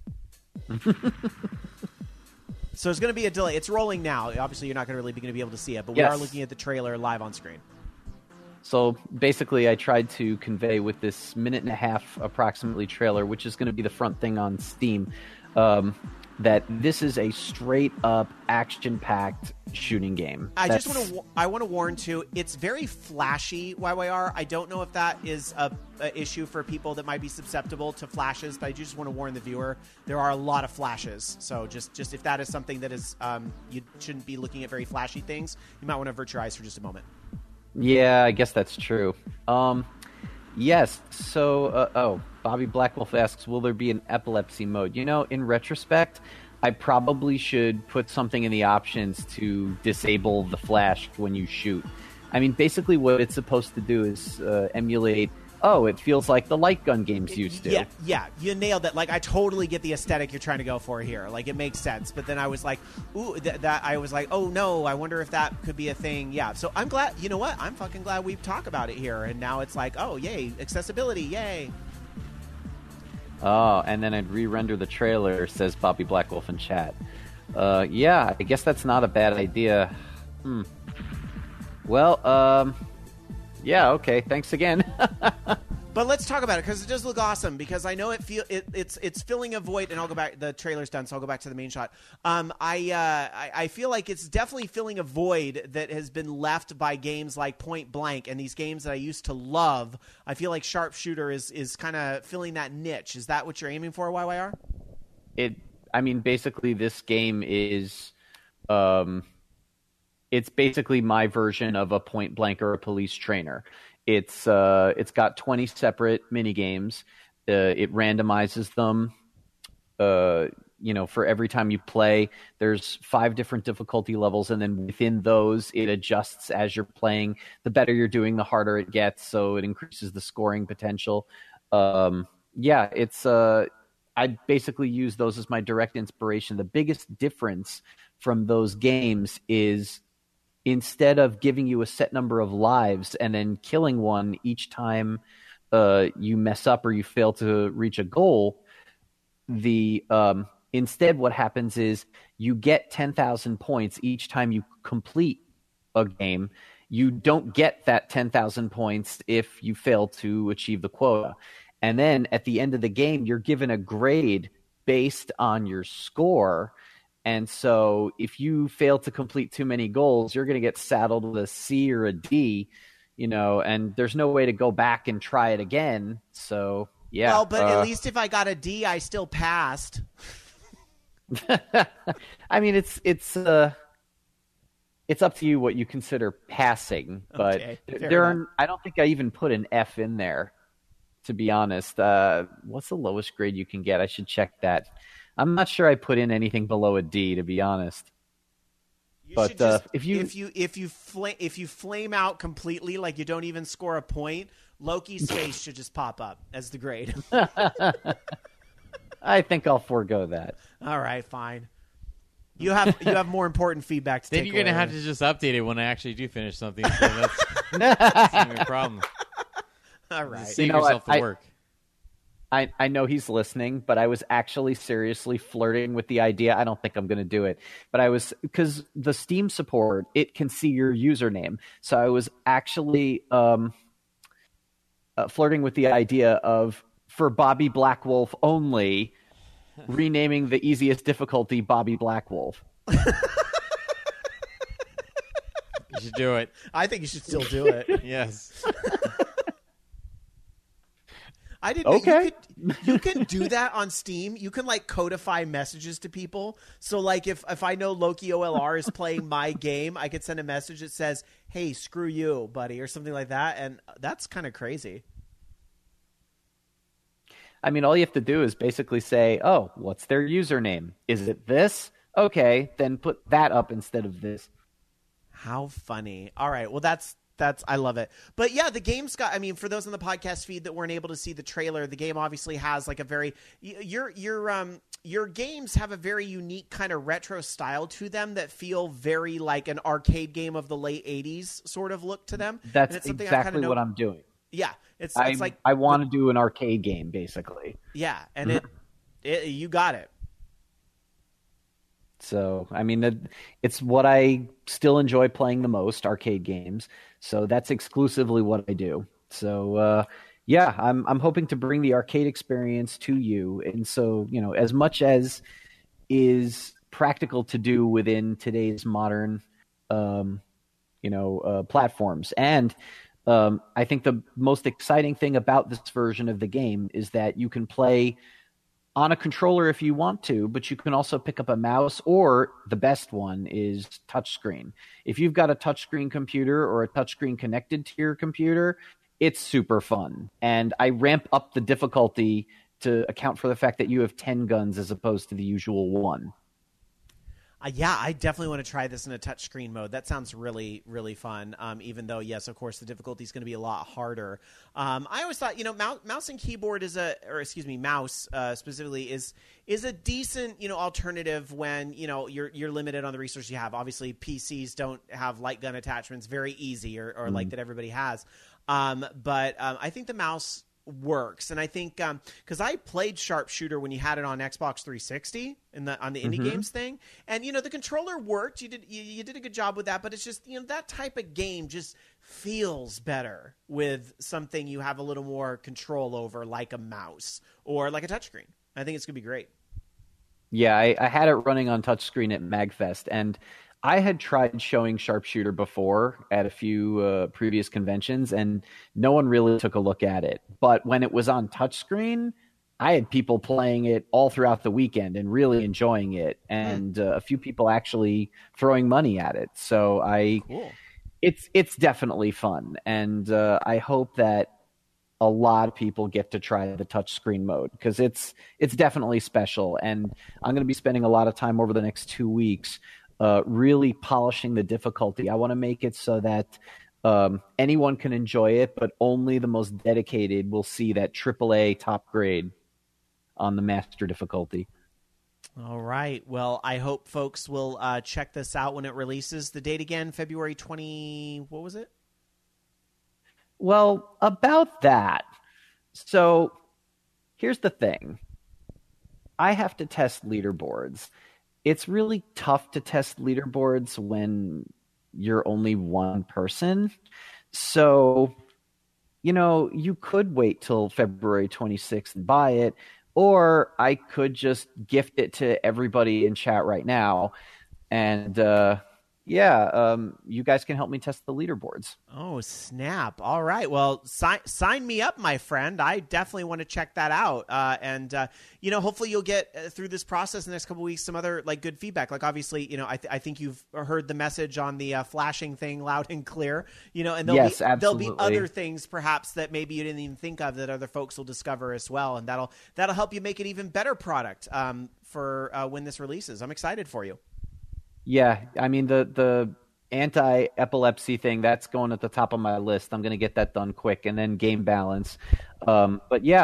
So there's going to be a delay. It's rolling now. Obviously, you're not going to be able to see it, but we are looking at the trailer live on screen. So basically, I tried to convey with this 1.5-minute approximately trailer, which is going to be the front thing on Steam, that this is a straight-up action-packed shooting game. I want to warn too. It's very flashy. YYR. I don't know if that is a issue for people that might be susceptible to flashes, but I just want to warn the viewer. There are a lot of flashes, so just if that is something that is you shouldn't be looking at very flashy things, you might want to avert your eyes for just a moment. Yeah, I guess that's true. Yes. So, Bobby Blackwolf asks, will there be an epilepsy mode? In retrospect, I probably should put something in the options to disable the flash when you shoot. I mean, basically what it's supposed to do is emulate, it feels like the light gun games used to. Yeah, you nailed it. Like, I totally get the aesthetic you're trying to go for here. Like, it makes sense. But then I was like, I was like, oh no, I wonder if that could be a thing. Yeah, so I'm glad, you know what? I'm fucking glad we've talked about it here. And now it's like, oh, yay, accessibility, yay. Oh, and then I'd re-render the trailer, says Bobby Blackwolf in chat. Yeah, I guess that's not a bad idea. Well, yeah, okay, thanks again. But let's talk about it, because it does look awesome, because I know it's filling a void, and I'll go back, the trailer's done, so I'll go back to the main shot. I feel like it's definitely filling a void that has been left by games like Point Blank, and these games that I used to love. I feel like Sharpshooter is kind of filling that niche. Is that what you're aiming for, YYR? Basically this game is, it's basically my version of a Point Blank or a Police Trainer. It's got 20 separate mini games. It randomizes them. For every time you play, there's 5 different difficulty levels, and then within those, it adjusts as you're playing. The better you're doing, the harder it gets, so it increases the scoring potential. I basically use those as my direct inspiration. The biggest difference from those games is, instead of giving you a set number of lives and then killing one each time you mess up or you fail to reach a goal, instead what happens is you get 10,000 points each time you complete a game. You don't get that 10,000 points if you fail to achieve the quota. And then at the end of the game, you're given a grade based on your score. And so if you fail to complete too many goals, you're going to get saddled with a C or a D, and there's no way to go back and try it again. So, yeah. Well, but at least if I got a D, I still passed. I mean, it's up to you what you consider passing, but okay, I don't think I even put an F in there, to be honest. What's the lowest grade you can get? I should check that. I'm not sure I put in anything below a D, to be honest. If you flame out completely, like you don't even score a point, Loki's face should just pop up as the grade. I think I'll forego that. All right, fine. You have more important feedback to take. Then you're going to have to just update it when I actually do finish something. So that's not a problem. All right. Just save yourself the work. I know he's listening, but I was actually seriously flirting with the idea. I don't think I'm going to do it, but because the Steam support, it can see your username. So I was actually flirting with the idea of, for Bobby Blackwolf only, renaming the easiest difficulty Bobby Blackwolf. You should do it. I think you should still do it. Yes. I didn't. Okay. You can do that on Steam. You can codify messages to people. So if I know Loki OLR is playing my game, I could send a message that says, "Hey, screw you, buddy," or something like that, and that's kind of crazy. I mean, all you have to do is basically say, "Oh, what's their username? Is it this? Okay, then put that up instead of this." How funny! All right, well that's I love it. But yeah, the game's got, for those on the podcast feed that weren't able to see the trailer, the game obviously has a very, your games have a very unique kind of retro style to them that feel very like an arcade game of the late 80s sort of look to them. That's exactly what I'm doing. Yeah, it's like I want to do an arcade game, basically. Yeah, and you got it. So, I mean, it's what I still enjoy playing the most, arcade games. So that's exclusively what I do. So, yeah, I'm hoping to bring the arcade experience to you. And so, as much as is practical to do within today's modern, platforms. And I think the most exciting thing about this version of the game is that you can play on a controller if you want to, but you can also pick up a mouse, or the best one is touchscreen. If you've got a touchscreen computer or a touchscreen connected to your computer, it's super fun. And I ramp up the difficulty to account for the fact that you have 10 guns as opposed to the usual one. Yeah, I definitely want to try this in a touchscreen mode. That sounds really, really fun. Even though, yes, of course, the difficulty is going to be a lot harder. I always thought, mouse and keyboard mouse specifically is a decent, alternative when you're limited on the resources you have. Obviously, PCs don't have light gun attachments very easy or like that everybody has. But I think the mouse works, and I think because I played Sharpshooter when you had it on Xbox 360 on the indie games thing, and the controller worked. You did a good job with that, but it's just that type of game just feels better with something you have a little more control over, like a mouse or like a touchscreen. I think it's gonna be great. Yeah, I had it running on touchscreen at MagFest, and I had tried showing Sharpshooter before at a few previous conventions, and no one really took a look at it. But when it was on touchscreen, I had people playing it all throughout the weekend and really enjoying it, and a few people actually throwing money at it. So cool. It's definitely fun, and I hope that a lot of people get to try the touchscreen mode, because it's definitely special. And I'm going to be spending a lot of time over the next 2 weeks really polishing the difficulty. I want to make it so that anyone can enjoy it, but only the most dedicated will see that AAA top grade on the master difficulty. All right. Well, I hope folks will check this out when it releases. The date again, February 20... What was it? Well, about that. So here's the thing. I have to test leaderboards. It's really tough to test leaderboards when you're only one person. So, you could wait till February 26th and buy it, or I could just gift it to everybody in chat right now. And, you guys can help me test the leaderboards. Oh, snap. All right. Well, sign me up, my friend. I definitely want to check that out. And hopefully you'll get through this process in the next couple of weeks, some other good feedback. Like, obviously, I think you've heard the message on the flashing thing loud and clear, and there'll be other things perhaps that maybe you didn't even think of that other folks will discover as well. And that'll help you make an even better product for when this releases. I'm excited for you. Yeah, I mean, the anti-epilepsy thing, that's going at the top of my list. I'm going to get that done quick, and then game balance. But yeah,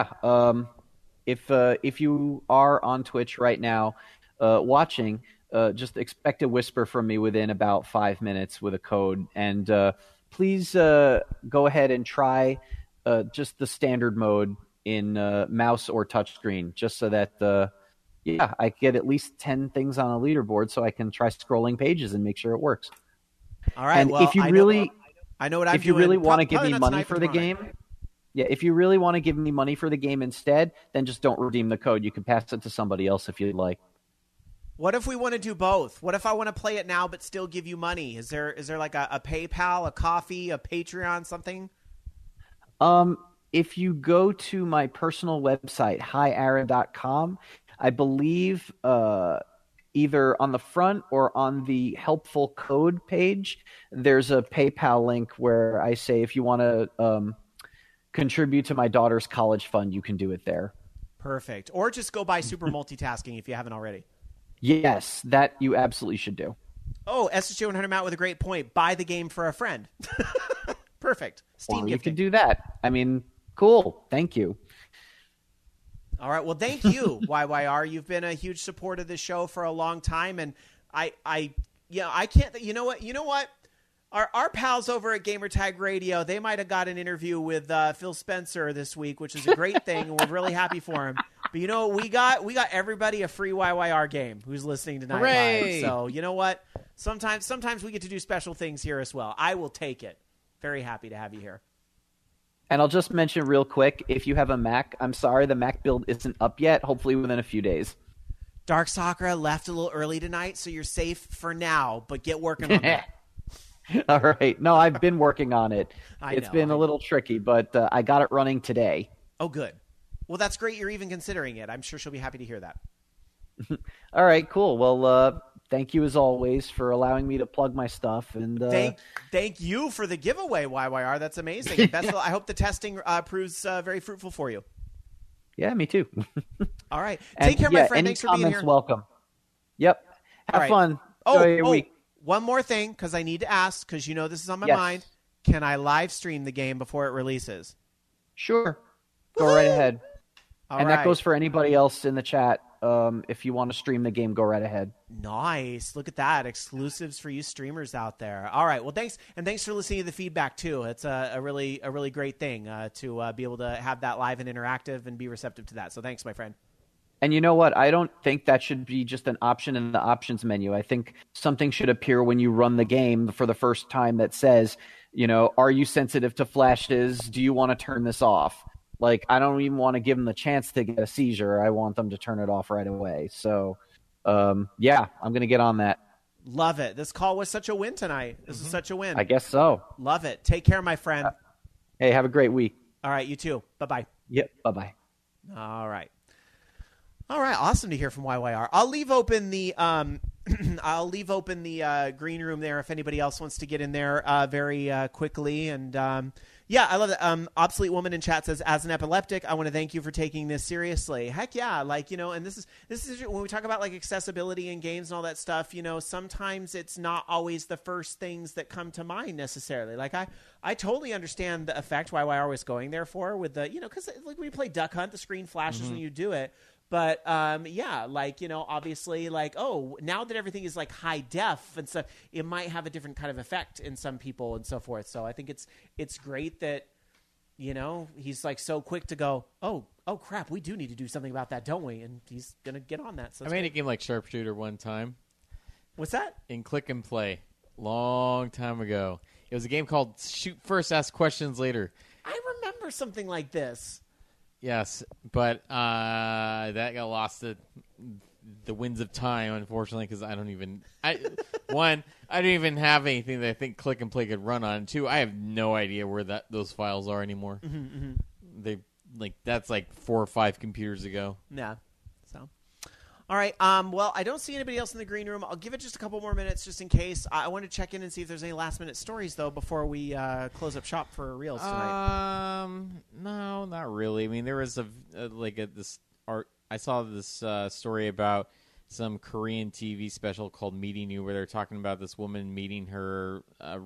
if you are on Twitch right now watching, just expect a whisper from me within about 5 minutes with a code. And please go ahead and try just the standard mode in mouse or touchscreen, just so that I get at least 10 things on a leaderboard so I can try scrolling pages and make sure it works. All right. And well, if you really, I know what I'm doing. If you really want to give me money for the game, if you really want to give me money for the game instead, then just don't redeem the code. You can pass it to somebody else if you'd like. What if we want to do both? What if I want to play it now but still give you money? Is there like a PayPal, a Coffee, a Patreon, something? If you go to my personal website, hiara.com, I believe either on the front or on the helpful code page, there's a PayPal link where I say if you want to contribute to my daughter's college fund, you can do it there. Perfect. Or just go buy Super Multitasking if you haven't already. Yes, that you absolutely should do. Oh, SSJ 100 Matt with a great point. Buy the game for a friend. Perfect. Steam well, gifting. You could do that. I mean, cool. Thank you. All right. Well, thank you, YYR. You've been a huge support of this show for a long time, and I can't. You know what? Our pals over at Gamertag Radio, they might have got an interview with Phil Spencer this week, which is a great thing, and we're really happy for him. But you know what we got? We got everybody a free YYR game who's listening tonight. Hooray! Live. So you know what? Sometimes we get to do special things here as well. I will take it. Very happy to have you here. And I'll just mention real quick, if you have a Mac, I'm sorry, the Mac build isn't up yet. Hopefully within a few days. Dark Sakura left a little early tonight, so you're safe for now, but get working on that. All right. No, I've been working on it. It's been a I little tricky, but I got it running today. Oh, good. Well, that's great you're even considering it. I'm sure she'll be happy to hear that. All right, cool. Well, thank you as always for allowing me to plug my stuff. And thank you for the giveaway, YYR. That's amazing. Best I hope the testing proves very fruitful for you. Yeah, me too. All right. Take care, my friend. Any Thanks for being comments, here. welcome. Yep. Have fun. Oh, Enjoy your week. One more thing, because I need to ask, because you know this is on my Yes. mind. Can I live stream the game before it releases? Sure. Go right ahead. All and right. that goes for anybody else in the chat. If you want to stream the game, go right ahead. Nice. Look at that. Exclusives for you streamers out there. All right. Well, thanks. And thanks for listening to the feedback, too. It's a really great thing to be able to have that live and interactive and be receptive to that. So thanks, my friend. And you know what? I don't think that should be just an option in the options menu. I think something should appear when you run the game for the first time that says, are you sensitive to flashes? Do you want to turn this off? Like, I don't even want to give them the chance to get a seizure. I want them to turn it off right away. So, yeah, I'm going to get on that. Love it. This call was such a win tonight. This is such a win. I guess so. Love it. Take care, my friend. Hey, have a great week. All right. You too. Bye-bye. Yep. Bye-bye. All right. Awesome to hear from YYR. I'll leave open the green room there if anybody else wants to get in there very quickly. And yeah, I love that. Obsolete Woman in chat says, as an epileptic, I want to thank you for taking this seriously. Heck yeah. And this is when we talk about like accessibility in games and all that stuff, sometimes it's not always the first things that come to mind necessarily. Like I totally understand the effect YYR was going there for with the, because like when you play Duck Hunt, the screen flashes when you do it. But, yeah, obviously, now that everything is, high def and stuff, it might have a different kind of effect in some people and so forth. So I think it's great that, he's, so quick to go, oh, crap, we do need to do something about that, don't we? And he's going to get on that. So I made a game like Sharpshooter one time. What's that? In Click and Play. Long time ago. It was a game called Shoot First, Ask Questions Later. I remember something like this. Yes, but that got lost to the winds of time, unfortunately, because I don't even have anything that I think Click and Play could run on. Two, I have no idea where those files are anymore. They that's 4 or 5 computers ago. Yeah. So. All right. Well, I don't see anybody else in the green room. I'll give it just a couple more minutes just in case. I want to check in and see if there's any last-minute stories, though, before we close up shop for Reels tonight. No, not really. I mean, there was this art. I saw this story about some Korean TV special called Meeting You, where they're talking about this woman meeting her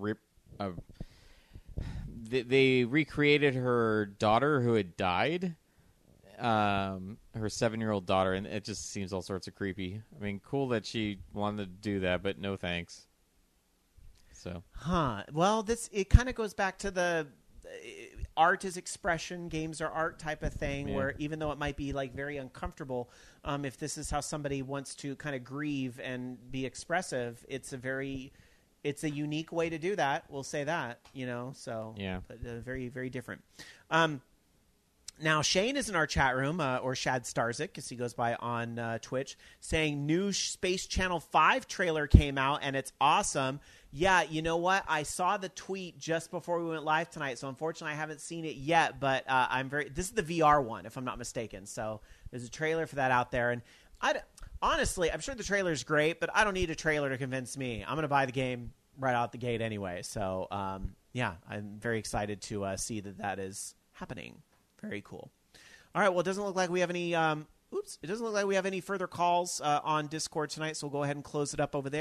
they recreated her daughter who had died. Her 7-year-old daughter, and it just seems all sorts of creepy. I mean, cool that she wanted to do that, but no thanks. So, well, it kind of goes back to the art is expression, games are art type of thing, where even though it might be very uncomfortable, if this is how somebody wants to kind of grieve and be expressive, it's a unique way to do that. We'll say that, so yeah, but very, very different. Now, Shane is in our chat room, or Shad Starzik, as he goes by on Twitch, saying new Space Channel 5 trailer came out, and it's awesome. Yeah, you know what? I saw the tweet just before we went live tonight, so unfortunately I haven't seen it yet, but this is the VR one, if I'm not mistaken. So there's a trailer for that out there, and honestly, I'm sure the trailer's great, but I don't need a trailer to convince me. I'm going to buy the game right out the gate anyway. So, yeah, I'm very excited to see that is happening. Very cool. All right. Well, it doesn't look like we have any. It doesn't look like we have any further calls on Discord tonight, so we'll go ahead and close it up over there.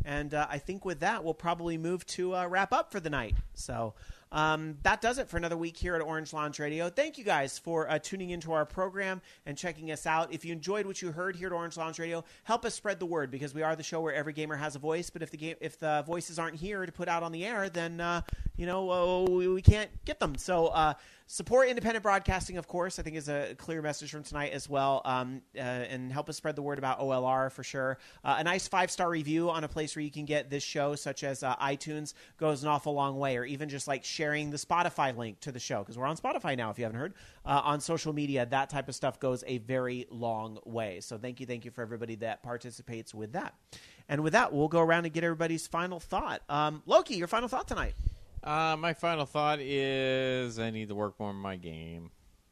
And I think with that, we'll probably move to wrap up for the night. So that does it for another week here at Orange Lounge Radio. Thank you guys for tuning into our program and checking us out. If you enjoyed what you heard here at Orange Lounge Radio, help us spread the word, because we are the show where every gamer has a voice. But if the voices aren't here to put out on the air, then we can't get them. So support independent broadcasting, of course, I think is a clear message from tonight as well. And help us spread the word about OLR for sure. A nice 5-star review on a place where you can get this show, such as iTunes, goes an awful long way. Or even just like sharing the Spotify link to the show, because we're on Spotify now, if you haven't heard, on social media. That type of stuff goes a very long way. So thank you for everybody that participates with that. And with that, we'll go around and get everybody's final thought. Loki, your final thought tonight. My final thought is I need to work more on my game.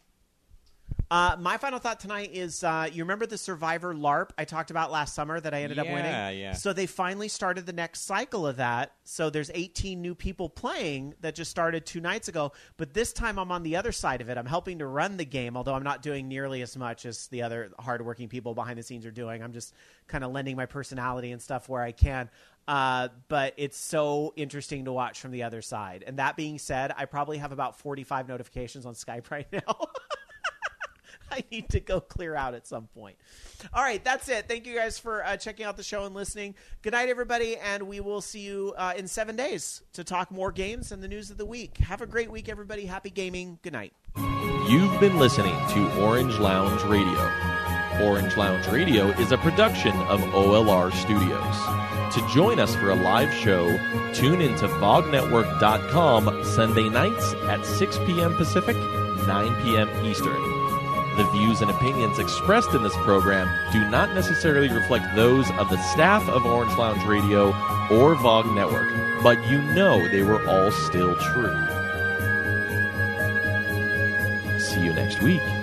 My final thought tonight is, you remember the Survivor LARP I talked about last summer that I ended up winning? Yeah. So they finally started the next cycle of that. So there's 18 new people playing that just started 2 nights ago. But this time I'm on the other side of it. I'm helping to run the game, although I'm not doing nearly as much as the other hardworking people behind the scenes are doing. I'm just kind of lending my personality and stuff where I can. But it's so interesting to watch from the other side. And that being said, I probably have about 45 notifications on Skype right now. I need to go clear out at some point. All right, that's it. Thank you guys for checking out the show and listening. Good night, everybody, and we will see you in 7 days to talk more games and the news of the week. Have a great week, everybody. Happy gaming. Good night. You've been listening to Orange Lounge Radio. Orange Lounge Radio is a production of OLR Studios. To join us for a live show, tune into VogNetwork.com Sunday nights at 6 p.m. Pacific, 9 p.m. Eastern. The views and opinions expressed in this program do not necessarily reflect those of the staff of Orange Lounge Radio or VOG Network, but you know they were all still true. See you next week.